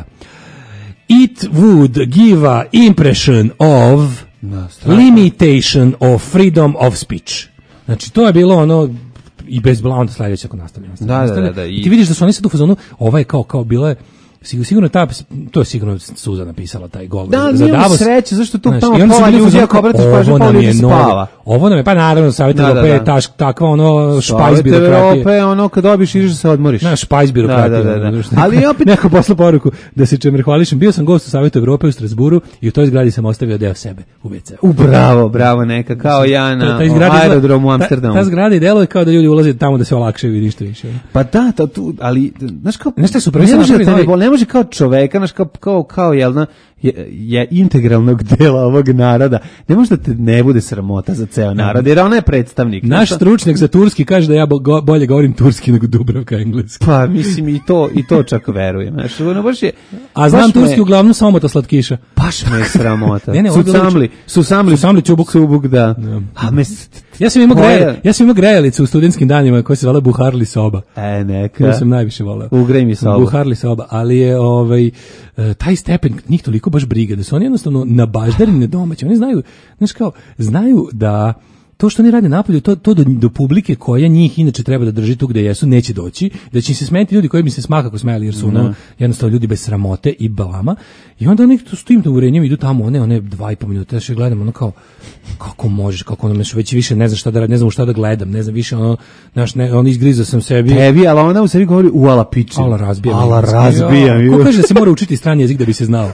It would give a impression of da, limitation of freedom of speech. Znači, to je bilo ono i bez blama, onda sledeće ako nastavljamo. Da, da, da, da. I ti vidiš da su oni sad u fazonu, ova je kao, kao bila je, sigurno ta, to je sigurno Suza napisala taj gol da, za Davos. Da, sreće, zašto tu tamo pola ljudi, ako obratiš pažnju, pola ljudi spava. Ovo nam je, pa naravno, Savjet Evrope je taš, takva ono špajz birokratije. Savjet Evrope ono, kad dobiš, ideš da se odmoriš. Na, špajz birokratije. Da, da, da. Ali opet... Neko posla poruku, da se čemer hvališem, bio sam gost u Savjetu Evrope u Strasburu i u toj zgradi sam ostavio deo sebe u ve ce. U, bravo, bravo, neka, kao ja na aerodromu u Amsterdamu. Ta zgrada i deluje kao da ljudi ulaze tamo da se olakšaju i ništa više. Pa da, tu, ali, znaš kao, nešto su ne može kao čoveka, naš kao, kao, kao jelna, je, je integralnog dela ovog naroda. Ne može da te ne bude sramota za ceo narod, jer ona je predstavnik. Naš stručnjak za turski kaže da ja bo, bolje govorim turski nego Dubravka engleski. Pa, mislim, i to, i to čak verujem. Znaš, ono baš je... A znam turski me, uglavnom samota slatkiša. Baš me je sramota. ne, ne, Susamli, susamli, susamli čubuk. Čubuk, da. Ja. A me... Ja sam imao grejalicu, ja sam imao grejalicu u studentskim danima koja se zvala Buharli soba. E, neka. Koju sam najviše voleo. Ugrej mi sobu. Buharli soba, ali je ovaj taj stepen njih toliko baš briga da su oni jednostavno nabaždarine domaći. Oni znaju, znaš kao, znaju da to što oni rade napolju, to, to do, do publike koja njih inače treba da drži tu gde jesu, neće doći, da će im se smeti ljudi koji bi se smakako smejali, jer su ono, jednostavno ljudi bez sramote i blama, i onda oni tu s tim uverenjem idu tamo, one, one dva i po minuta, ja še gledam, ono kao, kako možeš, kako ono, već više ne znam šta da radim, ne znam šta da gledam, ne znam više, ono, znaš, ne, on izgrizao sam sebi. Tebi, ali ona u sebi govori, u ala piče. Ala razbijam. Ala razbijam. Ko kaže da se mora učiti strani jezik da bi se znao?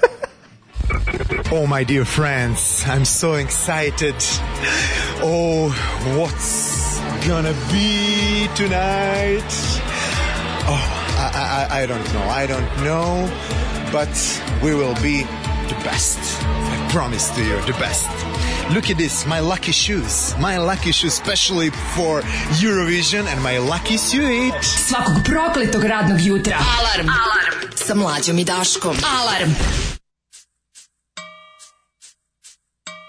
Oh, my dear friends, I'm so excited. Oh, what's gonna be tonight? Oh, I, I, I don't know, I don't know, but we will be the best. I promise to you, the best. Look at this, my lucky shoes. My lucky shoes, especially for Eurovision, and my lucky suit. Svakog prokletog radnog jutra. Alarm. Alarm. Sa Mlađom i Daškom. Alarm.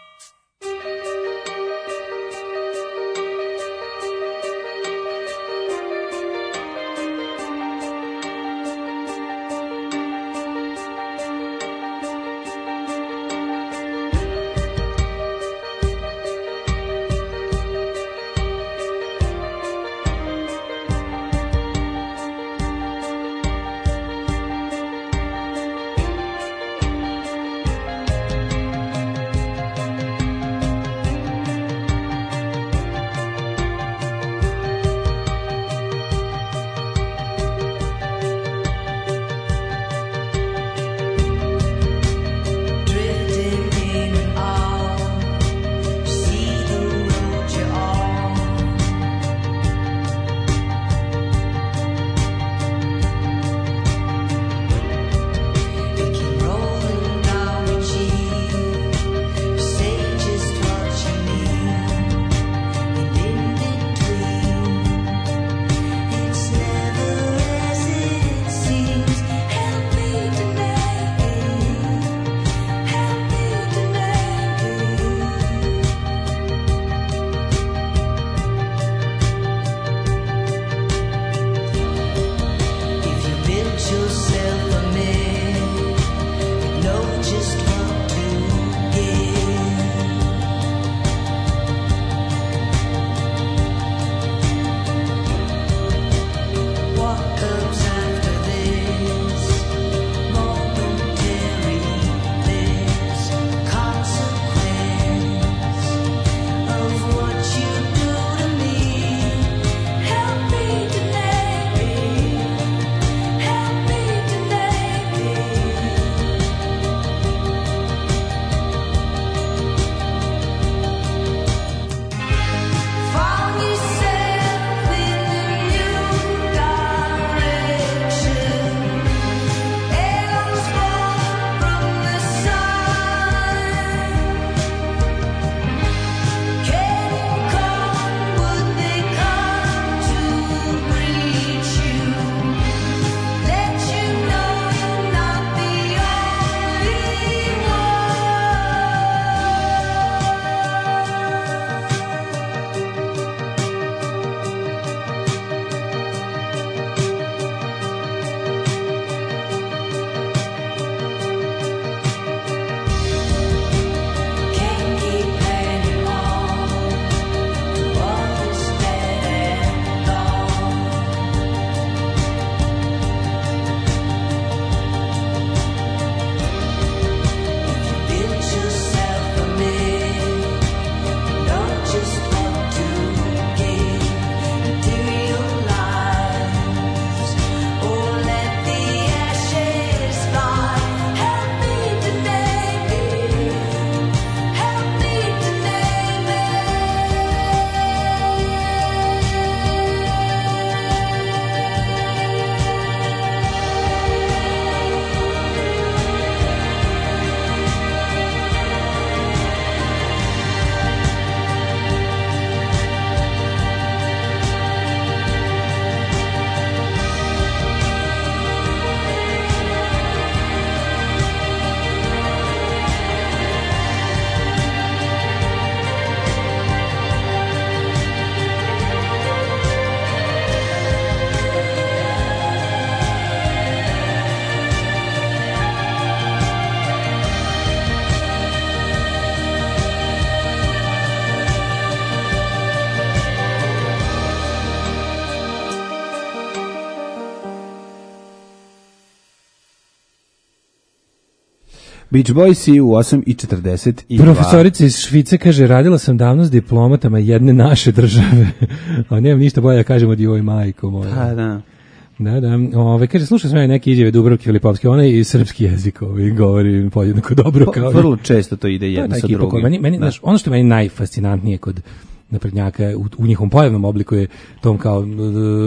Beach Boysi u osam i četrdeset dva. Profesorica iz Švice kaže, radila sam davno s diplomatama jedne naše države. A nemam ništa bolje da kažem od joj majko moja. Pa da. Da, da. Ove, kaže, slušao sam ja neke izjave Dubravke Filipovske, ona i srpski jezik ovaj, govori podjednako dobro. Kao vrlo često to ide jedno sa drugim. Meni, meni, znaš, ono što je meni najfascinantnije kod naprednjaka u, u njihovom pojavnom obliku je tom kao uh,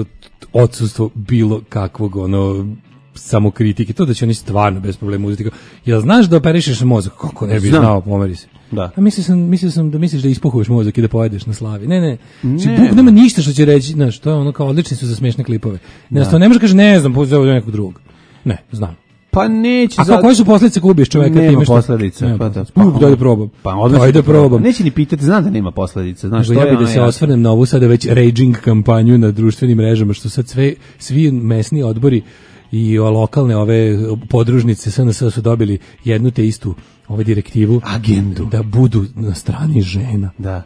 odsustvo bilo kakvog ono samokritike, to da će oni stvarno bez problema uzeti. Jel znaš da operišeš mozak? Kako ne bi znao, pomeri se. Da. A mislio sam, mislio sam da misliš da ispuhuješ mozak i da pojedeš na slavi. Ne, ne. Znači, Bog nema ništa što će reći, znaš, to je ono kao odlični su za smešne klipove. Ne, to ne može kaže ne znam, pozove do nekog drugog. Ne, znam. Pa neće. A kako, koje su posljedice ako ubiješ čoveka? Nema posledice. Pa da. Pa, daj da probam. Pa odlično. Daj da probam. Neće ni pitati, znam da nema posledice. Znaš, ja bih da se osvrnem na ovu sada već raging kampanju na društvenim mrežama, što sad sve, svi mesni odbori i lokalne ove podružnice S N S su dobili jednu te istu ove direktivu, agendu, da budu na strani žena. Da.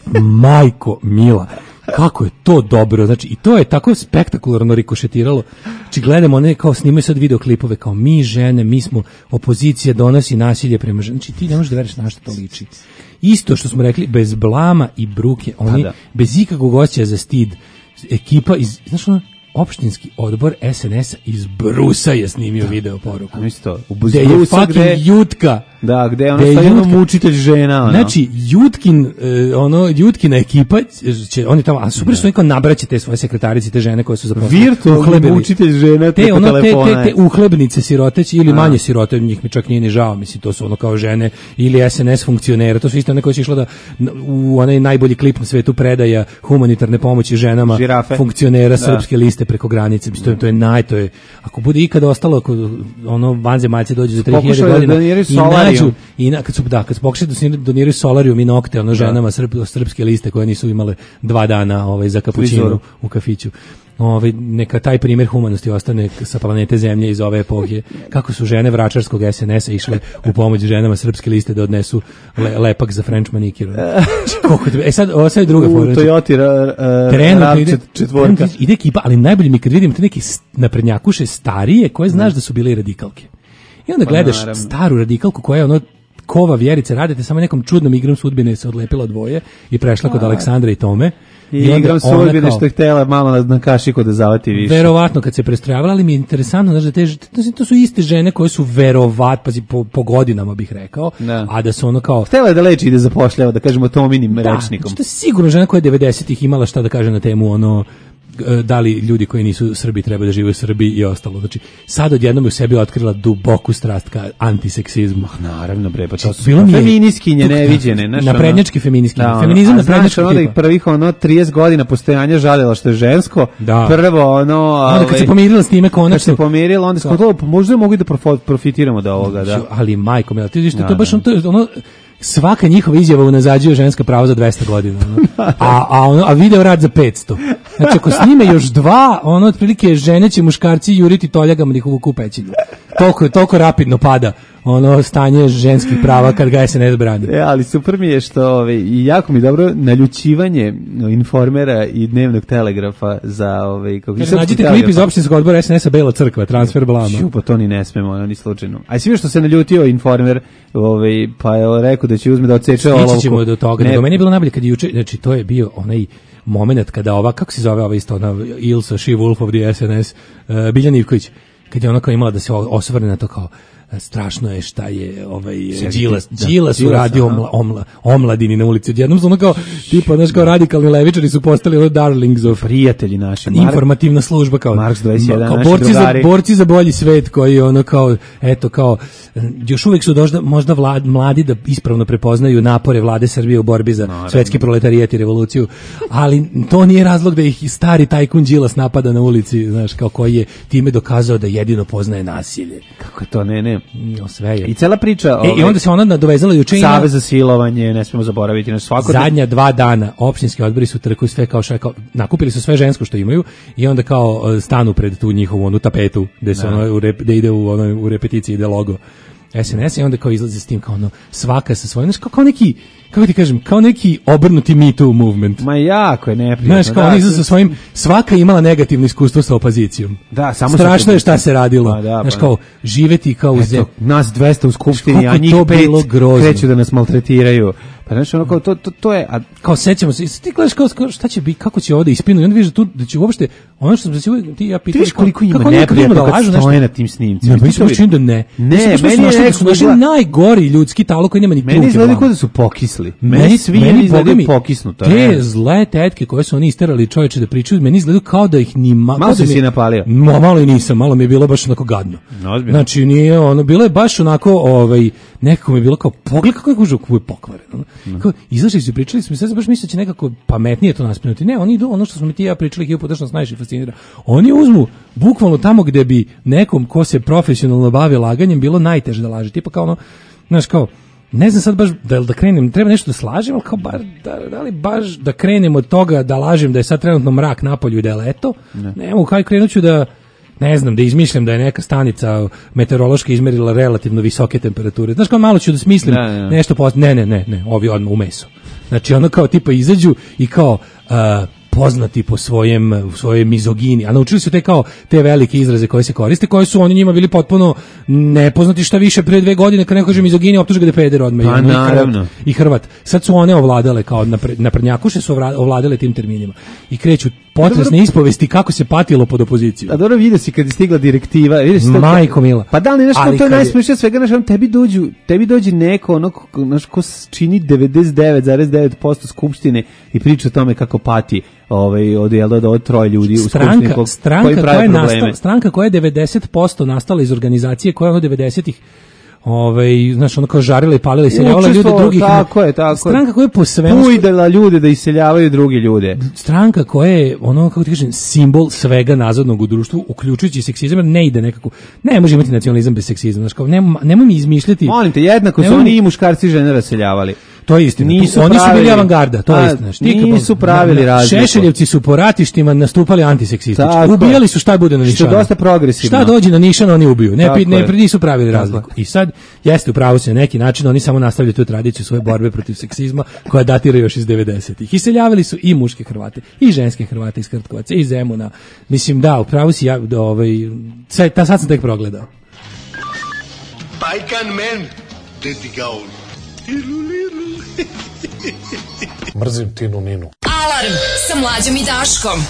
Majko mila, kako je to dobro, znači i to je tako spektakularno rikošetiralo. Znači gledamo one kao snimaju sad videoklipove kao mi žene, mi smo opozicija, donosi nasilje prema ženama. Znači ti ne možeš da veriš na što to liči. Isto što smo rekli, bez blama i bruke, oni da. bez ikakvog osjećaja za stid, ekipa iz, znaš ono, opštinski odbor S N S-a iz Brusa je snimio da. video poruku. A misli to, u gde je fucking gde, Jutka. Da, gde je ono stavljeno mučitelj žena. Ono. Znači, Jutkin, eh, ono, Jutkina ekipa, će, oni tamo, a super što neko nabraće te svoje sekretarice, te žene koje su zaposlene. Virtualni mučitelj žena te, ono, te, telefona. te, te uhlebnice siroteći ili a. manje sirote, njih mi čak nije ni žao, misli, to su ono kao žene ili S N S funkcionera, to su isto one koje su išlo da u onaj najbolji klip na svetu predaja humanitarne pomoći ženama, žirafe. Funkcionera da. Srpske liste preko granice, to je, to je naj, to je, ako bude ikada ostalo, ako ono vanzemaljci dođu za tri hiljade godina i nađu, i na, kad su, da, kad su pokušali da doniraju solarium i nokte, ono ženama srp, srpske liste koje nisu imale dva dana ovaj, za kapućinu u kafiću. Ovaj, neka taj primjer humanosti ostane sa planete Zemlje iz ove epohe, kako su žene vračarskog S N S-a išle u pomoć ženama srpske liste da odnesu le, lepak za French manicure. E sad, ovo sad je druga fora. U Toyota RAV četvorka. Ide ekipa, ali najbolje mi kad vidim te neke naprednjakuše starije koje znaš da su bile radikalke. I onda gledaš pa, staru radikalku koja je ono kova vjerice, radite samo nekom čudnom igrom sudbine se odlepila dvoje i prešla kod Aleksandra i Tome. I, I igram sudbine što je htjela malo na, na kašiku da zavati više. Verovatno kad se prestrajavala, ali mi je interesantno, znaš, da te, to su iste žene koje su verovat, pazi, po, po godinama bih rekao, da. A da su ono kao... Htjela je da leči i da zapošljava, da kažemo Tominim da, rečnikom. Da, znači to je sigurno žena koja je devedesetih imala šta da kaže na temu ono... da li ljudi koji nisu Srbi treba da žive u Srbiji i ostalo. Znači, sad odjednom je u sebi otkrila duboku strast ka antiseksizmu. Naravno, bre, pa to su bilo feminiskinje neviđene. Znaš, naprednjački feminiskinje. Da, ono, feminizam naprednjački ono da ih prvih ono trideset godina postojanja žalila što je žensko. Da. Prvo ono... Onda kad se pomirila s time konačno... Kad se pomirila, onda smo to, možda mogu da profitiramo od ovoga, da. Ali majko, mi, ti vidiš, to je baš ono... ono svaka njihova izjava unazađuje ženska prava za dvesta godina. Ono. A, a, ono, a video rad za petsto. Znači, ako snime još dva, ono, otprilike žene će muškarci juriti toljagama njihovu kupećinu. Toliko, toliko rapidno pada ono stanje ženskih prava kad ga S N S brani. E, ali super mi je što ove, i jako mi dobro naljućivanje Informera i Dnevnog telegrafa za ove, kako se nađite klip iz opštinskog odbora S N S-a Bela crkva, transfer blama. Ču, pa to ni ne smemo, ono, ni slučajno. A svi što se naljutio Informer, ove, pa je rekao da će uzme da odseče olovku. Stići ćemo do toga. Ne, do meni je bilo najbolje kad je juče, znači to je bio onaj moment kada ova, kako se zove ova isto, ona Ilsa, She Wolf of the S N S, uh, Biljana Ivković, kad je ona kao imala da se osvrne na to kao strašno je šta je ovaj Đilas Đilas uradio omla, omla, omladini na ulici. Odjednom su ono kao tipa znaš kao radikalni levičari su postali ono darlings of prijatelji naši. Informativna služba kao Marks dvadeset jedan kao naši borci drugari. za borci za bolji svet koji ono kao eto kao još uvijek su dožda, možda vlad, mladi da ispravno prepoznaju napore vlade Srbije u borbi za no, svetski proletarijat i revoluciju, ali to nije razlog da ih stari tajkun Đilas napada na ulici, znaš, kao koji je time dokazao da jedino poznaje nasilje. Kako to ne ne No, sve je. I cela priča... E, ove, I onda se ona nadovezala juče i... Savez za silovanje, ne smemo zaboraviti. Na svako zadnja dva dana opštinski odbori su trkuju sve kao šta, kao, nakupili su sve žensko što imaju i onda kao stanu pred tu njihovu onu tapetu gde, se ono, u rep, gde ide u, ono, u repeticiji ide logo S N S i onda kao izlazi s tim kao ono svaka sa svojim, znaš, kao, kao neki, kako ti kažem, kao neki obrnuti Me Too movement. Ma jako je neprijatno. Znaš, kao da, oni izlazi sa svojim, svaka je imala negativno iskustvo sa opozicijom. Da, samo strašno je šta se radilo. Pa, da, znaš, pa, kao živeti kao u zemlji. Nas dvesta u skupštini, a njih pet kreću da nas maltretiraju. Pa znači ono kao to to to je a kao sećamo se ti gledaš kao šta će biti, kako će ovde ispinu i onda vidiš da tu da će uopšte ono što sam se uvijek ti ja pitao koliko ima neprijatno da lažu nešto na tim snimcima. Ne, mislim čini da ne. Ne, meni je da su naši najgori ljudski talo koji nema ni pljuke. Meni izgleda kao da su pokisli. Meni svi izgledaju pokisnuto. Te zle tetke koje su oni isterali čoveče da pričaju, meni izgledaju kao da ih ni malo se si napalio. Malo i nisam, malo mi je bilo baš onako gadno. Znači nije ono, bilo je baš onako ovaj nekako mi je bilo kao pogled kako je gužu kuj pokvareno. Kao izašli su pričali smo, sad baš misle da će nekako pametnije to naspinuti. Ne, oni idu ono što smo mi ti ja pričali hiljadu puta što nas najviše fascinira. Oni uzmu bukvalno tamo gde bi nekom ko se profesionalno bavi laganjem bilo najteže da laže. Tipa kao ono, znaš kao, ne znam sad baš da, da krenem, treba nešto da slažem, ali kao bar, da, da li baš da krenem od toga da lažem da je sad trenutno mrak napolju i da je leto. Ne, ne mogu, kaj krenuću da ne znam, da izmišljam da je neka stanica meteorološka izmerila relativno visoke temperature. Znaš, kao malo ću da smislim ne, ne. nešto post... Ne, ne, ne, ne, ovi odmah u mesu. Znači, ono kao tipa izađu i kao uh, poznati po svojem, svojoj mizogini, a naučili su te kao te velike izraze koje se koriste, koje su oni njima bili potpuno nepoznati, šta više pre dve godine kad neko kaže mizogini, optuže ga da je peder odmah. Pa, naravno. I Hrvat. Sad su one ovladale kao naprednjakuše su ovladale tim terminima i kreću potresne ispovesti kako se patilo pod opoziciju. A dobro vidi si kad je stigla direktiva, vidiš to. Majko mila. Pa da li nešto to je najsmešnije svega, znači tebi dođu, tebi dođe neko ono naš ko čini devedeset devet zarez devet posto skupštine i priča o tome kako pati ovaj od jel da od troje ljudi u skupštini ko, stranka koja je nastala, stranka koja je devedeset posto nastala iz organizacije koja je od devedesetih ovaj znaš ono kao žarila i palila i iseljavala ljude drugih. Tako je, tako stranka koja je po svemu pujdala ljude da iseljavaju druge ljude. Stranka koja je ono kako ti kažem simbol svega nazadnog u društvu uključujući seksizam, ne ide nekako. Ne može imati nacionalizam bez seksizma, znači kao nema nemoj mi izmišljati. Molim te, jednako su oni i muškarci i žene raseljavali. To je istina. Nisu oni pravili, su bili avangarda, to je istina. Štika, nisu pravili razliku. Šešeljevci su po ratištima nastupali antiseksistički. Ubijali su šta bude na Nišanu. Što je dosta progresivno. Šta dođe na Nišan, oni ubiju. Ne, ne, ne nisu pravili razliku. I sad, jeste u pravu se na neki način, oni samo nastavljaju tu tradiciju svoje borbe protiv seksizma, koja datira još iz devedesetih. Iseljavali su i muške Hrvate, i ženske Hrvate iz Krtkovaca, i Zemuna. Mislim, da, u pravu si ja, ovaj, sve, ta sad sam tek progledao. Bajkan men, dedi gaul. Mrzim Tinu Ninu. Alarm sa Mlađom i Daškom.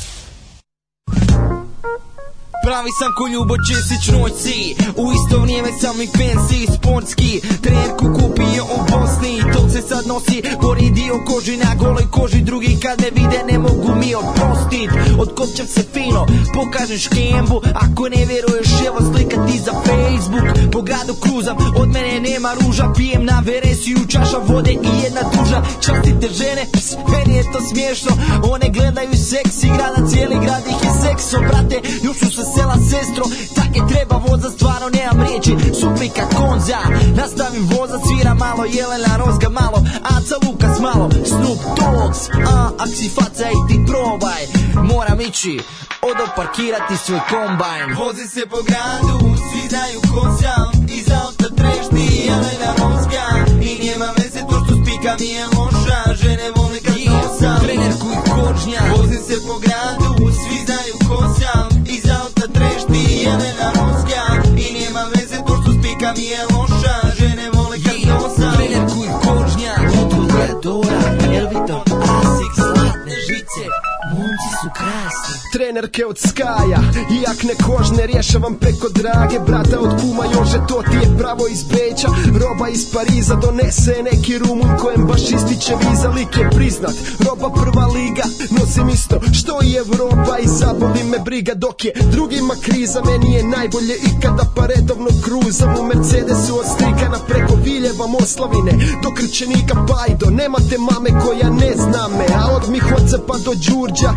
Pravi sam ko Ljubo Česić noći, u isto vrijeme sam i fancy sportski. Trenerku kupio u Bosni, tog se sad nosi, gori dio koži na goloj koži. Drugi kad ne vide ne mogu mi oprostit, otkopćam se fino, pokažem škembu. Ako ne vjeruješ evo slika ti za Facebook. Po gradu kruzam, od mene nema ruža, pijem na veresiju čaša vode i jedna duža. Častite žene, ps, meni je to smiješno, one gledaju seksi grada, cijeli grad ih je sekso. Brate, još su se sela sestro, tak je treba voza, stvarno nemam riječi, suplika konza. Nastavim voza, svira malo Jelena Rozga, malo Aca Lukas, malo Snoop Dogs. A, ak si faca i ti probaj, moram ići odoparkirati svoj kombajn. Vozi se po gradu, svi znaju ko sam, iz auta trešti Jelena Rozga. I nema veze to što spika mi je loša, žene vole kad nosam trenerku i kočnja. Vozi se po gradu, svi znaju ko sam, iz auta trešti Jelena Rozga. I nema veze to što spika mi je loša, žene vole kad nosam trenerku i kočnja. Motul Gledora, Elvito, Asics, zlatne žice, momci su krasni. Trenerke od Skaja, jakne kožne rješavam preko Drage. Brata od kuma Jože, to ti je pravo iz Beća. Roba iz Pariza donese neki Rumun kojem baš ističe viza. Lik je priznat, roba prva liga, nosim isto što i Evropa. I zaboli me briga dok je drugima kriza, meni je najbolje ikada pa redovno kruzam u Mercedesu od Strikana preko Viljeva Moslavine do Krčenika pa i do nemate mame koja ne zna me. A od Mihoca pa do Đurđa zna me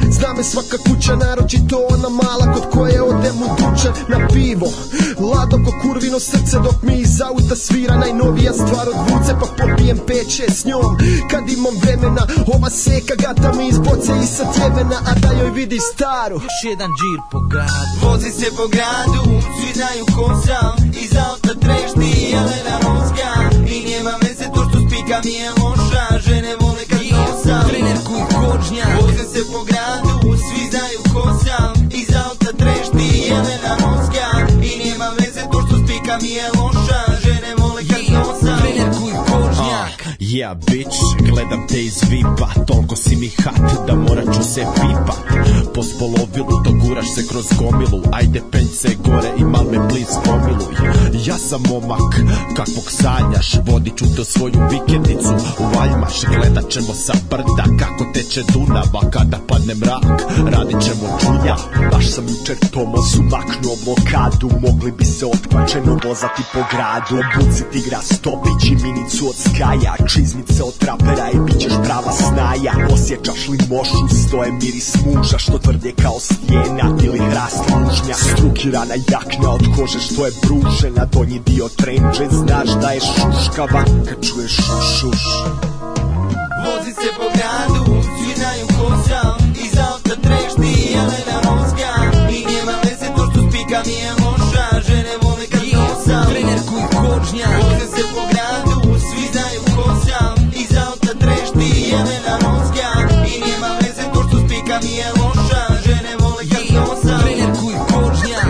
svaka kuća, naročito ona mala kod koje odem u dućan na pivo. Lado ko kurvino srce dok mi iz auta svira najnovija stvar od vuce, pa popijem pet šest s njom kad imam vremena. Ova seka gata mi iz boce i sa tjevena, a da joj vidi staru. Još jedan džir po gradu, vozi se po gradu, svi znaju ko sam, iz auta trešti Jelena Roska. I nema veze to što spika mi je loša, žene vole kad nosam trener kuj kožnja. Vozi se po gradu, svi znaju ko sam, iz auta trešti Jelena Roska. I nema veze to što spika mi je loša, žene vole kad nosam trener kuj kožnja. Yeah, bitch, gledam te iz vipa, toliko si mi hat da morat ću se pipat. Po spolovilu doguraš se kroz gomilu, ajde penj se gore i mal me bliz pomiluj. Ja sam momak, kakvog sanjaš, vodit ću to svoju vikendicu u Valjmaš. Gledat ćemo sa brda kako teče Dunava, kada padne mrak, radit ćemo čuda. Baš sam jučer Tomasu maknuo blokadu, mogli bi se otpačeno vozati po gradu. Obuciti igra stopić i minicu od Skaja, čizmice od trapera i bit ćeš prava snaja. Osjećaš li mošu, stoje miris muža, što tvrde kao stijena ili hrast lužnja. Strukirana jakna od kože što je bružena, donji dio trenđe, znaš da je šuškava kad čuješ šuš šuš. Vozi se po gradu, svi znaju ko sam, iz auta trešti Jelena Roska. I nema veze to što spika mi je loša, žene vole kad nosam trener kuj kožnja. Vozi se po gradu, svi znaju ko sam, iz auta trešti Jelena Roska. I nema veze to što spika mi je loša, žene vole kad nosam trener kuj kožnja.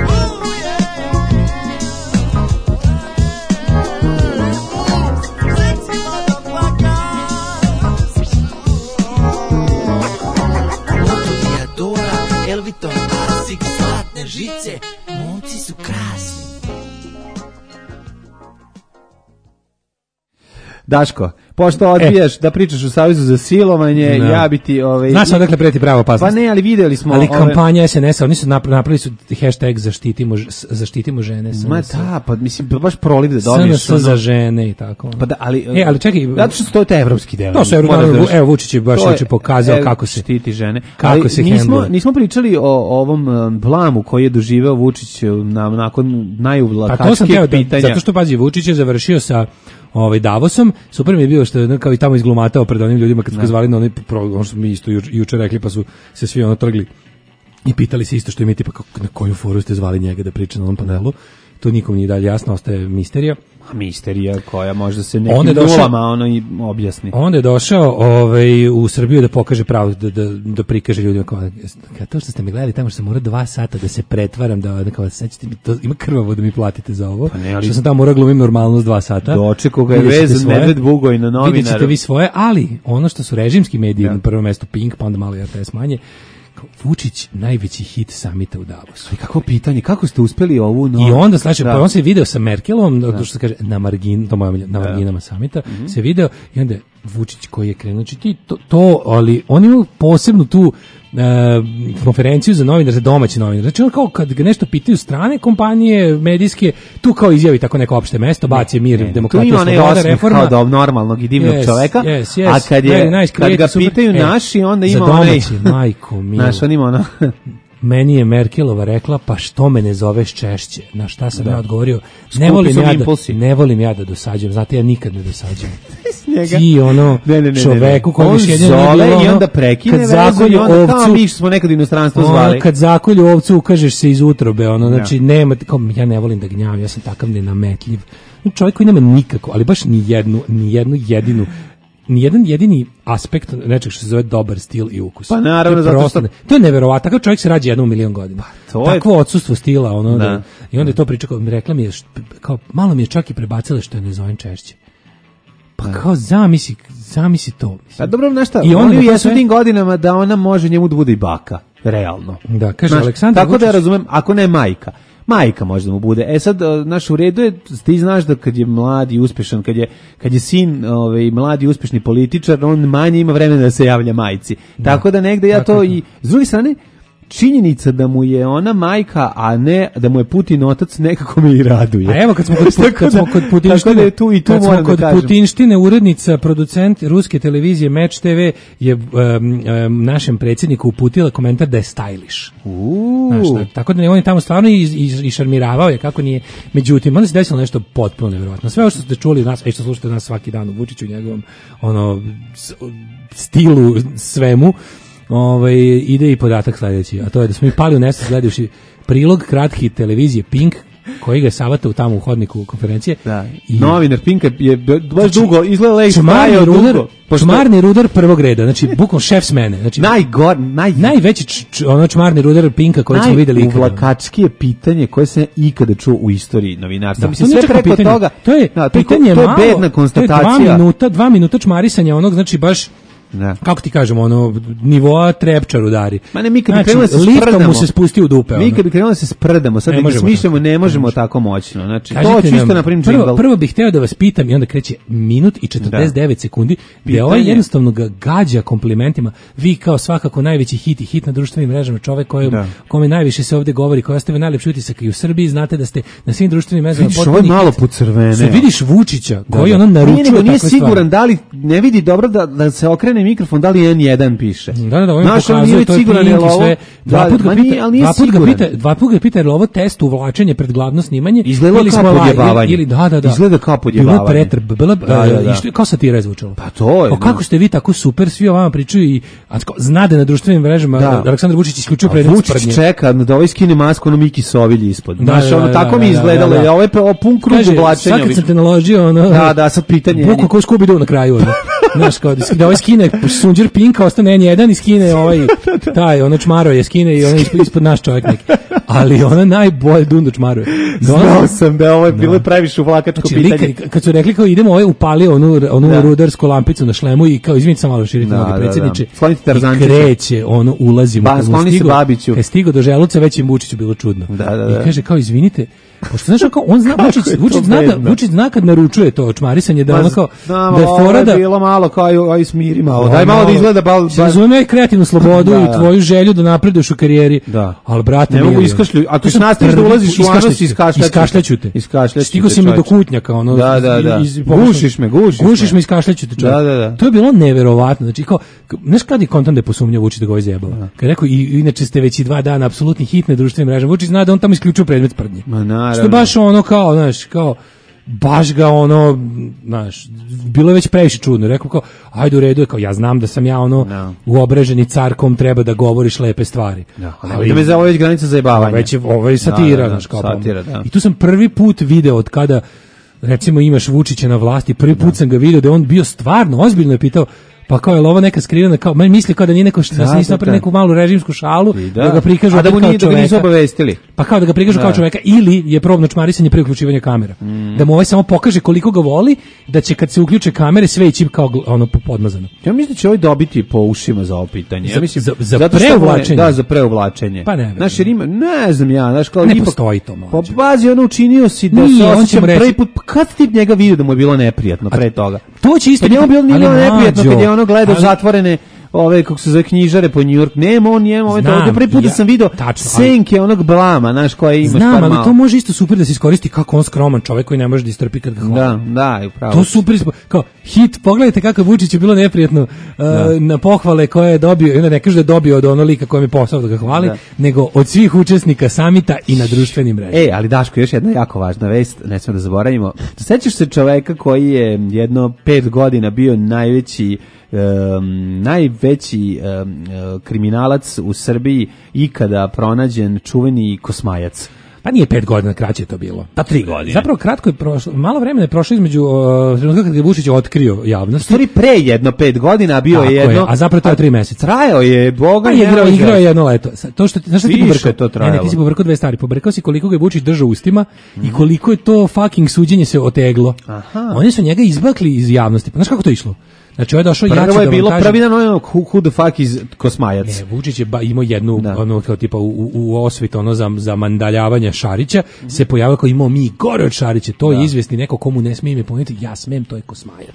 Elviton, Asik, zlatne žice, momci su krasni. Daško, pošto odbijaš e. da pričaš u Savezu za silovanje, no. ja bi ti... Ovaj, znaš odakle preti prava opasnost? Pa ne, ali videli smo... Ali ove... kampanja es en es a, oni su napravili su hashtag zaštitimo, zaštitimo žene. Ma da, pa mislim, baš proliv da dobiješ... es en es za žene i tako. Pa da, ali... E, ali čekaj... Zato što su to te evropski deli. To su evropski, evo Vučić je baš je pokazao je, kako se... štiti žene. Kako ali se nismo, hendluje. nismo pričali o ovom um, blamu koji je doživeo Vučić na, nakon najuvlakačkih pitanja. Da, zato što, pazi, Vučić je završio sa ovaj Davosom, super mi je bilo što je kao i tamo izglumatao pred onim ljudima kad su ga zvali na onaj program, što mi isto juče, juče rekli, pa su se svi ono trgli i pitali se isto što im je tipa kako, na koju foru ste zvali njega da priča na onom panelu. To nikom nije dalje jasno, ostaje misterija. Misterija koja možda se nekim nulama ono i objasni. Onda je došao ovaj, u Srbiju da pokaže pravo, da, da, da prikaže ljudima kao, to što ste me gledali tamo što sam morao dva sata da se pretvaram, da, da kao, sećate mi, to, ima krvavo da mi platite za ovo, pa ne, ali, što sam tamo morao glumim normalnost dva sata. Dočekao ga je vezan Medved Bugoj na novinaru. Vidjet ćete vi svoje, ali ono što su režimski mediji, ja. na prvom mestu Pink, pa onda malo R T S manje, Vučić najveći hit samita u Davosu. I kako pitanje, kako ste uspeli ovu no... I onda znači pa on se video sa Merkelom, da. što se kaže na margin, to moja na marginama samita, mm-hmm. se video i onda Vučić koji je krenuo ti to, to ali on ima posebnu tu Uh, konferenciju za novinare, za domaće novinare. Znači on kao kad ga nešto pitaju strane kompanije medijske, tu kao izjavi tako neko opšte mesto, baci mir, ne, demokratija, sloboda, reforma. Kao do normalnog i divnog yes, čoveka. Yes, yes, a kad, je, nice, kad ga super, pitaju e, naši, onda ima onaj... onaj... Za domaće, majko milo. Znaš, on ima ono... Meni je Merkelova rekla, pa što me ne zoveš češće? Na šta sam da. ja odgovorio? Ne volim ja, da, ne volim ja da dosađujem, znate, ja nikad ne dosađujem. Ti ono ne, ne, ne, čoveku koji još jedno zove bilo, i onda prekine vezu i onda ovcu, kao mi smo nekad inostranstvo ono, zvali. Kad zakolju ovcu ukažeš se iz utrobe, ono, znači, nema, kao, ja ne volim da gnjavim, ja sam takav nenametljiv. Čovjek koji nema nikako, ali baš ni jednu, ni jednu jedinu ni jedan jedini aspekt nečeg što se zove dobar stil i ukus. Pa naravno, to je, zato što... to je neverovatno. Takav čovjek se rađa jednom u milion godina. Pa, takvo je... odsustvo stila. Ono, da. Da, i onda je to priča, kao, rekla mi je, što, kao, malo mi je čak i prebacila što je ne zovem češće. Pa da. Kao zamisli, zamisli to. Mislim. Pa dobro, nešto, i oni jesu sve... tim godinama da ona može njemu da bude i baka. Realno. Da, kaže znaš, Aleksandar tako Vučić... da ja razumem, ako ne majka. Majka možda mu bude. E sad, naš u redu je, ti znaš da kad je mlad i uspešan, kad je, kad je sin ovaj, mlad i uspešni političar, on manje ima vremena da se javlja majci. Da. Tako da negde ja to, to i s druge strane, činjenica da mu je ona majka, a ne da mu je Putin otac, nekako me i raduje. A evo kad smo kod, put, kad smo kod Putinštine, da je tu i tu kad smo moram kod da kažem. Putinštine, urednica, producent ruske televizije Match te ve je um, um, našem predsjedniku uputila komentar da je stylish. Uuu. Znaš, da, tako da ne, on je tamo stvarno i, i, i šarmiravao je kako nije. Međutim, onda se desilo nešto potpuno nevjerojatno. Sve ovo što ste čuli od nas, a što slušate nas svaki dan u Vučiću, njegovom ono, stilu, svemu, ovaj, ide i podatak sledeći, a to je da smo mi pali u nesvest gledajući prilog kratki televizije Pink, koji ga savata u tamo u hodniku konferencije. Da. I novinar Pinka je baš dugo, izgleda lej čmarni rudar, dugo. čmarni rudar prvog reda, znači bukvalno šef smene. Znači, Najgor, naj... najveći č, č, ono čmarni rudar Pinka koji smo videli ikada. Najuvlakačkije pitanje koje se ikada čuo u istoriji novinarstva. Da, Mislim, to sve nije preko pitanje. toga. To je, da, pitanje to je malo, bedna konstatacija. To je dva minuta, dva minuta čmarisanja onog, znači baš da. Kako ti kažemo, ono, nivoa Trepča rudari. Ma ne, mi kad bi znači, krenuli da se liftom sprdamo, mu se spusti u dupe. Mi ono. kad bi krenuli da se sprdamo, sad ne da smišljamo, tako. ne možemo tako moćno. Znači, Kažite to čisto nam, napravim prvo, džingl. prvo bih hteo da vas pitam i onda kreće minut i četrdeset devet sekundi, gde ovaj Pitanje. jednostavno ga gađa komplimentima. Vi kao svakako najveći hit i hit na društvenim mrežama, čovek kojem, Da. kome najviše se ovde govori, koji ostavio najlepši utisak i u Srbiji, znate da ste na svim društvenim mrežama Vidiš, ovo je malo pocrvene. Što vidiš Vučića, koji Da, da. ono naručuje Nije, nego nije takve siguran stvari. da li, ne vidi dobro da, da se okrene mikrofon, da li en jedan piše. Da, da, da, on Znaš, on pokazuje, nije to je siguran, Pink jel i ovo- sve. Dva Da, put ga ma nije, pita, ali nije dva put ga siguran. pita, dva put ga pita, je li ovo test uvlačenje pred glavno snimanje? Izgledalo ili kao smo live, podjebavanje. Ili, da, da, da. Izgleda kao podjebavanje. Bilo je pretrb, bilo je, Da, da, da. i što je kao satira je zvučalo. Pa to je. O, kako ste vi tako super, svi o vama pričaju i a, tako, znade na društvenim mrežama, Da. Aleksandar Vučić isključio A predmet Vučić sprdnje. čeka da ovaj skine masku, ono Miki Sovilji ispod. Da, Znaš, da, ono, da, tako da, mi da, izgledalo. da, da. I ovo je pe- o pun krug Kaže, oblačenja. sad kad sam te naložio, ono, Da, da, sad pitanje. buku kao Scooby-Doo na kraju, ono. Znaš, kao da, da ovaj skine sunđer Pinka, ostane en jedan i skine ovaj, taj, ono čmaro je skine i ono ispod, ispod naš čovjek neki. Ali ona najbolje dundu čmaro je. Da ona- Znao sam da ovo je bilo previše uvlakačko Znači, pitanje. likari, kad su rekli kao idemo, ovaj upalio onu, onu Da. rudarsku lampicu na šlemu i kao izvinite sam malo širite Da, noge da, predsjedniče. da. Sklonite I Tarzančića. kreće, ono ulazimo. Ba, Kad mu skloni se stigao- Babiću. Kad je stigao do želuca, već im Vučiću bilo čudno. Da, da, da. I kaže kao izvinite, pošto znaš kao on zna Vučić, je to Vučić zna da bedno. Vučić zna kad naručuje to čmarisanje da Ma, ono kao znam, da je ovo fora da bilo malo kao aj, aj smiri malo. Daj malo da izgleda bal. se razume kreativnu slobodu Da, i da. tvoju želju da napreduješ u karijeri. Da. Ali brate, Ne mogu mili, iskašlju. Ako to se sam nastaviš da prvi- ulaziš u anos, iskašljaću te. iskašljaću te. Iskašljaću te. Iskašljaću te, Stigo si mi do čovječe. kutnjaka, ono. Da, da, da. iz- iz- Gušiš me, gušiš Gušiš me. me, iskašljaću te, čovječe. Da, da, da. To je bilo neverovatno. Znači, kao, k- znaš kad je kontam da je posumnjao Vučić da ga ovaj zajebao? Kad je rekao, i, inače ste već i dva dana apsolutni hit na društvenim mrežama. Vučić zna da on tamo isključio predmet sprdnje. Ma naravno. Što je baš ono kao, znaš, kao, baš ga ono, znaš, bilo je već previše čudno. Rekao kao, ajde u redu je, kao, ja znam da sam ja ono, No. uobreženi carkom treba da govoriš lepe stvari. Da, ali da me za ovo već granica zajebavanja. Već je, ovo je satira, Da, da, da, znaš, kao, satira, da. I tu sam prvi put video od kada, recimo, imaš Vučića na vlasti, prvi put sam ga video da je on bio stvarno, ozbiljno je pitao, pa kao je li ovo neka skrivena, kao, meni misli kao da nije neko, da Da, se nisu da, napravili da. neku malu režimsku šalu, I da, ga prikažu a da opet mu kao nije, da ga nisu čoveka. obavestili. Pa kao da ga prikažu Da. kao čoveka, ili je probno čmarisanje pre uključivanja kamera. Da mu ovaj samo pokaže koliko ga voli, da će kad se uključe kamere sve ići kao gl- ono podmazano. Ja mislim da će ovaj dobiti po ušima za ovo pitanje. Ja Za- mislim, za- za zato što mu je- preuvlačenje? Da, za preuvlačenje. Pa ne verujem. Znaš, jer ima, ne znam ja, znaš, kao Ne ipak- postoji to, mlađe. Pa bazi, ono učinio si da Nije, se on će osjećam mu reći- prvi put, pa kad si ti njega vidio da mu je bilo neprijatno pre toga? To će isto Kad je on biti- bilo, nije ali bilo neprijatno, mlađo, kad je ono gledao ali- zatvorene ove, kako se zove, knjižare po New York. Nema on, njema, ovaj, Znam, ovdje prvi put da ja- sam vidio tačno, ali- senke onog blama, znaš, koje imaš Znam, par ali malo. to može isto super da se iskoristi kako on skroman čovjek koji ne može da istrpi kad ga hvali. Da, da, upravo. To super ispo- kao hit, pogledajte kako Vučić je bilo neprijatno uh, na pohvale koje je dobio, i onda ne kaže da je dobio od onog lika kojem je posao da ga hvali, Da. nego od svih učesnika samita i na društvenim mrežama. E, ali Daško, još jedna jako važna vest, ne smemo da zaboravimo. Sećaš se čoveka koji je jedno pet godina bio najveći um, najveći um, kriminalac u Srbiji ikada pronađen, čuveni Kosmajac. Pa nije pet godina, kraće je to bilo. Pa tri godine. Zapravo kratko je prošlo, malo vremena je prošlo između uh, trenutka kad je Vučić otkrio javnost. Stvari pre jedno pet godina, a bio Tako je je, jedno... a zapravo to je tri meseca. Trajao je, boga Pa je igrao, nemoj igrao je želiti. jedno leto. Sad, to što ti, znaš šta ti Više pobrkao? je to Ne, ne, trajalo. ti si pobrkao dve stvari. Pobrkao si koliko ga je Vučić držao ustima i koliko je to fucking suđenje se oteglo. Aha. Oni su njega izbakli iz javnosti. Pa znaš kako to išlo? Znači, ovo je došao, ja ću Prvo da je vam bilo kažem- prvi dan ono who, who the fuck is Kosmajac. Ne, Vučić je ba, imao jednu, Da. ono, kao tipa, u, u, u osvit, ono, za, za mandaljavanje Šarića, se pojavio kao imao mi gore od Šarića, to je izvesni neko komu ne smije ime pomenuti, ja smem, to je Kosmajac.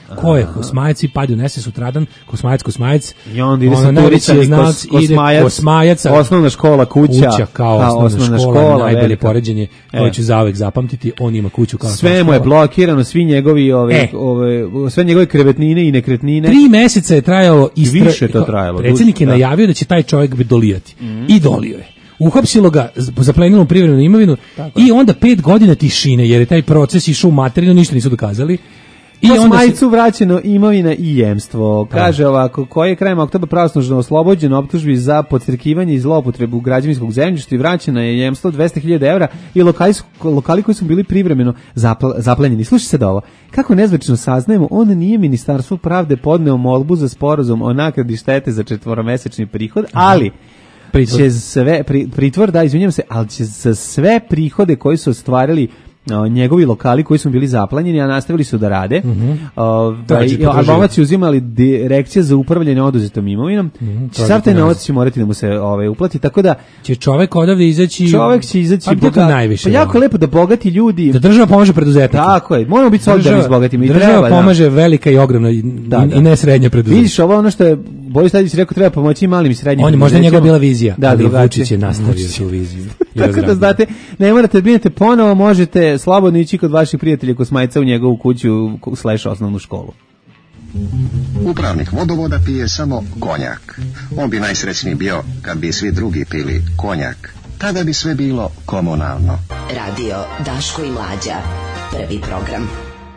Ko je Kosmajac i padi u nese sutradan, Kosmajac, Kosmajac. I onda ide Ono, sa najveći turicama i znalac, kos, Kosmajac, ide Kosmajac, osnovna škola, kuća. Kuća kao a, osnovna, osnovna škola, škola najbolje velika. poređenje koje ću zauvek zapamtiti, on ima kuću kao Sve osnovna mu je škola. blokirano, svi njegovi ove, E. ove, sve njegove krevetnine i nekretnine. Tri meseca je trajalo istra... Više to trajalo. Predsjednik je Da. najavio da će taj čovjek dolijati. I dolio je. Uhapsilo ga, zaplenilo mu privremenu imovinu i onda pet godina tišine, jer je taj proces išao u materinu, ništa nisu dokazali. I onda Kosmajcu se... vraćeno imovina i jemstvo. Kaže ovako, koji je krajem oktobra pravosnažno oslobođen optužbi za podstrekivanje i zloupotrebu građevinskog zemljišta i vraćena je jemstvo dvesta hiljada evra i lokali, lokali koji su bili privremeno zapl, zaplenjeni. Slušaj sad ovo, kako nezvačno saznajemo, on nije Ministarstvo pravde podneo molbu za sporazum o naknadi štete za četvoromesečni prihod, ali Pritvor. će sve, pri, pritvor, da, izvinjam se, ali će za sve prihode koji su ostvarili o, njegovi lokali koji su bili zaplanjeni, a nastavili su da rade. Mhm. Ovaj, će a potraživati. Albanci uzimali direkcije za upravljanje oduzetom imovinom. Mhm, to je Sav taj to novac će morati da mu se ovaj, uplati, tako da će čovjek odavde izaći... čovjek će izaći Pa gdje to bogat- najviše, Pa jako da. je lepo da bogati ljudi... Da država pomaže preduzetniku. Tako je, moramo biti solidarni s bogatima. I država treba, da. pomaže velika i ogromna i, Da, i, da. i ne srednja preduzetnika. Vidiš, ovo ono što je Boris Tadić rekao, treba pomoći i malim i srednjim. On je možda preduzećima. njegova bila vizija, Da, ali drugačije. Vučić je nastavio Vučić. tu viziju. I Tako da razradio. znate, ne morate brinete ponovo, možete slobodno ići kod vaših prijatelja Kosmajca u njegovu kuću slash osnovnu školu. Upravnik vodovoda pije samo konjak. On bi najsrećniji bio kad bi svi drugi pili konjak. Tada bi sve bilo komunalno. Radio Daško i Mlađa. Prvi program.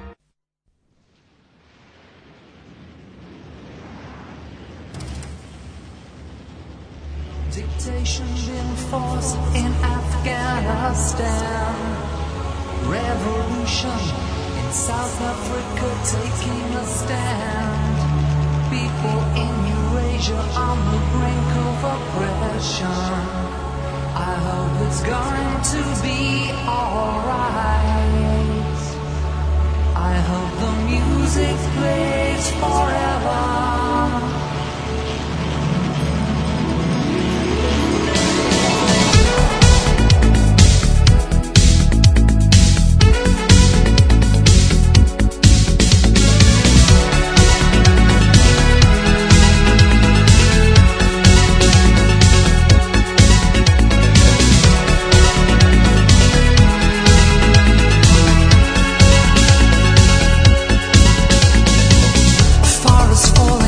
Dictation in force in Afghanistan. Revolution in South Africa taking a stand. People in Eurasia on the brink of oppression. I hope it's going to be alright. I hope the music plays forever. Forest falling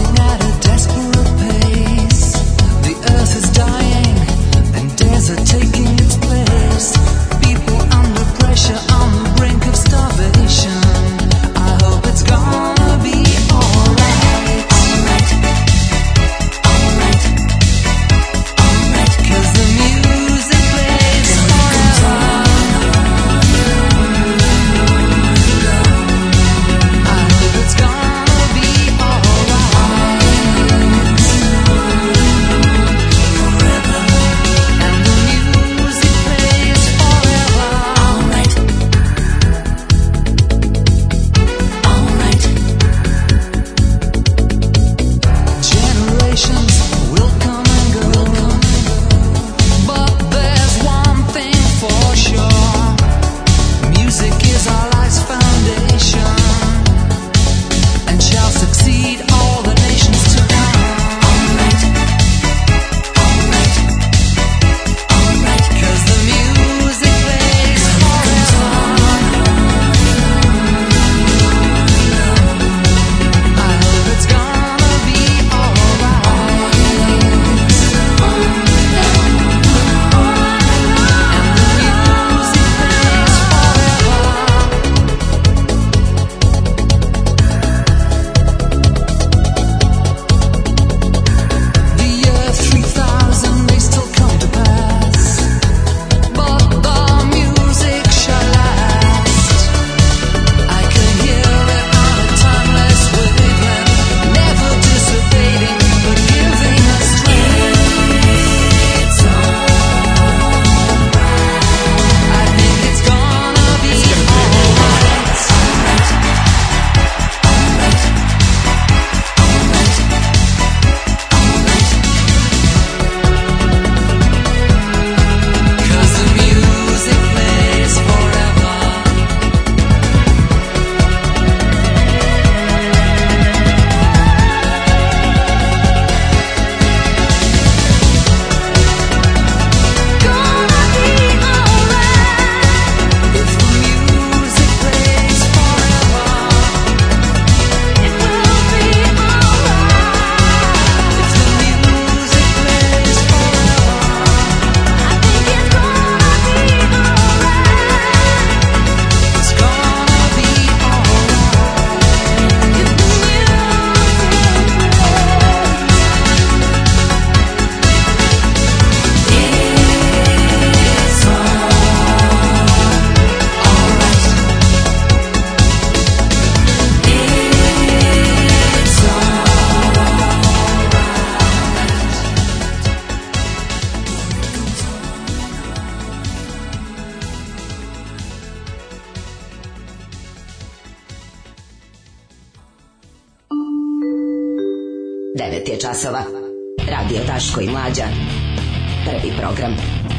devet je časova. Radio Daško i Mlađa. Prvi program.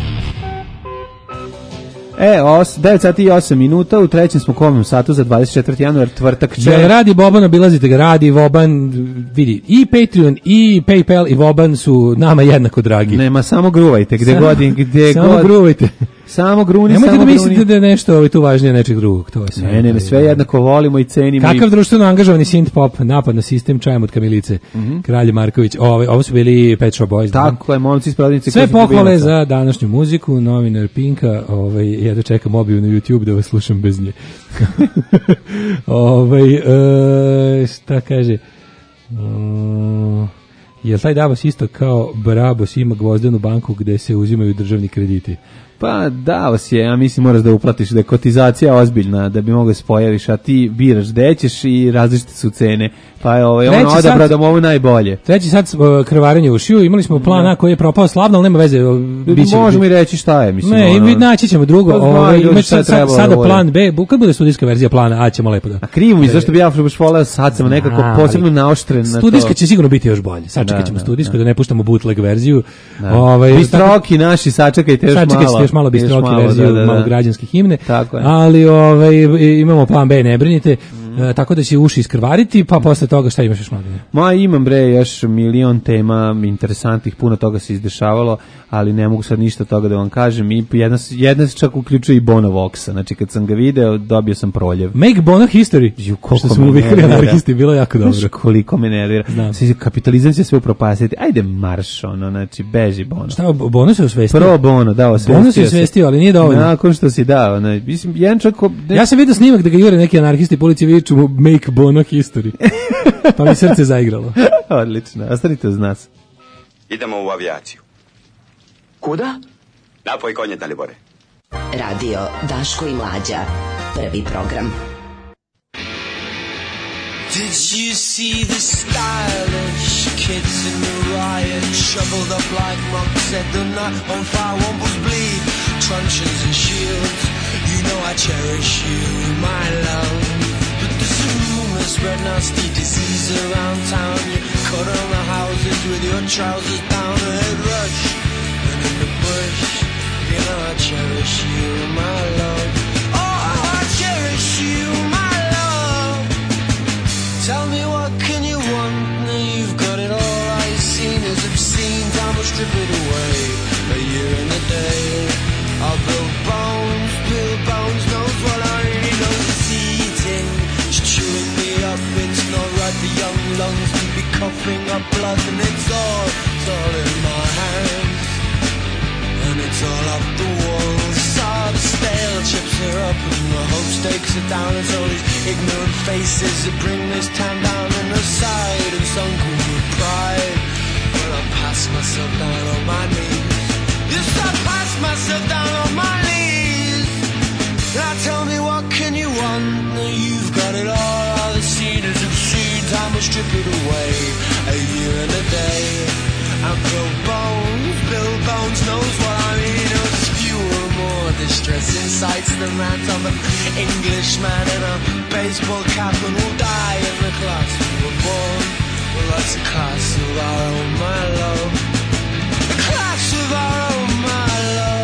E, os, devet sati i osam minuta, u trećem smo kovnom satu za dvadeset četvrti januar, tvrtak će. Da radi Boban, obilazite ga, radi Voban, vidi, i Patreon, i PayPal, i Voban su nama jednako dragi. Nema, samo gruvajte, gde samo, god, gde samo god. Samo gruvajte. Samo gruni, nemojte samo da mislite gruni. da je nešto ovaj, tu važnije nečeg drugog. To je sve. Ne, ne, ne, sve jednako volimo i cenimo. Kakav i... društveno angažovani synth pop, napad na sistem, čajem od Kamilice, mm-hmm. Kralje Marković, ovo, ovo su bili Pet Shop Boys. Tako je, momci iz prodavnice. Sve pohvale za današnju muziku, novinar Pinka, ovaj, jedno čekam objavu na YouTube da vas slušam bez nje. ovaj, e, šta kaže? Um, je li taj Davos isto kao Brabos ima gvozdenu banku gde se uzimaju državni krediti? Pa Davos je, ja mislim moraš da uplatiš, da je kotizacija ozbiljna, da bi mogao spojaviš, a ti biraš gde ćeš i različite su cene. Pa je ovaj, ono odabrao da mu ovo najbolje. Treći sad uh, krvarenje u šiju, imali smo plan A koji je propao slavno, ali nema veze. Biće, možemo i reći šta je, mislim. Ne, ono, naći ćemo drugo. Pa ovaj, ljudi, sad, sad, sada da plan B, kad bude studijska verzija plana A ćemo lepo da. A krivo mi, zašto bi ja baš voleo, sad sam nekako a, posebno naoštren na to. Studijska će sigurno biti još bolje. Sačekat ćemo da, studijsku, da. da ne puštamo bootleg verziju. Da. Ovaj, Bistroki naši, sačekajte još malo. Sačekajte još malo Bistroki verziju, da, da, da. malo građanske himne. Tako je. Ali ovaj, imamo plan B, ne brinite. E, tako da će uši iskrvariti, pa posle toga šta imaš još mladine? Ma imam bre još milion tema interesantnih, puno toga se izdešavalo, ali ne mogu sad ništa toga da vam kažem. I jedna, jedna se čak uključuje i Bono Voxa, znači kad sam ga video dobio sam proljev. Make Bono history, Ju, koliko što smo uvikali anarhisti, bilo jako dobro. Znaš koliko me nervira. Kapitalizam će sve upropastiti, ajde marš ono, znači beži Bono. Šta, Bono se osvestio? Pro Bono, da, osvestio Bono se osvestio, ali nije dovoljno. Nakon što si dao, ono, mislim, jedan čak... Ne... Ja sam vidio snimak da ga jure neki anarhisti po ulici viču mu Make Bono history. Pa mi srce zaigralo. Odlično, ostanite uz nas. Idemo u avijaciju. Kuda? Napoj konje, Dalibore. Radio Daško i Mlađa. Prvi program. Did you see the stylish kids in the riot, shoveled up like monks, set the night on fire, wombles bleed, truncheons and shields, you know I cherish you, my love, but there's a rumor spread nasty disease around town, you cut on the houses with your trousers down, a head rush, and in the bush, you know I cherish you, my love, oh I cherish you, my love. Tell me what can you want, now you've got it all, all you've seen is obscene, time will strip it away, a year and a day, I'll build bones, build bones, knows what I really know, it's eating, it's chewing me up, it's not right for young lungs to be coughing up blood, and it's all, it's all in my hands, and it's all up the walls, sob, stale chips are up, and the hope stakes are down, it's all these ignorant faces that bring this town down on the side, and sunken with pride, when I pass myself down on my knees, yes I pass myself down on my knees, now tell me what can you want, now you've got it all, all the seen is obscene, time will strip it away, a year and a day, and build bones, build bones knows what I mean, it's fewer more distressing sights than rant of an Englishman in a baseball cap and will die in the class we were born, well that's a class of our own, my love, a class of our own, my love.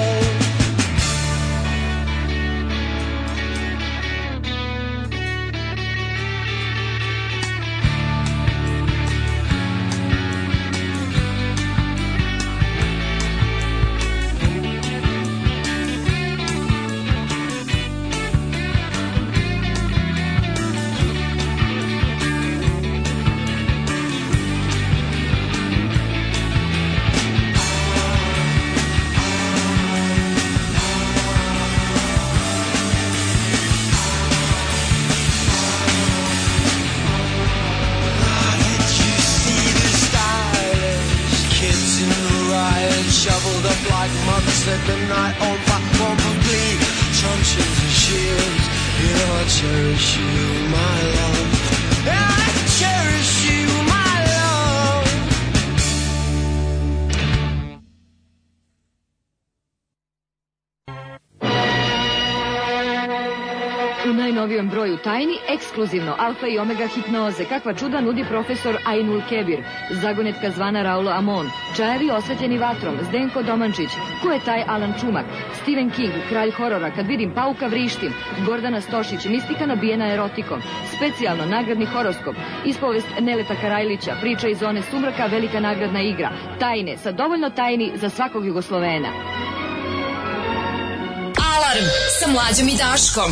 Shoveled up like monks, set the night on fire, won't bleed, truncheons and shields, you know I cherish you, my love, yeah, I cherish you, my love. U najnovijem broju Tajni, ekskluzivno alfa i omega hipnoze, kakva čuda nudi profesor Ainul Kebir, zagonetka zvana Raulo Amon, čajevi osvetljeni vatrom, Zdenko Domančić, ko je taj Alan Čumak, Stephen King, kralj horora, kad vidim pauka vrištim, Gordana Stošić, mistika nabijena erotikom, specijalno nagradni horoskop, ispovest Neleta Karajlića, priča iz zone sumraka, velika nagradna igra, Tajne, sa dovoljno tajni za svakog Jugoslovena. Alarm sa Mlađom i Daškom.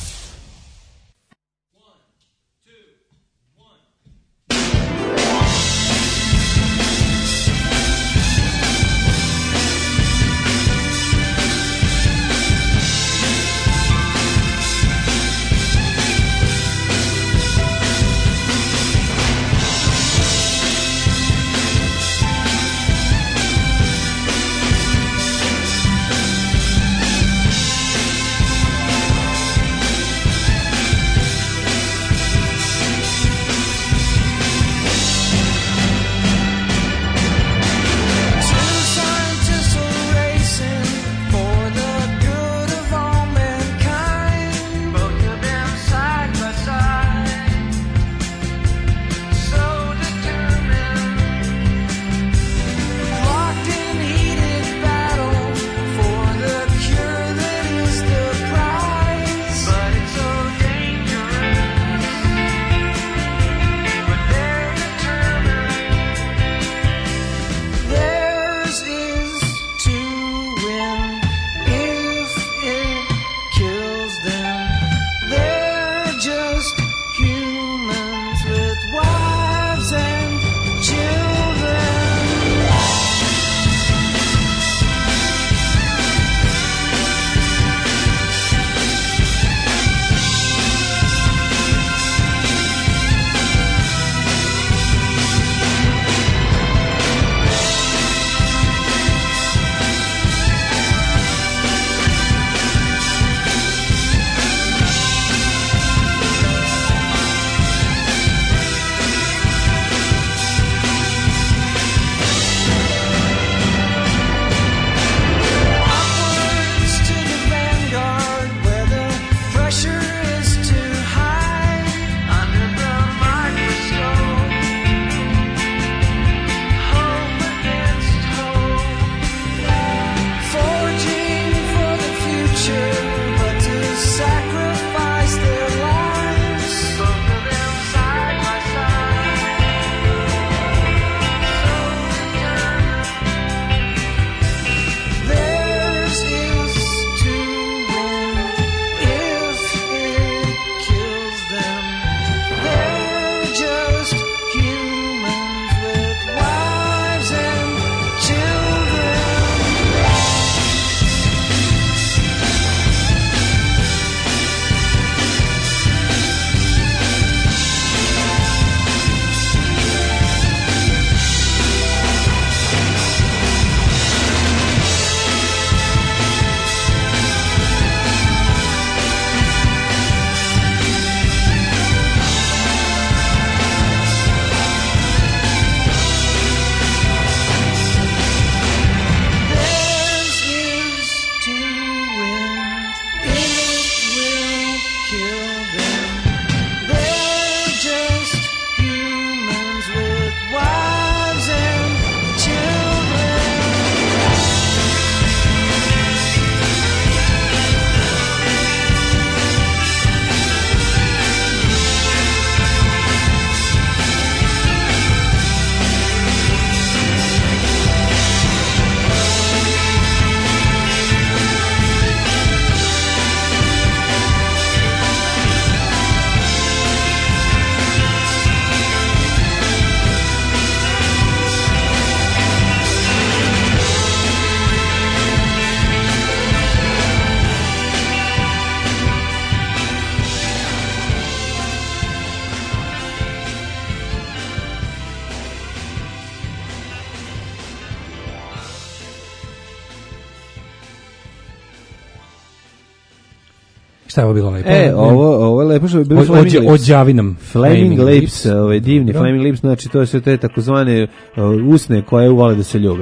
Šta je ovo bilo lepo? E, ovo, ovo je lepo što je bilo Flaming Lips. Ođavi nam. Flaming Lips, ovaj divni Flaming Lips, znači to su te takozvane uh, usne koje uvale da se ljube.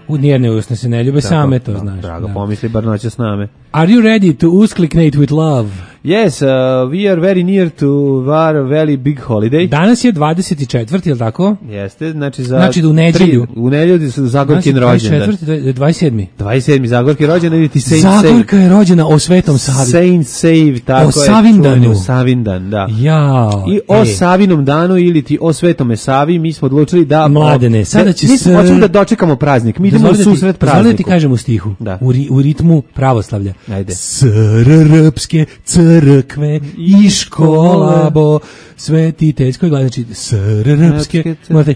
U nijerne usne se ne ljube, Tako, same to da, znaš. Drago, da. pomisli bar noće s name. Are you ready to uskliknate with love? Yes, uh, we are very near to our very big holiday. Danas je dvadeset četvrti, je li tako? Jeste, znači za Znači da u nedjelju. tri- u nedjelju su Zagorkin rođendan. dvadeset četvrti, dvadeset sedmi dvadeset sedmi Zagorki rođendan ili ti Saint Zagorka Save. je rođena o Svetom Savi. Saint Save, tako O je. Savindanu. čuveni Savindan, da. Jao. I o e. Savinom danu ili ti o Svetome Savi, mi smo odlučili da... Mladene, sada će mi se- hoćemo da dočekamo praznik, mi idemo u Dozvoli da ti- susret dozvoli da ti prazniku. kažem u stihu, Da. u, ri- u ritmu pravoslavlja. Ajde. Srpske crkve i škola bo sveti tečko gleda, znači srpske morate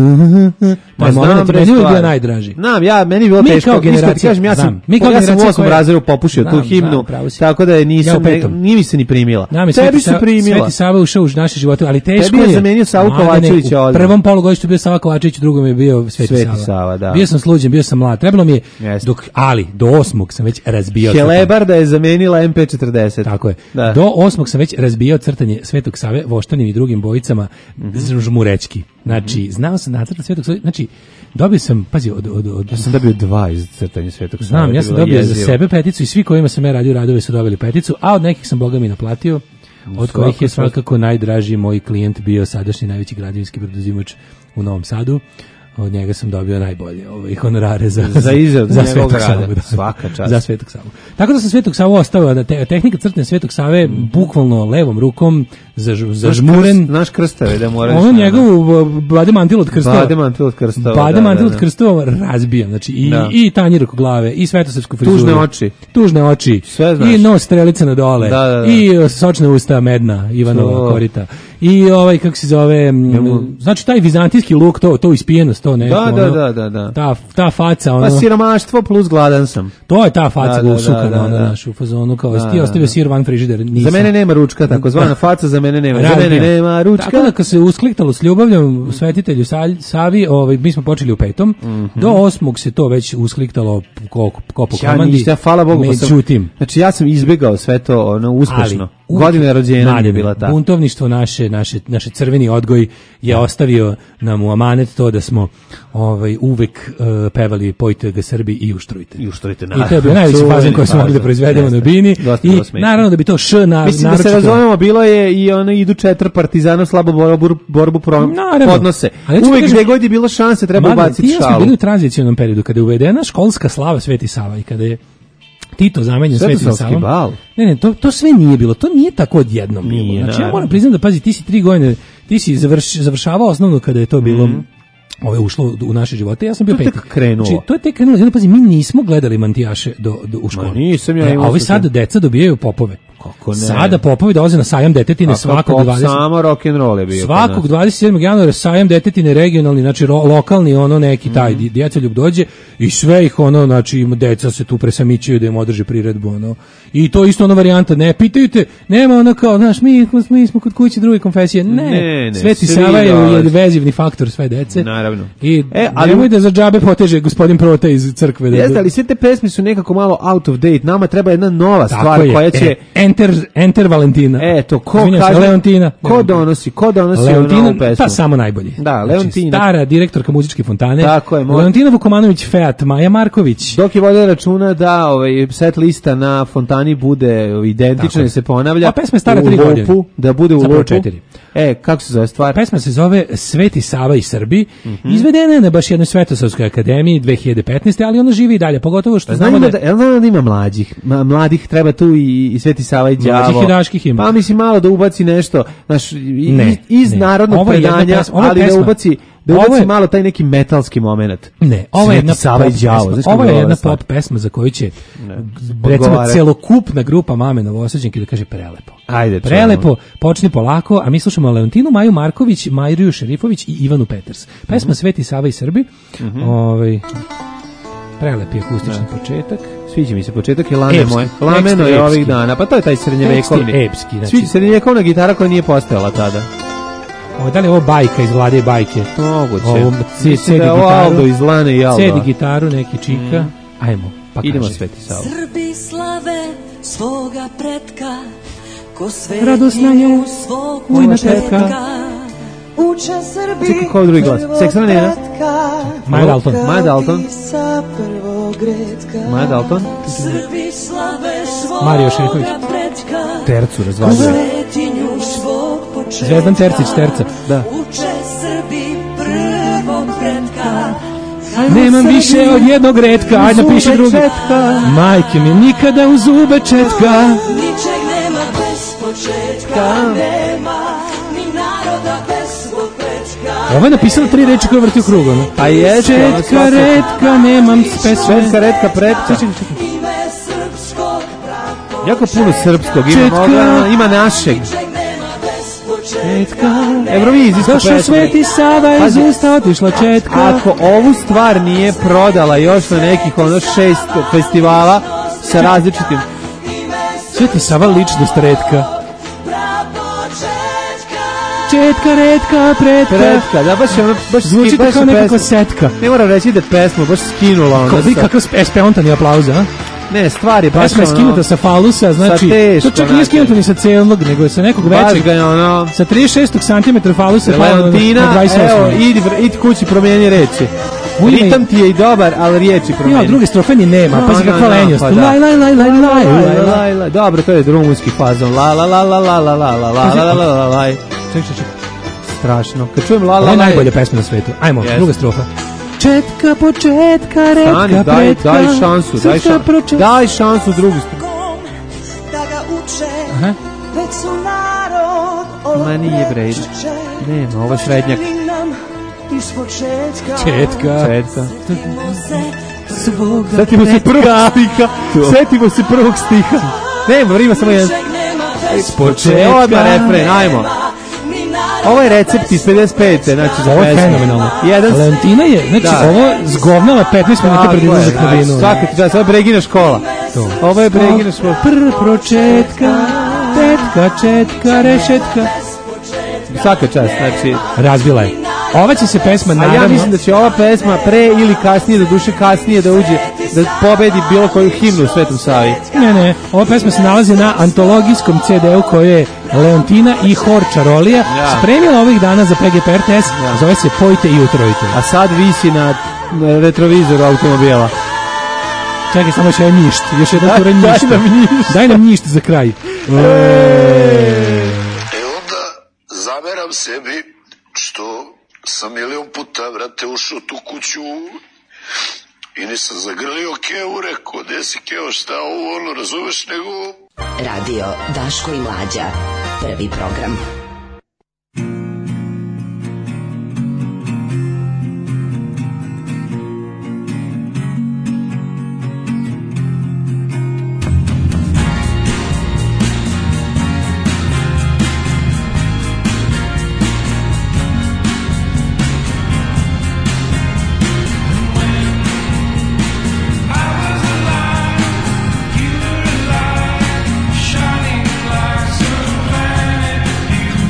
Ma taj znam moment bre meni je bio stvar. najdraži. Znam, ja, meni je bilo Mi teško. kao iskreno ti generacija, kažem, ja sam, znam, mi kao ja sam u generacija osmom koja- razredu popušio tu Znam, himnu, znam, pravo si. tako da je nisam, Ja u ne, petom. nije mi se ni primila. Nama je Tebi Sveti se Sava- primila. Sveti Sava ušao u naše živote, ali teško Tebi je je. zamenio Savu Mladene, Kovačevića U odmah. prvom polugodištu bio Sava Kovačević, u drugom je bio Sveti, Sveti Sava. Sava, da. Bio sam sluđen, bio sam mlad. Trebalo mi je, Jeste. dok, ali do osmog sam već razbio crtanje. Helebarda je zamenila em pe četrdeset. Tako je. Da. Do osmog sam već razbijao crtanje Svetog Save voštanim i drugim bojicama Mhm. žmurečki. Znači, znao sam nacrta Svetog Save, znači, dobio sam, pazi, od... od, od Ja sam dobio dva iz crtanja Svetog Save. Znam, to ja je sam bilo dobio za jezivo. sebe peticu i svi kojima sam ja radio radove su dobili peticu, a od nekih sam Boga mi naplatio, od Svaka kojih je čast. svakako najdraži moj klijent bio sadašnji najveći građevinski preduzimač u Novom Sadu. Od njega sam dobio najbolje ovaj, honorare za, Za izradu za njegovog Svetog rada. Savu. Da. Svaka čast. Za Svetog Savu. Tako da sam Svetog Savu ostao, da te, tehnika crtanja Svetog Save bukvalno levom rukom zaž- zažmuren. Naš krstave da mora. Ono njegov bade mantil od krstova. Bade mantil od krstova. Bade da, mantil da, od da. krstova razbijam. Znači i, Da. i tanjir oko glave, i svetosrpsku frizuru. Tužne oči. Tužne oči. Sve znaš. I nos strelice na dole. Da, da, da. I sočne usta medna, Ivanova To. korita. I ovaj, kako se zove, m, Njemu- znači taj vizantijski luk, to, to ispijenost, to neko. Da, da, ono, da, da, da. Ta, ta faca, ono. Pa siromaštvo plus gladan sam. To je ta faca Da, da, usukana, da, da, ono, da. naš, u fazonu, kao, Da, si ti da, ostavio da. sir van frižider, nisam. Za mene nema ručka, takozvana faca, za mene nema. Za mene Razbijam. nema ručka. Tako da kad se uskliktalo s ljubavljom svetitelju Salj- Savi, ovaj, mi smo počeli u petom, do osmog se to već uskliktalo ko, ko po Ja komandi. ništa, hvala Bogu, pa sam, Međutim, znači ja sam izbjegao sve to ono uspešno. u- Godina rođenja mi je Mladene, bila ta. buntovništvo naše, naše, naše crveni odgoj je ostavio nam u amanet to da smo ovaj, uvek uh, pevali Pojte ga Srbi i uštrujte. I uštrujte, I to je bio najveći Čuveni fazon koji smo mogli da fazon. proizvedemo Jeste. na bini. Dosta I bilo smešno. naravno da bi to š na, Mislim da se naročito- razumemo, bilo je i ono idu četiri partizana slabo borbu, borbu pro, Naravno. podnose. Ali ja ću ti Uvek kažem- gdje god je bilo šanse treba Mladen, ubaciti ti ja smo šalu. bili u tranzicionom periodu kada je uvedena školska slava Sveti Sava i kada je Tito zamenjen Svetim Svetosavski Savom. bal. Ne, ne, to, to sve nije bilo. To nije tako odjednom bilo. Nije, Znači, ja naravno. moram priznati da, pazi, ti si tri godine, ti si završ, završavao osnovno kada je to bilo ove ušlo u naše živote. Ja sam bio To je peti. tek krenulo. Znači, to je tek krenulo. Znači, pazi, mi nismo gledali mantijaše do, do, u školi. nisam ja E, imao a ovi sam sada te- deca dobijaju popove. Kako ne? Sada popovi dolaze na sajam detetine A svakog pop, dvadeset samo rock and roll je bio. kod Svakog nas. dvadeset sedmog januara sajam detetine regionalni, znači ro, lokalni ono neki taj mm. djecoljub dođe i sve ih ono, znači ima deca se tu presamićuju da im održi priredbu ono. I to isto ono varijanta, ne pitaju te, nema ono kao, znaš, mi, mi smo kod kuće druge konfesije. Ne, Ne, ne, Sveti svi Sava je dolaze. vezivni faktor sve dece. Naravno. I E, e, ali- nemoj da za džabe poteže gospodin Prota iz crkve. Da, Jeste, ali sve te pesme su nekako malo out of date. Nama treba jedna nova Tako stvar je. koja će... E, enter, enter Valentina. Eto, ko Izvinjam se, kaže... Leontina. Ko donosi, ko donosi ovu Leontina, novu pesmu? pa samo najbolji. Da, Znači, Leontina. stara direktorka muzičke fontane. Tako je, mo- Leontina Vukomanović Feat, Maja Marković. Dok je vodila računa da ovaj set lista na fontani bude identična Tako je. i se ponavlja. A pesma je stara u tri lupu, godine. Da bude u Zapravo lupu. četiri. E, kako se zove stvar? Pesma se zove Sveti Sava i Srbi. Mhm. Izvedena je na baš jednoj Svetosavskoj akademiji dve hiljade petnaeste. ali ona živi i dalje, pogotovo što Znam znamo da, da je... jel znam da ima mlađih? Ma, mladih treba tu i, i Sveti Sava i Đavo. Mlađih i daških ima. Pa mislim malo da ubaci nešto, znaš, i- Ne, iz, iz ne. narodnog Ovo je jedna predanja, pesma- ovo je ali da pesma. ubaci da Ovo ubaci je- malo taj neki metalski moment. Ne, ovo je Sveti jedna Sava i pop Đavo, pesma. znaš kako Ovo je je ova jedna stvar? pop pesma za koju će recimo Odgovara. celokupna grupa mame Novosađanke da kaže prelepo. Ajde, čujemo. Prelepo, počni polako, a mi slušamo Leontinu, Maju Marković, Majriju Šerifović i Ivanu Peters. Pesma Mhm. Sveti Sava i Srbi. Ovaj prelepi akustični početak. Sviđa mi se početak je lane Epski, moje. tekst Lameno je je ovih epski. dana. Pa to je taj srednjevekovni. Tekst je epski, znači- Sviđa srednjevekovna gitara koja nije postojala tada. Ovo, da li je ovo bajka iz Vlade bajke? Moguće. Ovo, c- Mislim cedi da je ovo gitaru, Aldo iz Lane i Aldo. cedi gitaru, neki čika. Ajmo, pa Idemo kaže. Sveti Sava. Srbi slave svoga pretka, ko Radosna je svetinju svog ujna početka. tetka. Uče Srbi Čekaj, ko je drugi glas? Seksana Nena? Maja Dalton. Maja Dalton. Sa prvog redka Maja Dalton. Srbi slave svoga Mario Širković. pretka Tercu razvaljuje. Svetinju svog početka Zvezdan Tercić, Terca. Da. Uče Srbi prvog pretka Nemam više od jednog retka, ajde napiši drugi. Majke mi nikada u zube četka. Ničeg nema bez početka Nema ni naroda bez svog pretka Ovo je napisala tri reči koje vrti u krugu. Ne? A je Četka, retka, nemam pesme. Četka, retka, pretka. Ime srpskog pravo Jako puno srpskog ima, Četka. moga, ima našeg. Četka. Evrovizijska Došao pesma. Sveti Sava iz Pazi, usta otišla četka. Ako ovu stvar nije prodala još na nekih ono šest festivala sa različitim... Sveti Sava ličnost retka. Četka, retka, pretka. Pretka, da, baš je ono, baš Zvuči baš kao je nekakva pesma. setka. Ne moram reći da je pesma baš skinula ono. Kao da sa- kakav spe- spontani aplauz, a? Ne, stvar je baš Pesma je ono- skinuta sa falusa, znači, teško, to čak nije znači. skinuto ni sa celog, nego je sa nekog Baš većeg, ga je ono... sa trideset šest centimetra falusa palo na Leontina, dvadeset osam. evo, idi, vr- idi kući, promijeni reči. U ime- Ritam ti je i dobar, ali riječi promijeni. Ja, druge strofe ni nema, No, pazi no, kakva no, lenjost. pa da. Laj, laj, laj, laj, laj, laj, laj. laj. Dobro, to je rumunski fazon. La la la la la la la la la Pazi, la la la la. Čekaj, čekaj, čekaj. Strašno. Kad čujem la Ovo la je la... najbolja pesma na svetu. Ajmo, Jeste. druga strofa. Četka, početka, retka, Stani, daj, pretka. daj šansu, daj srpska šansu. pročetka. Daj šansu drugu stranu. Da ga uče Aha. Već su narod Ma nije bre. Nema, ovo je srednjak. nam iz početka Četka. Četka. Svog Setimo se prvog stiha. Setimo se prvog stiha. Nema, ima samo jedan. S početka. Ovo je refren, ajmo. Ovo je recept iz pedeset pete, znači za Ovo je pesmu. fenomenalno. Jedan... Valentina je, znači, Da. ovo zgovnala petnaest minuta pred izlazak na vinu. Svaka ti čast, ovo je Bregina škola. To. Ovo je Bregina škola. Pr pročetka, tetka, četka, rešetka. Svaka čast, znači... Razbila je. Ova će se pesma, A naravno... ja mislim da će ova pesma pre ili kasnije, do duše kasnije, da uđe, da pobedi bilo koju himnu u Svetom Savi. Ne, ne, ova pesma se nalazi na antologijskom ce de u koju je Leontina i Hor Čarolija Ja. spremila ovih dana za pe ge pe er te es, zove se Pojte i utrojite. A sad visi na, na retrovizoru automobila. Čekaj, samo još jedan njišt, još jedan Daj- turanj daj njišta. nam njišt. Daj nam njišt za kraj. E onda zameram sebi što sam milion puta, vrate, ušao tu kuću i nisam zagrlio Keo, rekao, gde si Keo, šta ovo, ono, razumeš, nego... Radio Daško i Mlađa. Prvi program. Shining like some planet, you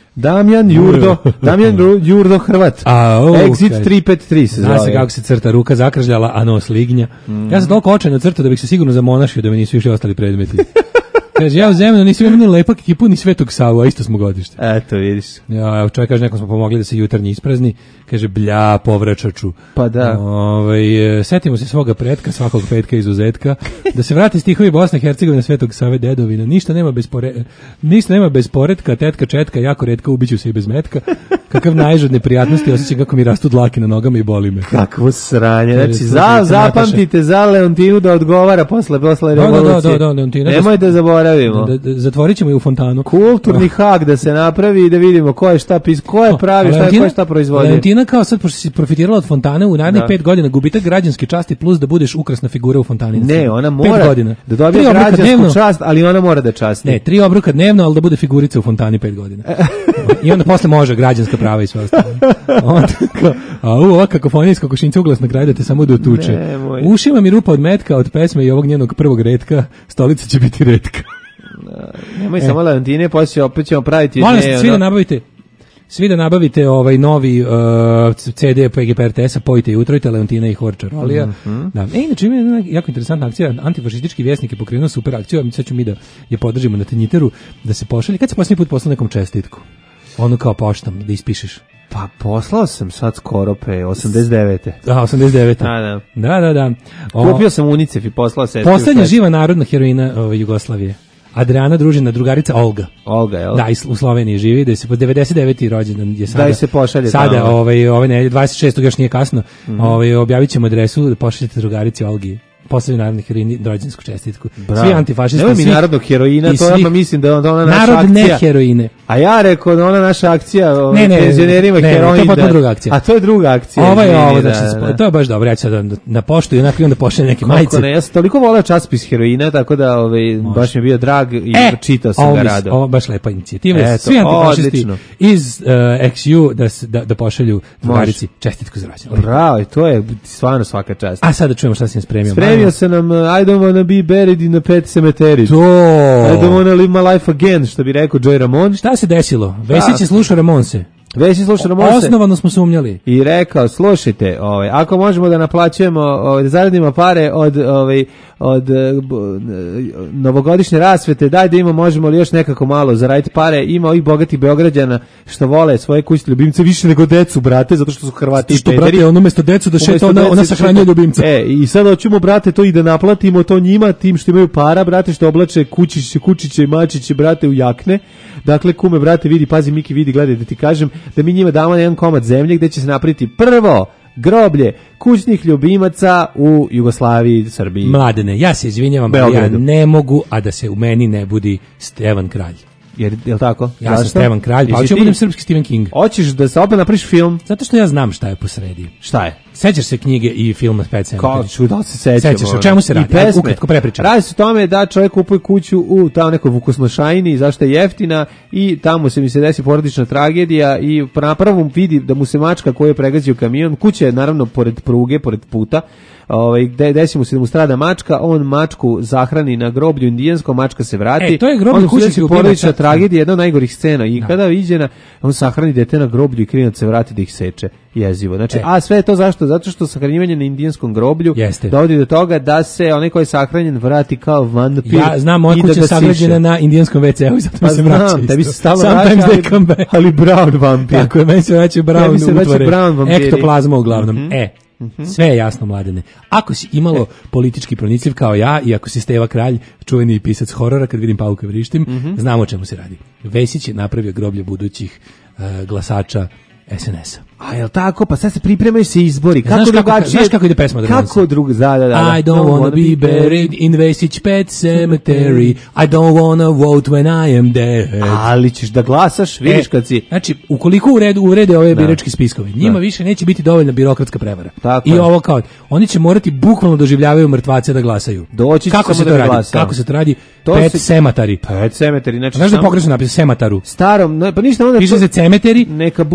Damjan Jurdo, Damjan Ru- Jurdo Hrvat. A, o, Exit kaj. tri pet tri se Zna se zove. kako se crta, ruka zakržljala, a nos lignja. Mm. Ja sam toliko očajno crta da bih se sigurno zamonašio da mi nisu išli ostali predmeti. Kaže, ja u zemlju nisam imao ni lepak ekipu, ni Svetog Savu, a isto smo godište. Eto, vidiš. Ja, evo čovjek kaže, nekom smo pomogli da se jutarnji isprazni. Kaže, blja, povračaču. Pa da. Ove, setimo se svoga pretka, svakog petka izuzetka. Da se vrati stihovi Bosne i Hercegovine Svetog Save dedovina. Ništa nema bez, pore, ništa nema bez poretka, tetka četka, jako retka, ubiću se i bez metka. Kakav najžad neprijatnosti, osjećam kako mi rastu dlake na nogama i boli me. Kakvo sranje. Kaže, Znači, slušajte, za, zapamtite za Leontinu da odgovara posle, posle Da, da, da, revolucije. da, da, Leontina, Nemoj da zaboravimo. Da, da, zatvorit ćemo i u fontanu. Kulturni hak da se napravi i da vidimo ko je šta pis, ko je pravi, šta je, ko je šta proizvodi. Leontina kao sad, pošto si profitirala od fontane, u narednih Da. pet godina gubitak građanske časti plus da budeš ukrasna figura u fontani. Ne, ona Pet mora godina. da dobije Tri obroka građansku dnevno. čast, ali ona mora da časti. Ne, tri obroka dnevno, ali da bude figurica u fontani pet godina. I onda posle može građanska prava i sve ostalo. Onda kao, a u, ova kakofonija iz kokošinca uglasna kraj da te samo dotuče. Nemoj. Ušima mi rupa od metka, od pesme i ovog njenog prvog retka, stolica će biti retka. Nemoj E. samo Leontine, poslije opet ćemo praviti... Molim ne, vas, svi da ono- nabavite svi da nabavite ovaj novi uh, C D P G P R T S-a, pojite jutro i Leontina i Horčarolija. Mhm. Da. E, inače, ima jedna jako interesantna akcija, antifašistički vjesnik je pokrenuo super akciju, a mi sad ću mi da je podržimo na Tanjiteru, da se pošalje. Kad se posljednji put poslao nekom čestitku? Ono kao poštam, da ispišeš. Pa poslao sam sad skoro pre osamdeset devete. Da, osamdeset devete. Da, da. Da, da, da. O, Kupio sam UNICEF i poslao se. poslednja živa narodna heroina ove, Jugoslavije. Adriana Družina, drugarica Olga. Olga, jel? Da, u Sloveniji živi, da se po devedeset deveti rođendan je sada. Da se pošalje sada, tamo. ovaj ove nedelje dvadeset šestog još nije kasno. Mhm. Ovaj objavićemo adresu da pošaljete drugarici Olgi. Poslednju narodnu heroini rođendansku čestitku. Bravo. Svi antifašisti. Nemoj mi svi- narodnog heroina, i to svih- odmah mislim da je ona naša Narod ne akcija. heroine. A ja rekao da ona naša akcija ovaj, Ne, ne, penzionerima ne, ne, heroin. to je potpuno da- druga akcija. A to je druga akcija. Ovo je izvini, ovo, da, znači, da. to je baš dobro, ja ću sad na, na poštu i onako i onda pošaljem neke Kako majice. ne, ja sam toliko voleo časopis heroina, tako da ovaj, baš mi je bio drag i E, čitao sam ovo ga mi- rado. Ovo je baš lepa inicijativa. Eto, Svi antifašisti odlično. iz uh, X U da, se- da, da pošalju drugarici čestitku za rođendan. Bravo, i to je stvarno svaka čast. A sada čujemo šta si nam spremio. Spremio sam nam uh, I don't wanna be buried in a pet cemetery. To. I don't wanna live my life again, što bi rekao Joey Ramone. Šta se desilo? Vesić je slušao Ramonse. Vesić slušao Ramonse. Osnovano smo sumnjali. I rekao, slušajte, ovaj, ako možemo da naplaćujemo, ovaj, da zaradimo pare od, ovaj, od eh, bo- eh, novogodišnje rasvete, daj da imamo, možemo li još nekako malo zaraditi pare, ima ovih bogatih Beograđana što vole svoje kućne ljubimce više nego decu, brate, zato što su Hrvati i Što, pederi. brate, on umesto decu da šeta, Umesto ona, dece ona da sahranjuje šeta- ljubimca. E, i sad hoćemo, brate, to i da naplatimo to njima, tim što imaju para, brate, što oblače kućiće, kučiće i mačiće, brate, u jakne. Dakle, kume, brate, vidi, pazi, Miki, vidi, gledaj, da ti kažem, da mi njima damo jedan komad zemlje gde će se napraviti prvo groblje kućnih ljubimaca u Jugoslaviji, Srbiji. Mladene, ja se izvinjavam, ali ja Beogradu. ne mogu, a da se u meni ne budi Stevan Kralj. Jer, je li tako? Ja sam Zašto? Stevan Kralj, pa Jesi hoću da ti- budem srpski Stephen King. Hoćeš da se opet napriš film? Zato što ja znam šta je posredi. Šta je? Sećaš se knjige i filma Pet Kao Cemetery? ću, da li se sećam? Sećaš se, o ono? čemu se radi? I Ajde, pesme. ukratko prepričaj. Radi se o tome da čovjek kupuje kuću u tamo nekoj Vukosnošajni, zašto je jeftina, i tamo se mi se desi porodična tragedija i na prvom vidi da mu se mačka koju je pregazio kamion, kuća je naravno pored pruge, pored puta, ovaj, de, desi mu se da mu strada mačka, on mačku zahrani na groblju indijanskom, mačka se vrati. E, to je groblje onda mu se kućnih desi ljubimaca. porodična tragedija, jedna od najgorih scena, i kada viđena, on sahrani dete na groblju i klinac se vrati da ih seče. Jezivo. Znači, E. a sve je to zašto? Zato što sahranjivanje na indijanskom groblju Jeste. dovodi do toga da se onaj koji je sahranjen vrati kao vampir. Ja znam, moja i da kuća je ga sagrađena siše. na indijanskom ve ce u i zato Pa mi se vraća znam, isto. tebi se stalno Sometimes vraća, they ali- come back. ali brown vampir. Tako je, meni se vraćaju brown Tebi se vraća utvore. brown vampiri. Ektoplazma uglavnom. Mhm. E, sve je jasno, mladene. Ako si imalo politički pronicljiv kao ja i ako si Steva Kralj, čuveni pisac horora, kad vidim pauka vrištim, Mhm. znamo o čemu se radi. Vesić je napravio groblje budućih eh, glasača es en es-a. A jel tako? Pa sad se pripremaju se izbori. Znaš Kako kako- drugačije? znaš kako ide pesma od Ramonsa? Kako drugo? Da, da, da. da. I don't wanna be buried in Vesić Pet Cemetery. I don't wanna vote when I am dead. Ali ćeš da glasaš, vidiš kad si... Znači, ukoliko uredu, urede ove Da. birački spiskovi, njima Da. više neće biti dovoljna birokratska prevara. Tako I je. ovo kao, oni će morati bukvalno doživljavaju mrtvace da glasaju. Doći će Kako samo se da to radi? glasa. Kako se to radi? To Pet se- Cemetery. Pet cemeteri, znači... Znaš da je samo- pogrešno napisao Semataru? Starom, ne, pa ništa onda... Piše to- se Cemetery, Neka bude, da...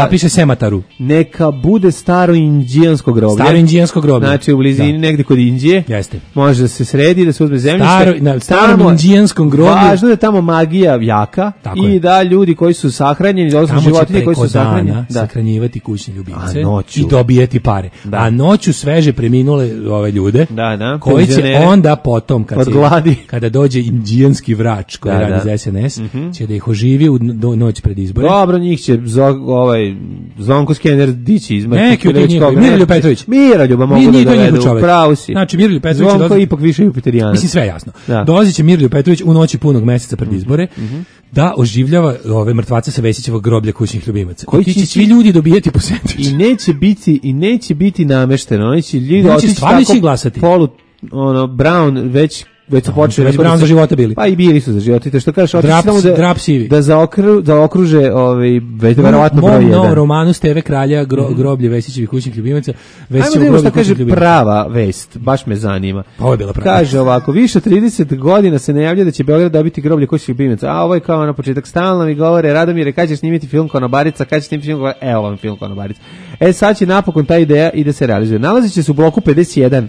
napiše Semataru. Neka bude staro indijansko groblje. Staro indijansko groblje. Znači u blizini Da. negde kod Indije. Jeste. Može da se sredi, da se uzme zemljište. Staro, na starom Tamo- indijanskom groblju. Važno je da tamo magija jaka Tako i je. da ljudi koji su sahranjeni, da Tamo će životinje koji preko su sahranjeni, dana da. sahranjivati kućne ljubimce A noću? i dobijeti pare. Da. A noću sveže preminule ove ljude Da, da, koji će penzionere. onda potom, kad Od se- gladi. kada dođe indijanski vrač koji Da, radi da. za S N S, Mhm. će da ih oživi u do- noć pred izbore. Dobro, njih će zo, ovaj, Zvonko Skener dići iz mrtvih. Neki od ili tih već njihovi. koga, Miroljub ne- Petrović. Miroljuba mogu Nije- nije da to njegov dovedu, čovek. pravo si. Znači, Miroljub Petrović Zvonko dolazi- je ipak više Jupiterijanac. Mislim, sve je jasno. Da. Dolazit će Miroljub Petrović u noći punog meseca pred izbore Mhm. da oživljava ove mrtvace sa Vesićevog groblja kućnih ljubimaca. Koji I ti će će ići- svi ljudi dobijeti po sendvič. I neće biti i neće biti namešteno. Oni će ljudi Oni će otići stvarno tako ići glasati. Polu ono Brown već već su počeli već tako da Brown se- za života bili. Pa i bili su za života. Te što kažeš, otići Drap- samo da drap sivi. da zaokru, da okruže ovaj već verovatno broj U mom novom jedan. romanu Steve Kralja gro, groblje Vesićevih kućnih ljubimaca. Ajmo Vesićevo da vidimo groblje šta kaže kućnih ljubimaca. prava vest, baš me zanima. Pa ovo je bila prava. Kaže ovako, više od trideset godina se najavlja da će Beograd dobiti groblje kućnih ljubimaca. A ovo je kao na početak, stalno mi govore, Radomire, kad ćeš snimiti film Konobarica, kad ćeš snimiti film Konobarica, evo vam film Konobarica. E sad će napokon ta ideja i da se realizuje. Nalazit će se u bloku pedeset jedan.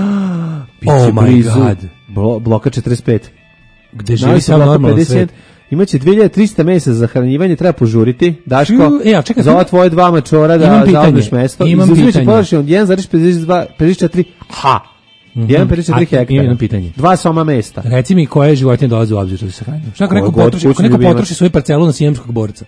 Biće Oh my blizu God. blo- bloka četrdeset pet. Gde živi Nalazi se u sam bloku normalan pedeset jedan. svet. Imaće dve hiljade trista mesa za hranjivanje, treba požuriti. Daško, Ču, e, a čekaj, za ova tvoje dva mačora da Imam pitanje, zauzmeš mesto. imam Izuzimaće pitanje. površinu od jedan zarez pedeset dva pedeset četiri ha. Mhm. jedan zarez pedeset četiri A, hektara. imam pitanje. Dva soma mesta. Reci mi koje životinje dolaze u obzir da se hrane. Šta ako Koje neko god potroši, ako kućni neko ljubimac. potroši svoju parcelu na sijemskog borca?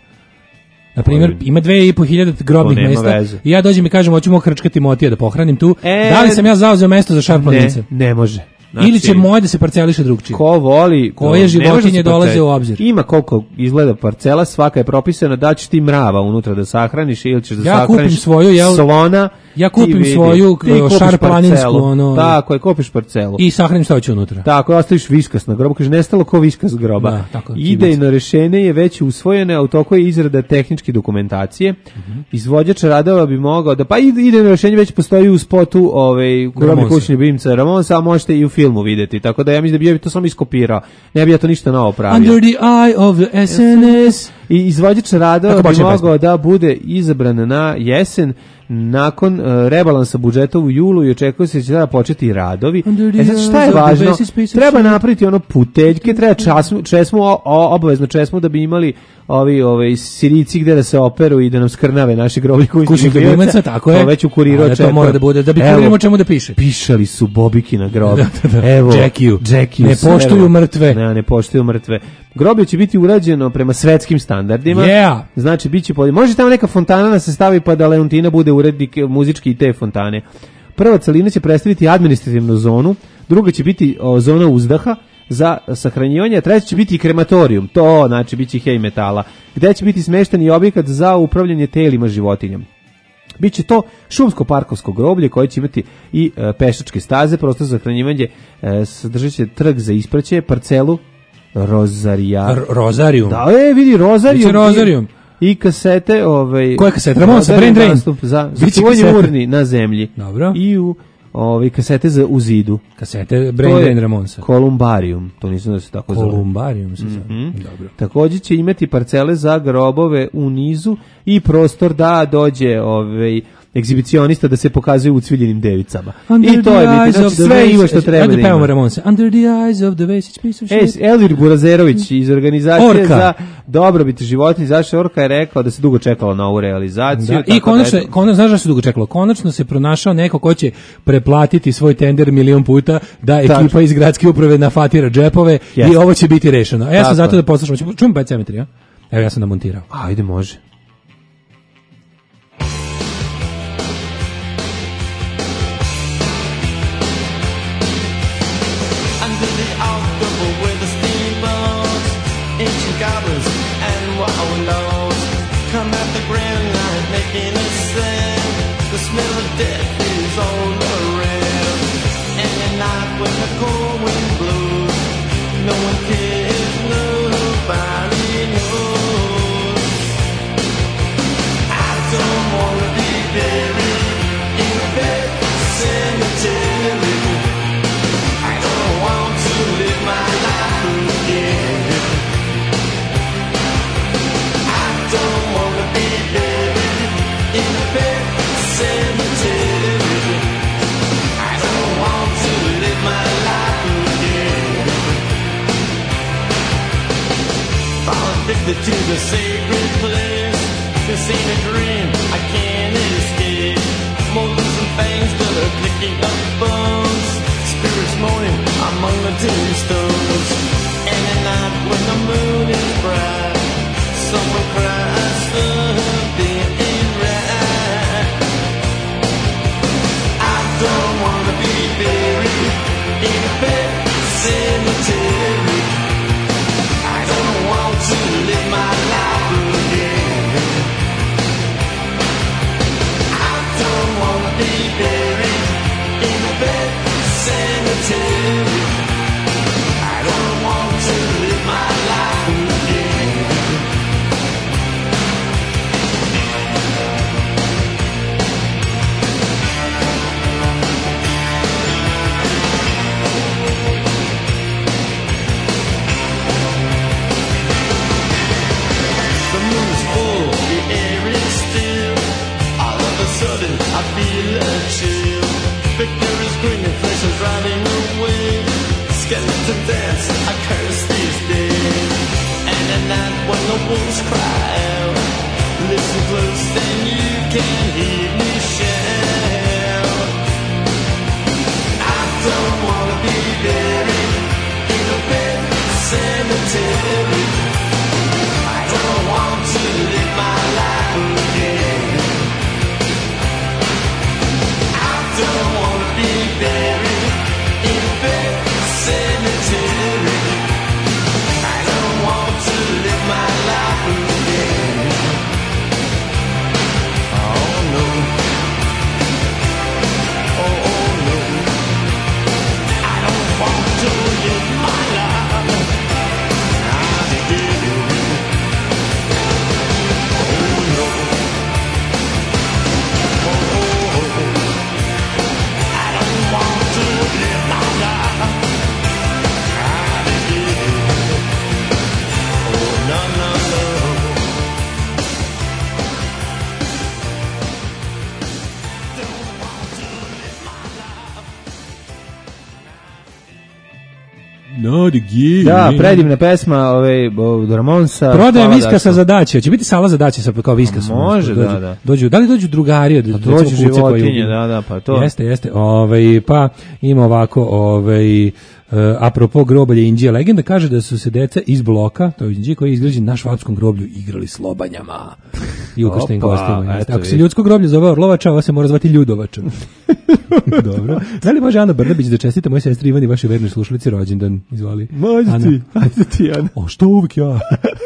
Na primjer, Koji? ima dve i po hiljade grobnih To nema mesta veze. i ja dođem i kažem, hoću mog hrčkati Motija da pohranim tu. E, da li sam ja zauzeo mesto za šarplanice? Ne, ne može. Ili će moje da se parceliše drugčije? Ko voli... Koje ne životinje može se dolaze parceli- u obzir? Ima koliko izgleda parcela, svaka je propisana da ćeš ti mrava unutra da sahraniš ili ćeš da Ja kupim sahraniš svoju, jel- slona. Ja ti kupim vidi. svoju, Ti kupiš šarplaninsku, parcelu. ono- Tako je, kupiš parcelu. I sahranim šta hoću unutra. Tako, ostaviš viskas na grobu, kaže nestalo ko viskas groba. Da, tako, Idejno rešenje je već usvojeno, a u toku je izrada tehničke dokumentacije. Mhm. Izvođač radova bi mogao da, pa ide- idejno rešenje već postoji u spotu ovaj, groblje Ramonsa. kućni ljubimca Ramonsa, a možete i u filmu vidjeti. Tako da ja mislim da bi ja bi to samo iskopirao. Ne bi ja to ništa novo pravio. Under the eye of the S N S. I izvođač radova Kako bi počinje mogao da bude izabran na jesen nakon uh, rebalansa budžeta u julu i očekuje se da će tada početi i radovi. E sad šta je važno? Treba napraviti ono puteljke, treba časmu, česmu, o, o, obavezno česmu da bi imali ovi ovaj Sirici gde da se operu i da nam skrnave naši groblji Kućnih ljubimaca, tako je. To već u kuriru A da to očekujem. mora da bude, da bi Evo, kurir imao čemu da piše. Pišali su Bobiki na grobu. Da, da, da. Evo, Jackiju. Jackiju Ne su, poštuju evo. mrtve. Ne, ne poštuju mrtve. Groblje će biti urađeno prema svetskim standardima. Yeah. Znači, bit će pod... Može tamo neka fontana da se stavi pa da Leontina bude urednik muzički i te fontane. Prva celina će predstaviti administrativnu zonu, druga će biti o, zona uzdaha za sahranjivanje, a treća će biti i krematorijum, to znači bit će hej metala, gde će biti smešten i objekat za upravljanje telima životinja. Biće to šumsko-parkovsko groblje koje će imati i e, pešačke staze, prostor za hranjivanje, e, sadržat će trg za ispraćaj, parcelu, rozarija. R- Rozarijum. Da, e, vidi, rozarijum. Biće Rozarijum. I kasete, ovaj... Koje kasete? Ramonsa, Rozarijum Brain Drain. nastup Za, za Biće čuvanje kasete. urni na zemlji. Dobro. I u ovaj, kasete za u zidu. Kasete Brain To je Drain Ramonsa. Kolumbarium, to nisam da se tako zove. Kolumbarium se zove. Mhm. Dobro. Također će imati parcele za grobove u nizu i prostor da dođe ovaj egzibicionista da se pokazuje u cviljenim devicama. Under I to the je biti, eyes znači of the sve Vesić- ima što treba Ajde da pevamo ima. Ramonsa. Under the eyes of the Vesić piece of E, shit. Elvir Burazerović iz organizacije Orka. za dobrobit životinja, zašto Orka je rekao da se dugo čekalo na ovu realizaciju. Da, tako i konačno, eto. konačno, znaš da se dugo čekalo? Konačno se pronašao neko ko će preplatiti svoj tender milion puta da ekipa Tačno. iz gradske uprave nafatira džepove i Jeste. ovo će biti rešeno. A ja sam Tako zato je. da poslušam. Ču- Čujem Pet Sematary, ja? Evo ja sam namontirao. Ajde, može. Under the October with the steamboats, ancient goblins and wallows come at the grand line making a sound. The smell of death is all around. And at night when the cold wind blows, no one cares, nobody knows. I don't wanna be buried in a pet cemetery. I don't want to live my life again. I don't want to be dead. me to the sacred place. This ain't a dream, I can't escape. More losing fangs to the clicking of bones. Spirits moaning among the tombstones. And at night when the moon is bright, someone cries something ain't right. I don't wanna be buried in a pet cemetery. I don't want to live my life again. I don't wanna be buried in a pet cemetery. I don't want to live my life again. The moon's full, the air is still. All of a sudden, I feel a chill. Victor is grinning, flesh is riding away. Skeleton dance, I curse these days. And at night when the wolves cry out, listen close and you can hear me shout. I don't wanna be buried in a pet cemetery. I don't want to live my life again. I don't wanna be buried in a pet cemetery. I don't want to live my life again. Oh no. Oh, oh no. I don't want to live my life. I did it. Oh no. Oh, oh, oh. I don't want to live my life. I did it. Oh no, no, no. No, the gay. Da, predivna pesma ove, od Ramonsa. Prodaje Hvala, viska sa Daško. zadaće. Će biti sala zadaće sa kao viska. su Može, nešto, da, dođu, da. Dođu, da li dođu drugari od Pa recimo, dođu kuce koji životinje, ubiju? da, da, pa to. Jeste, jeste. Ovaj, pa ima ovako, ovaj, Uh, apropo grobalja Indije, legenda kaže da su se deca iz bloka, to je Indije koji je izgrađen na švapskom groblju, igrali s lobanjama i ukrštenim Opa, gostima. Jeste. eto Ako se vidi. ljudsko groblje zove Orlovača, ovo se mora zvati Ljudovača. Dobro. Da li može Ana Brnabić da čestita moje sestri Ivani, vaše vernoj slušalici, rođendan? Izvoli. Može Ana. ti, ajde ti, Ana. O, što uvijek ja?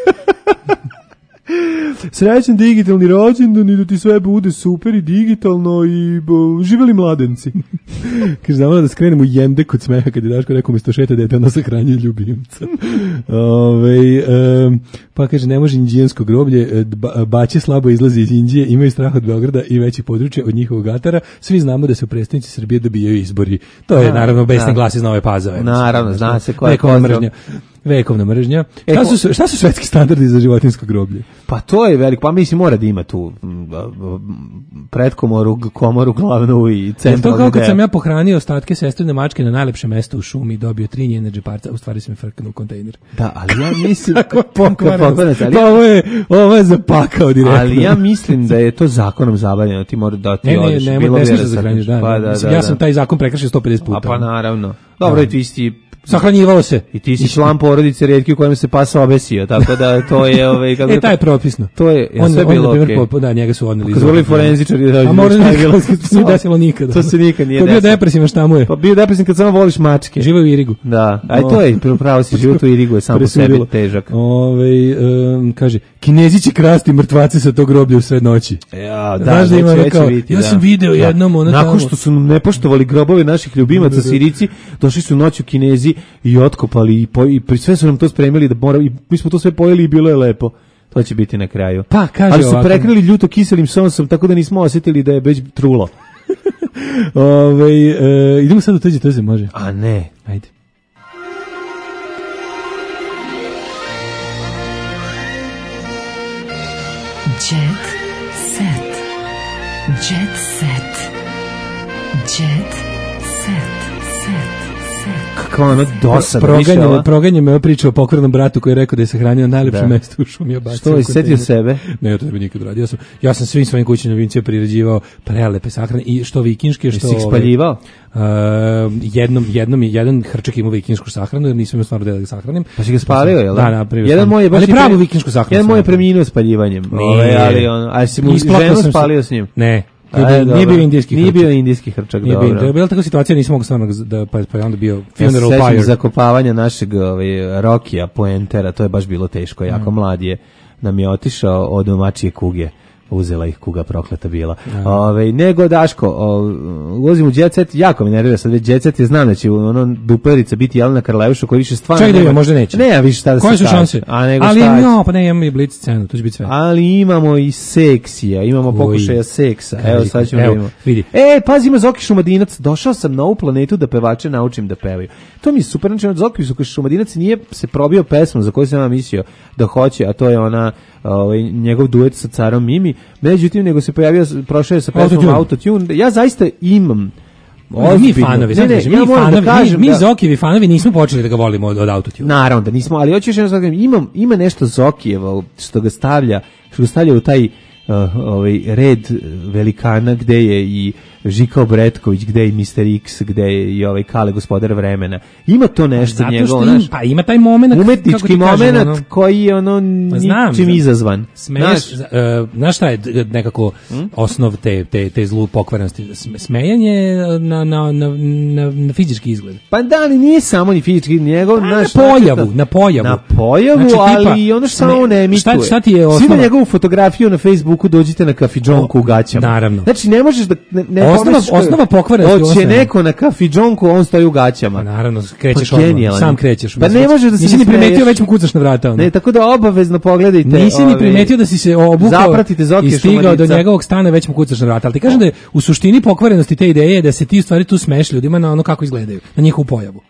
Srećan digitalni rođendan i da ti sve bude super i digitalno i bo, živeli mladenci. Kaže, znamo da skrenemo jende kod smeha kad je Daško rekao mi sto šeta dete, ono sahranjuje ljubimca. Ove, um, pa kaže, ne može indijansko groblje, ba, baće slabo izlazi iz Indije, imaju strah od Beograda i većih područja od njihovog atara. Svi znamo da se u prestonici Srbije dobijaju izbori. To je, A, naravno, besni da. glas iz Nove Pazove. Naravno, zna se ko je Vekovna pozdrav. mržnja. Vekovna mržnja. E, Šta ko- su, šta su svetski standardi za životinjsko groblje? Pa to je veliko, pa mislim mora da ima tu m, predkomoru, g- komoru glavnu i Je to centralni kao kad deo. sam ja pohranio ostatke sestrine mačke na najlepše mesto u šumi i dobio tri njene džeparca, u stvari sam je frknuo u kontejner. Da, ali ja mislim Kako pokvareno. pokvareno, ali Pa ja- ovo je, ovo je zapakao direktno. ali ja mislim da je to zakonom zabranjeno, ti mora da ti Ne, ne, odeš, ne, bilo ne bi smiješ da da zahraniš, da, pa, da, da, mislim, da, ja da. sam taj zakon prekršio sto pedeset puta. A pa naravno. Dobro, Da. i ti si Sahranjivalo se. i ti si član porodice rijetki u kojem se pas obesio, tako da to je ovaj kako E, taj je propisno. To je, ja on, sve on, bilo na primjer, okej. po- da, njega su odneli. Kad su bili forenzičari, da, A mora šta je nikad, bilo? to se nije desilo nikada. To se nikad nije Ko je bio desilo. depresivan, šta mu je? Pa bio depresivan kad samo voliš mačke. Žive u Irigu. Da, aj to je, pravo si, život u Irigu je sam po sebi Presudilo. težak. Ove, um, kaže, Kinezi će krasti mrtvace sa tog groblja u sred noći. Ja, da, Znaš da ima već- ono već kao, vidite, ja da. sam video Da. jednom ono Nakon tamo. što su nepoštovali grobove naših ljubimaca Da, da. Sirici, došli su noću Kinezi i otkopali i, po, i pri- sve su nam to spremili da mora, i mi smo to sve pojeli i bilo je lepo. To će biti na kraju. Pa, kaže Ali su ovako. prekrili ljuto kiselim sosom, tako da nismo osjetili da je već trulo. Ove, e, idemo sad u tuđe trze, može? A ne. Ajde. Jet set. Jet set. Jet set. Set. Kako ono dosadno. Proganja me, proganja me ova priča o pokojnom bratu koji je rekao da je sahranio na najlepše Da. mesto u šumi Obacija. Što, je setio sebe? Ne, to ne bi nikad uradio. Ja sam, ja sam svim svojim kućnim ljubimcima priređivao prelepe sahrane i što vikinške, što... Jesi ih spaljivao? Uh, jednom, jednom, jedan hrčak imao vikinšku sahranu, jer nisam imao stvarno da ga sahranim. Pa si ga spalio, jel? Da, napravio jedan sam. moj je baš Ali i pravu pre- vikinšku sahranu. Jedan sam moj je napravio. preminuo spaljivanjem. Ne. Ove, ali on, ali si mu Isplakao ženu sam se- spalio s njim? Ne. A, Nije, je, bio- nije dobro. bio indijski Nije hrčak. bio indijski hrčak, Nije bio, dobro. to je bila takva situacija, nisam mogu stvarno da, pa, pa je onda bio Ja se funeral sećam pyre. zakopavanja našeg ovaj, Rokija Poentera, to je baš bilo teško, jako Mm. mlad je, nam je otišao od domačije kuge. Uzela ih kuga prokleta bila. Ja. Ove, nego Daško, o, ulazim u Jet Set, jako mi nervira sad već Jet Set, jer znam da će ono duplerica biti Jelena Karleuša koji više stvarno... Čekaj da nema- vidimo, možda neće. Ne, ja više šta da se Koje su kaže. šanse? A nego Ali šta će? no, pa ne, imamo i blic scenu, to će biti sve. Ali imamo i seksija, imamo Koji? pokušaja seksa. Kaži, Evo sad ćemo evo, da vidimo. vidi. E, pazi, ima Zoki Šumadinac, došao sam na ovu planetu da pevače naučim da pevaju. To mi je super, znači Zoki Šumadinac nije se probio pesmu za koju sam ja mislio da hoće, a to je ona, ovaj, njegov duet sa carom Mimi, međutim, nego se pojavio, prošao je sa pesmom Autotune. Autotune. Ja zaista imam mi ozbiljno- fanovi, ne, ne, znači, ja mi moram da fanovi, kažem mi, mi da- Zokijevi fanovi nismo počeli da ga volimo od, od Autotune. Naravno da nismo, ali hoću još jedno da kažem, imam, ima nešto Zokijevo što ga stavlja, što ga stavlja u taj uh, ovaj red velikana gde je i Žika Obretković, gde je i mister X, gde je i ovaj Kale gospodar vremena. Ima to nešto Zato što njegovo, im- znaš, pa ima taj momenat, kako umetnički ti kažem, momenat ono- koji je ono Pa znam, ničim znam. izazvan. Smeješ, Znaš, uh, znaš šta je d- nekako osnov te, te, te zlu pokvarenosti? Sm- Smejanje na, na, na, na, na fizički izgled. pa da, ali nije samo ni fizički, njegov, na znaš, pojavu, znači, na pojavu. Na pojavu, Znači, tipa, ali i ono što sme- samo ne emituje. šta- šta ti je Svi osnova? na njegovu fotografiju na Facebooku dođite na kafidžonku u gaćama. Naravno. Znači, ne možeš da... Ne, ne Osnova- pomisliš kao- osnova pokvarenosti Hoće osnova. neko na kafidžonku, a on stoji u gaćama. Pa naravno, krećeš Pa odmah, genijalan. sam krećeš. Pa ne može da se Nisi ne ni primetio, smeješ. već mu kucaš na vrata. Ono. Ne, tako da obavezno pogledajte. Nisi ni ove, primetio da si se obukao Zapratite Zokija i stigao do Šumadinca. njegovog stana, već mu kucaš na vrata. Ali ti kažem da je u suštini pokvarenosti te ideje je da se ti u stvari tu smeš ljudima na ono kako izgledaju, na njihovu pojavu.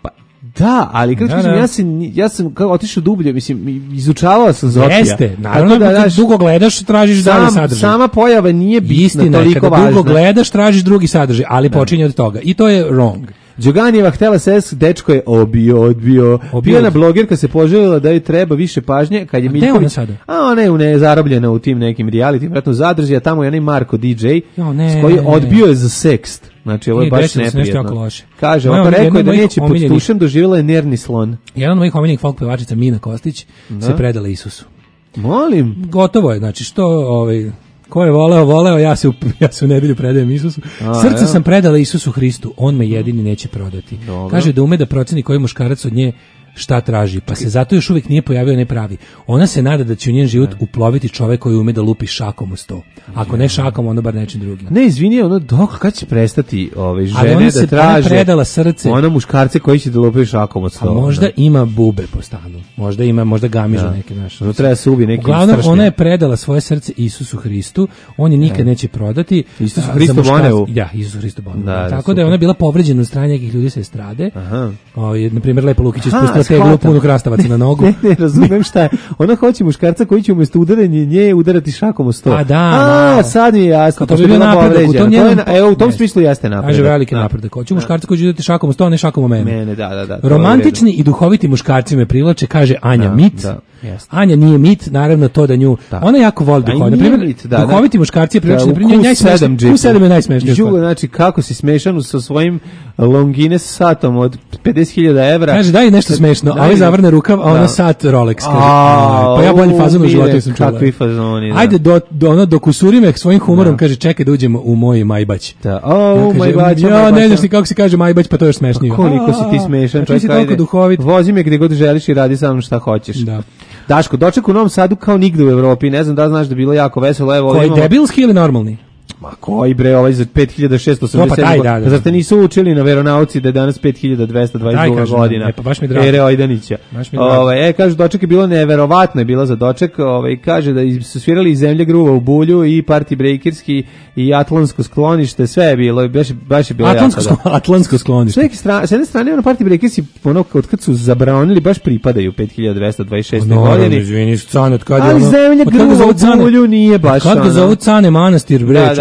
Da, ali kako Da, kažem, da. ja sam ja sam kao otišao dublje, mislim izučavao sam Zokija. Jeste, naravno, Tako kad znaš, dugo gledaš, tražiš dalje sam- sadržaj. Sama pojava nije bitna, Istina je, toliko kada dugo važna. gledaš, tražiš drugi sadržaj, ali počinje od toga. I to je wrong. Đoganijeva htela ses, dečko je obio, odbio. Obio. Pijana blogerka se poželjela da joj treba više pažnje, kad je A gde ona Miljković... sada? A ona je u ne, zarobljena u tim nekim reality, vratno zadrži, a tamo je onaj Marko D J, Jo, ne. s koji odbio je za sekst. Znači, ovo je I baš desilo se nešto neprijatno. jako loše. Kaže, Moja ovako omiljenih- rekao je da jedna od neće mojih pod omiljenih- tušem, doživjela je nervni slon. Jedan od mojih omiljenih folk pevačica, Mina Kostić, Da. se predala Isusu. Molim. Gotovo je, znači što ovaj ko je voleo, voleo, ja se u, ja se u nedelju predajem Isusu. A, Srce evo. sam predala Isusu Hristu, on me jedini neće prodati. Dobro. Kaže da ume da proceni koji muškarac od nje šta traži, pa se zato još uvijek nije pojavio ne pravi. Ona se nada da će u njen život uploviti čovek koji ume da lupi šakom u sto. Ako ne šakom, onda bar nečim drugim. Ne, izvini, ono, dok, kad će prestati ove Ali žene ona da se- ona traže predala srce. ono muškarce koji će da lupaju šakom od A stola. možda ima bube po stanu. Možda ima, možda gamižu Da. neke naše. Ono treba se ubije neki Uglavnom, stršnjak. ona je predala svoje srce Isusu Hristu, on je nikad neće prodati. Isusu A, Hristu za muškarce- Bonevu. Ja, Isusu Hristu Bonevu. Da, da, Tako super. da je ona bila povređena od strane nekih ljudi sa estrade. Aha. Ovaj, na primjer, Lepa Lukić je Aha, spustila teglu shvatam. punu krastavaca na nogu. Ne, ne, razumem šta je. Ona hoće muškarca koji će umjesto udaranja nje udarati šakom o sto. A da, A, malo. sad mi je jasno. Kao to pošto bi je bio bila napredak, u povređena. tom To je njenom- na- Evo, u tom Jeste. smislu jeste napredak. Kaže veliki Da. napredak. Hoću muškarca koji će udati šakom u sto, a ne šakom u mene. Mene, da, da, da. to je Romantični i duhoviti muškarci me privlače, kaže Anja Da, Mit. da, jeste. Anja nije mit, naravno to da nju. Da. Ona jako voli A i duhoviti. Na nije primjer, mit, da, da. duhoviti muškarci je privlače, Da, na u primjer, Q najsmešniji. sedam Q sedam je najsmešniji. Žugo, znači, kako si smešan sa svojim Longines satom od pedeset hiljada evra. Kaže daj nešto smešno, Daj a ovaj mi- zavrne rukav, a ona Da. sat Rolex. Kaže, A, pa ja bolji fazon u u, životu mire, sam čula. kakvi fazoni, da. Ajde, do, do, ono, dok usuri me svojim humorom, kaže čekaj da uđemo u moj majbać. Da. O, u kaže, majbaća, Ja majbaća. ne znaš ni kako se kaže majbać, pa to je još smešnije. Koliko si ti smešan, Znači, si čovjek, toliko ajde. duhovit. Vozi me gde god želiš i radi sa mnom šta hoćeš. Da. Daško, doček u Novom Sadu kao nigde u Evropi, ne znam da li znaš da je bilo jako veselo, evo Ko je imamo- debilski ili normalni? Ma koji bre, ovaj za pet hiljada šesto osamdeset To pa taj, sedam. da, da, Pa zar da. te nisu učili na veronauci da je danas pet hiljada dvesta dvadeset Daj, druga kažem, godina? e, pa baš mi je drago. Ere Ojdanića. Baš mi je drago. Ovaj, e, kaže, doček je bilo neverovatno je bila za doček. Ovaj, kaže da su svirali iz Zemlje gruva u Bulju i Party Breakerski i Atlantsko sklonište, sve je bilo, baš, baš je bilo Atlantsko, jako. sklo, Atlantsko S sklonište. neke strane, s jedne strane, ono Party Breakersi, ono, od kad su zabranili, baš pripadaju pet hiljada dvesta dvadeset šeste Naravno, godini. izvini, Cane, od kad je Ali ono- Zemlja od kad ga gruva zovu u Cane- Bulju nije baš Od kad ga ono. zovu Cane manastir, bre, Da, da,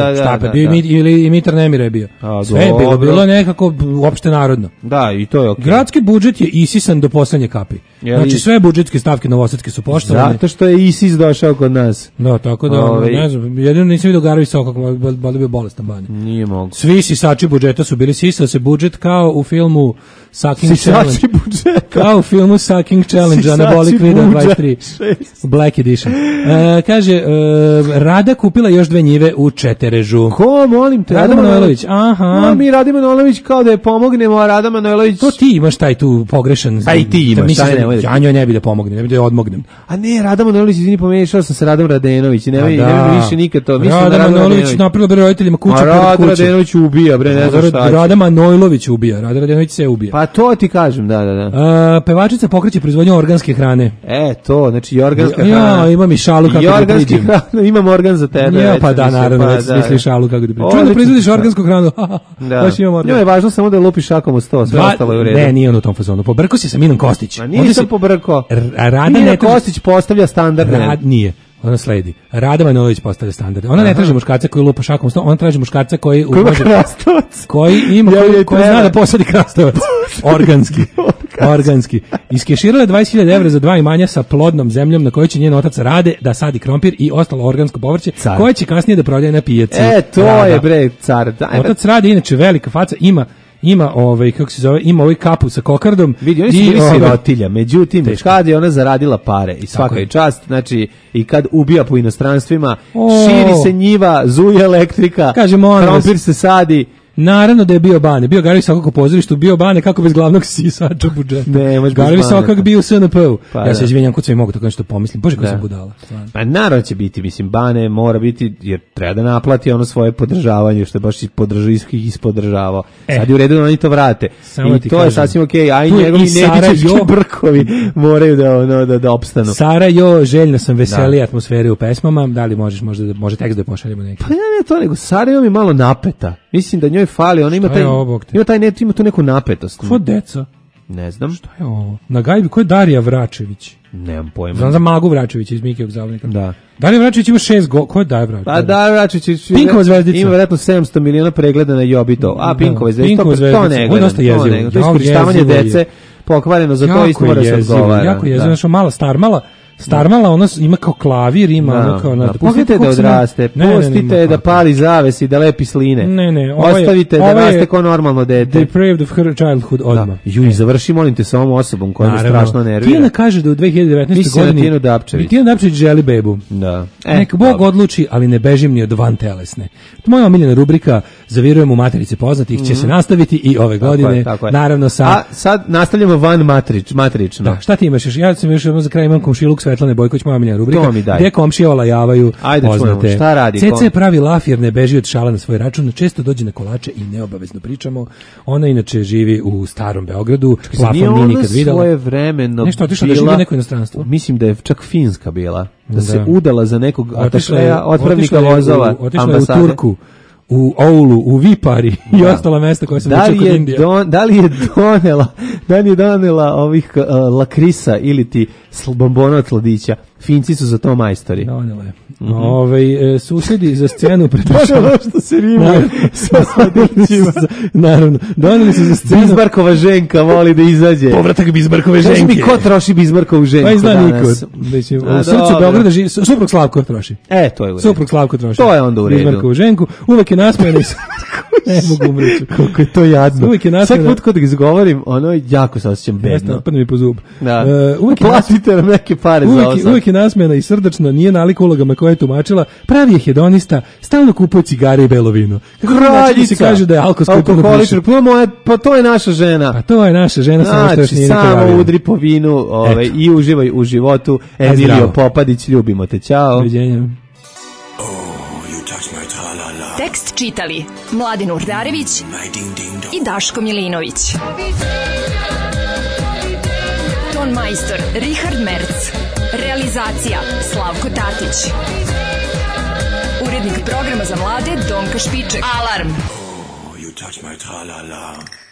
da, štapa, da, bio da. imi- ili imitar nemira je bio. A, Sve je bilo, dobro. bilo je nekako uopšte narodno. Da, i to je okej. Gradski budžet je isisan do poslednje kapi. Je li- Znači sve budžetske stavke novosadske su poštovane. Zato što je ISIS došao kod nas. Da, tako da, Ovaj- ne znam, jedino nisam vidio Garović Sokak, valjda bio bolestan banje. Nije mogu. Svi sisači budžeta su bili, sisao se budžet kao u filmu Sucking Sisači Challenge. budžeta. Kao u filmu Sucking Challenge, Anabolic Sisači Video budžet. dvadeset tri. Black Edition. E, kaže, e, Rada kupila još dve njive u Četerežu. Ko, molim te? Rada Manojlović, aha. No, mi Rada Manojlović kao da je pomognemo, a Rada Manojlović... To ti imaš taj tu pogrešan. Pa i ti imaš, Misliš taj da- nemoj da- Ja njoj ne bi da pomognem, ne bi da je odmognem. A ne, Rada Manojlović, izvini, pomešao sam se Radom Radenović. Ne, A ne, da. ne više nikad to. Mislim Rada da Rada Manojlović Radenović... napravila bre roditeljima kuću A pored Rada kuće. Radenović ubija, bre, ne znam šta će. Rada Manojlović ubija, Rada Radenović se ubija. Pa to ti kažem, da, da, da. A, pevačica pokreće proizvodnju organske hrane. E, to, znači i organska Ja, hrana. imam i šalu kako I da organski priđem. hrana, imam organ za tebe. Ja, već pa sam da, mislio, naravno, pa već da, smisli da. šalu kako da priđem. Čujem da Odlično. proizvodiš organsku hranu. Da. Baš imam organ. Njoj je važno samo da lupi šakom u sto, sve Dva- ostalo je u redu. Ne, nije on u tom fazonu. Pobrko si sa Minom Kostić. Ma Ovdje nisam si- pobrko. R- a Rada Mina ne traži- Kostić postavlja standardne. Rad nije. Ona sledi. Rada Manojlović postavlja standarde. Ona ne Aha. traži muškarca koji lupa šakom u sto, ona traži muškarca koji Koji ima može- krastavac. koji ima Ja koji, joj koji treba. zna da posadi krastavac. Organski. Organski. Iskeširala je dvadeset hiljada evra za dva imanja sa plodnom zemljom na kojoj će njen otac Rade da sadi krompir i ostalo organsko povrće, Car. koje će kasnije da prodaje na pijaci. E, to Rada. je bre car. Daj, Otac Rade inače velika faca, ima ima ovaj kako se zove, ima ovaj kapu sa kokardom. Vidi, oni su i, bili ovaj, sirotilja, međutim, Teško. kad je ona zaradila pare i svaka Tako je. je čast, znači, i kad ubija po inostranstvima, O. širi se njiva, zuje elektrika, Kaže, molim vas. krompir se sadi, Naravno da je bio Bane, bio Garović Sokak u pozorištu, bio Bane kako bez glavnog sisača budžeta. Ne, može bez Garović Baneta. Sokak bio u S N P-u. Pa ja se da. izvinjam kod sve mogu tako nešto pomislim. Bože, kako Da. sam budala. stvarno. pa naravno će biti, mislim, Bane mora biti, jer treba da naplati ono svoje podržavanje, što je baš ispodržao, ispodržavao. E. Sad je u redu da oni to vrate. Samo I ti to je kažem. sasvim okej, a i Tu je njegovi i Sara Nedićevski Jo. brkovi moraju da, ono, da, da opstanu. Sara Jo, željna sam veselije Da. atmosfere u pesmama. Da li možeš možda da, može tekst da je pošaljemo neki? Pa ja ne to, nego Sarajevo mi malo napeta. Mislim da njoj fali, ona ima Šta taj, je ovo, Bog te? ima taj net, ima tu neku napetost. Ko deca? Ne znam. Šta je ovo? Na gajbi, ko je Darija Vračević? Nemam pojma. Znam za Magu Vračević iz Mikijog zavodnika. Da. Darija Vračević ima šest go... Ko je Darija Vračević? Pa da, Vračić Pinkova zvezdica. ima vjerojatno sedamsto miliona pregleda na Jobito. A Da, Pinkova zvezdica, Pinkova to, to zvezdica. ne Ovo je gledam. dosta To jezivo. ne gledam. To je Jako iskorištavanje jezivo je. dece, pokvareno, za to isto mora se jezivo, odgovara. Jako je jezivo, Da. znači mala starmala, starmala, ona s- ima kao klavir, ima Da, ono kao... da, na- pustite da koliko se ne- odraste, Ne, ne, ne, pustite nema da kako. pali zavesi, da lepi sline. Ne, ne, ovo je- Ostavite da ovo je raste kao normalno dete. Depraved of her childhood odmah. Da. Ju, i završi, molim te, sa ovom osobom koja me Naravno. strašno nervira. Tijana kaže da u dve hiljade devetnaestoj Mislim na godini... Tijanu Dapčević. Tijana Dapčević želi bebu. Da. E, Nek Bog dobro. odluči, ali ne bežim ni od van telesne. Moja omiljena rubrika Zavirujem u materice poznatih će se nastaviti i ove Tako godine. je, tako je. Naravno sa... A sad nastavljamo van matrič, matrično. Da, šta ti imaš još? Ja sam još jedno za kraj imam komšiluk Svetlane Bojković, moja omiljena rubrika. To mi daj. Gde komšije olajavaju Ajde, poznate. čujemo, šta radi? Cece pravi laf jer ne beži od šala na svoj račun, često dođe na kolače i neobavezno pričamo. Ona inače živi u starom Beogradu, Zar nije plafon nije ona nikad videla. svoje vremeno Nešto otišla da bila- živi u neko inostranstvo. Mislim da je čak Finska bila. Da, Da. se udala za nekog Otišla je- atašeja, otpravnika otišla je u- vozova, Otišla je u ambasade. Turku, u Oulu, u Vipari i Da. ostala mesta koja sam Da učio li, kod je Indije. don, da li je donela da li je donela ovih uh, lakrisa ili ti sl- bombona od sladića? Finci su za to majstori. Donela je. Mhm. Ovaj, e, susedi za scenu Donela pretrčava. što se rimuje sa sladićima. Naravno, doneli su za scenu. Bizmarkova ženka voli da izađe. Povratak Bizmarkove Kaži ženke. mi ko troši Bizmarkovu ženku Pa izna danas? niko. Mislim, A, u srcu dobro. Beograda živi, su- suprug Slavko troši. E, to je u redu. Suprug Slavko troši. To je onda u redu. Bizmarkovu ženku, uvek je nasmejana i ne mogu umreći. Koliko je to jadno. Uvijek je Svaki nasmejana. put kad ga izgovorim, ono, jako se osjećam Jeste, bedno. otpadne mi po zub. Da. E, uvijek je nas- Platite nam neke pare za Uvijek, ovo je- sad. uvijek je nasmejana i srdačna, nije nalik ulogama koje je tumačila, pravi je hedonista, stalno kupuje cigare i belo vino. Kako to znači da se kaže da je alko skupno alkoholičar. Pa, moja, pa to je naša žena. Pa to je naša žena, samo što još Znači, nije samo napravila. udri po vinu ovaj, Eto. i uživaj u životu. Emilio zdravo. Popadić, ljubimo te, ćao. Doviđenja. Tekst čitali Mladin Urdarević i Daško Milinović. Ton majstor Richard Merc. Realizacija Slavko Tatić. Urednik programa za mlade Donka Špiček. Alarm! You touch my tra-la-la.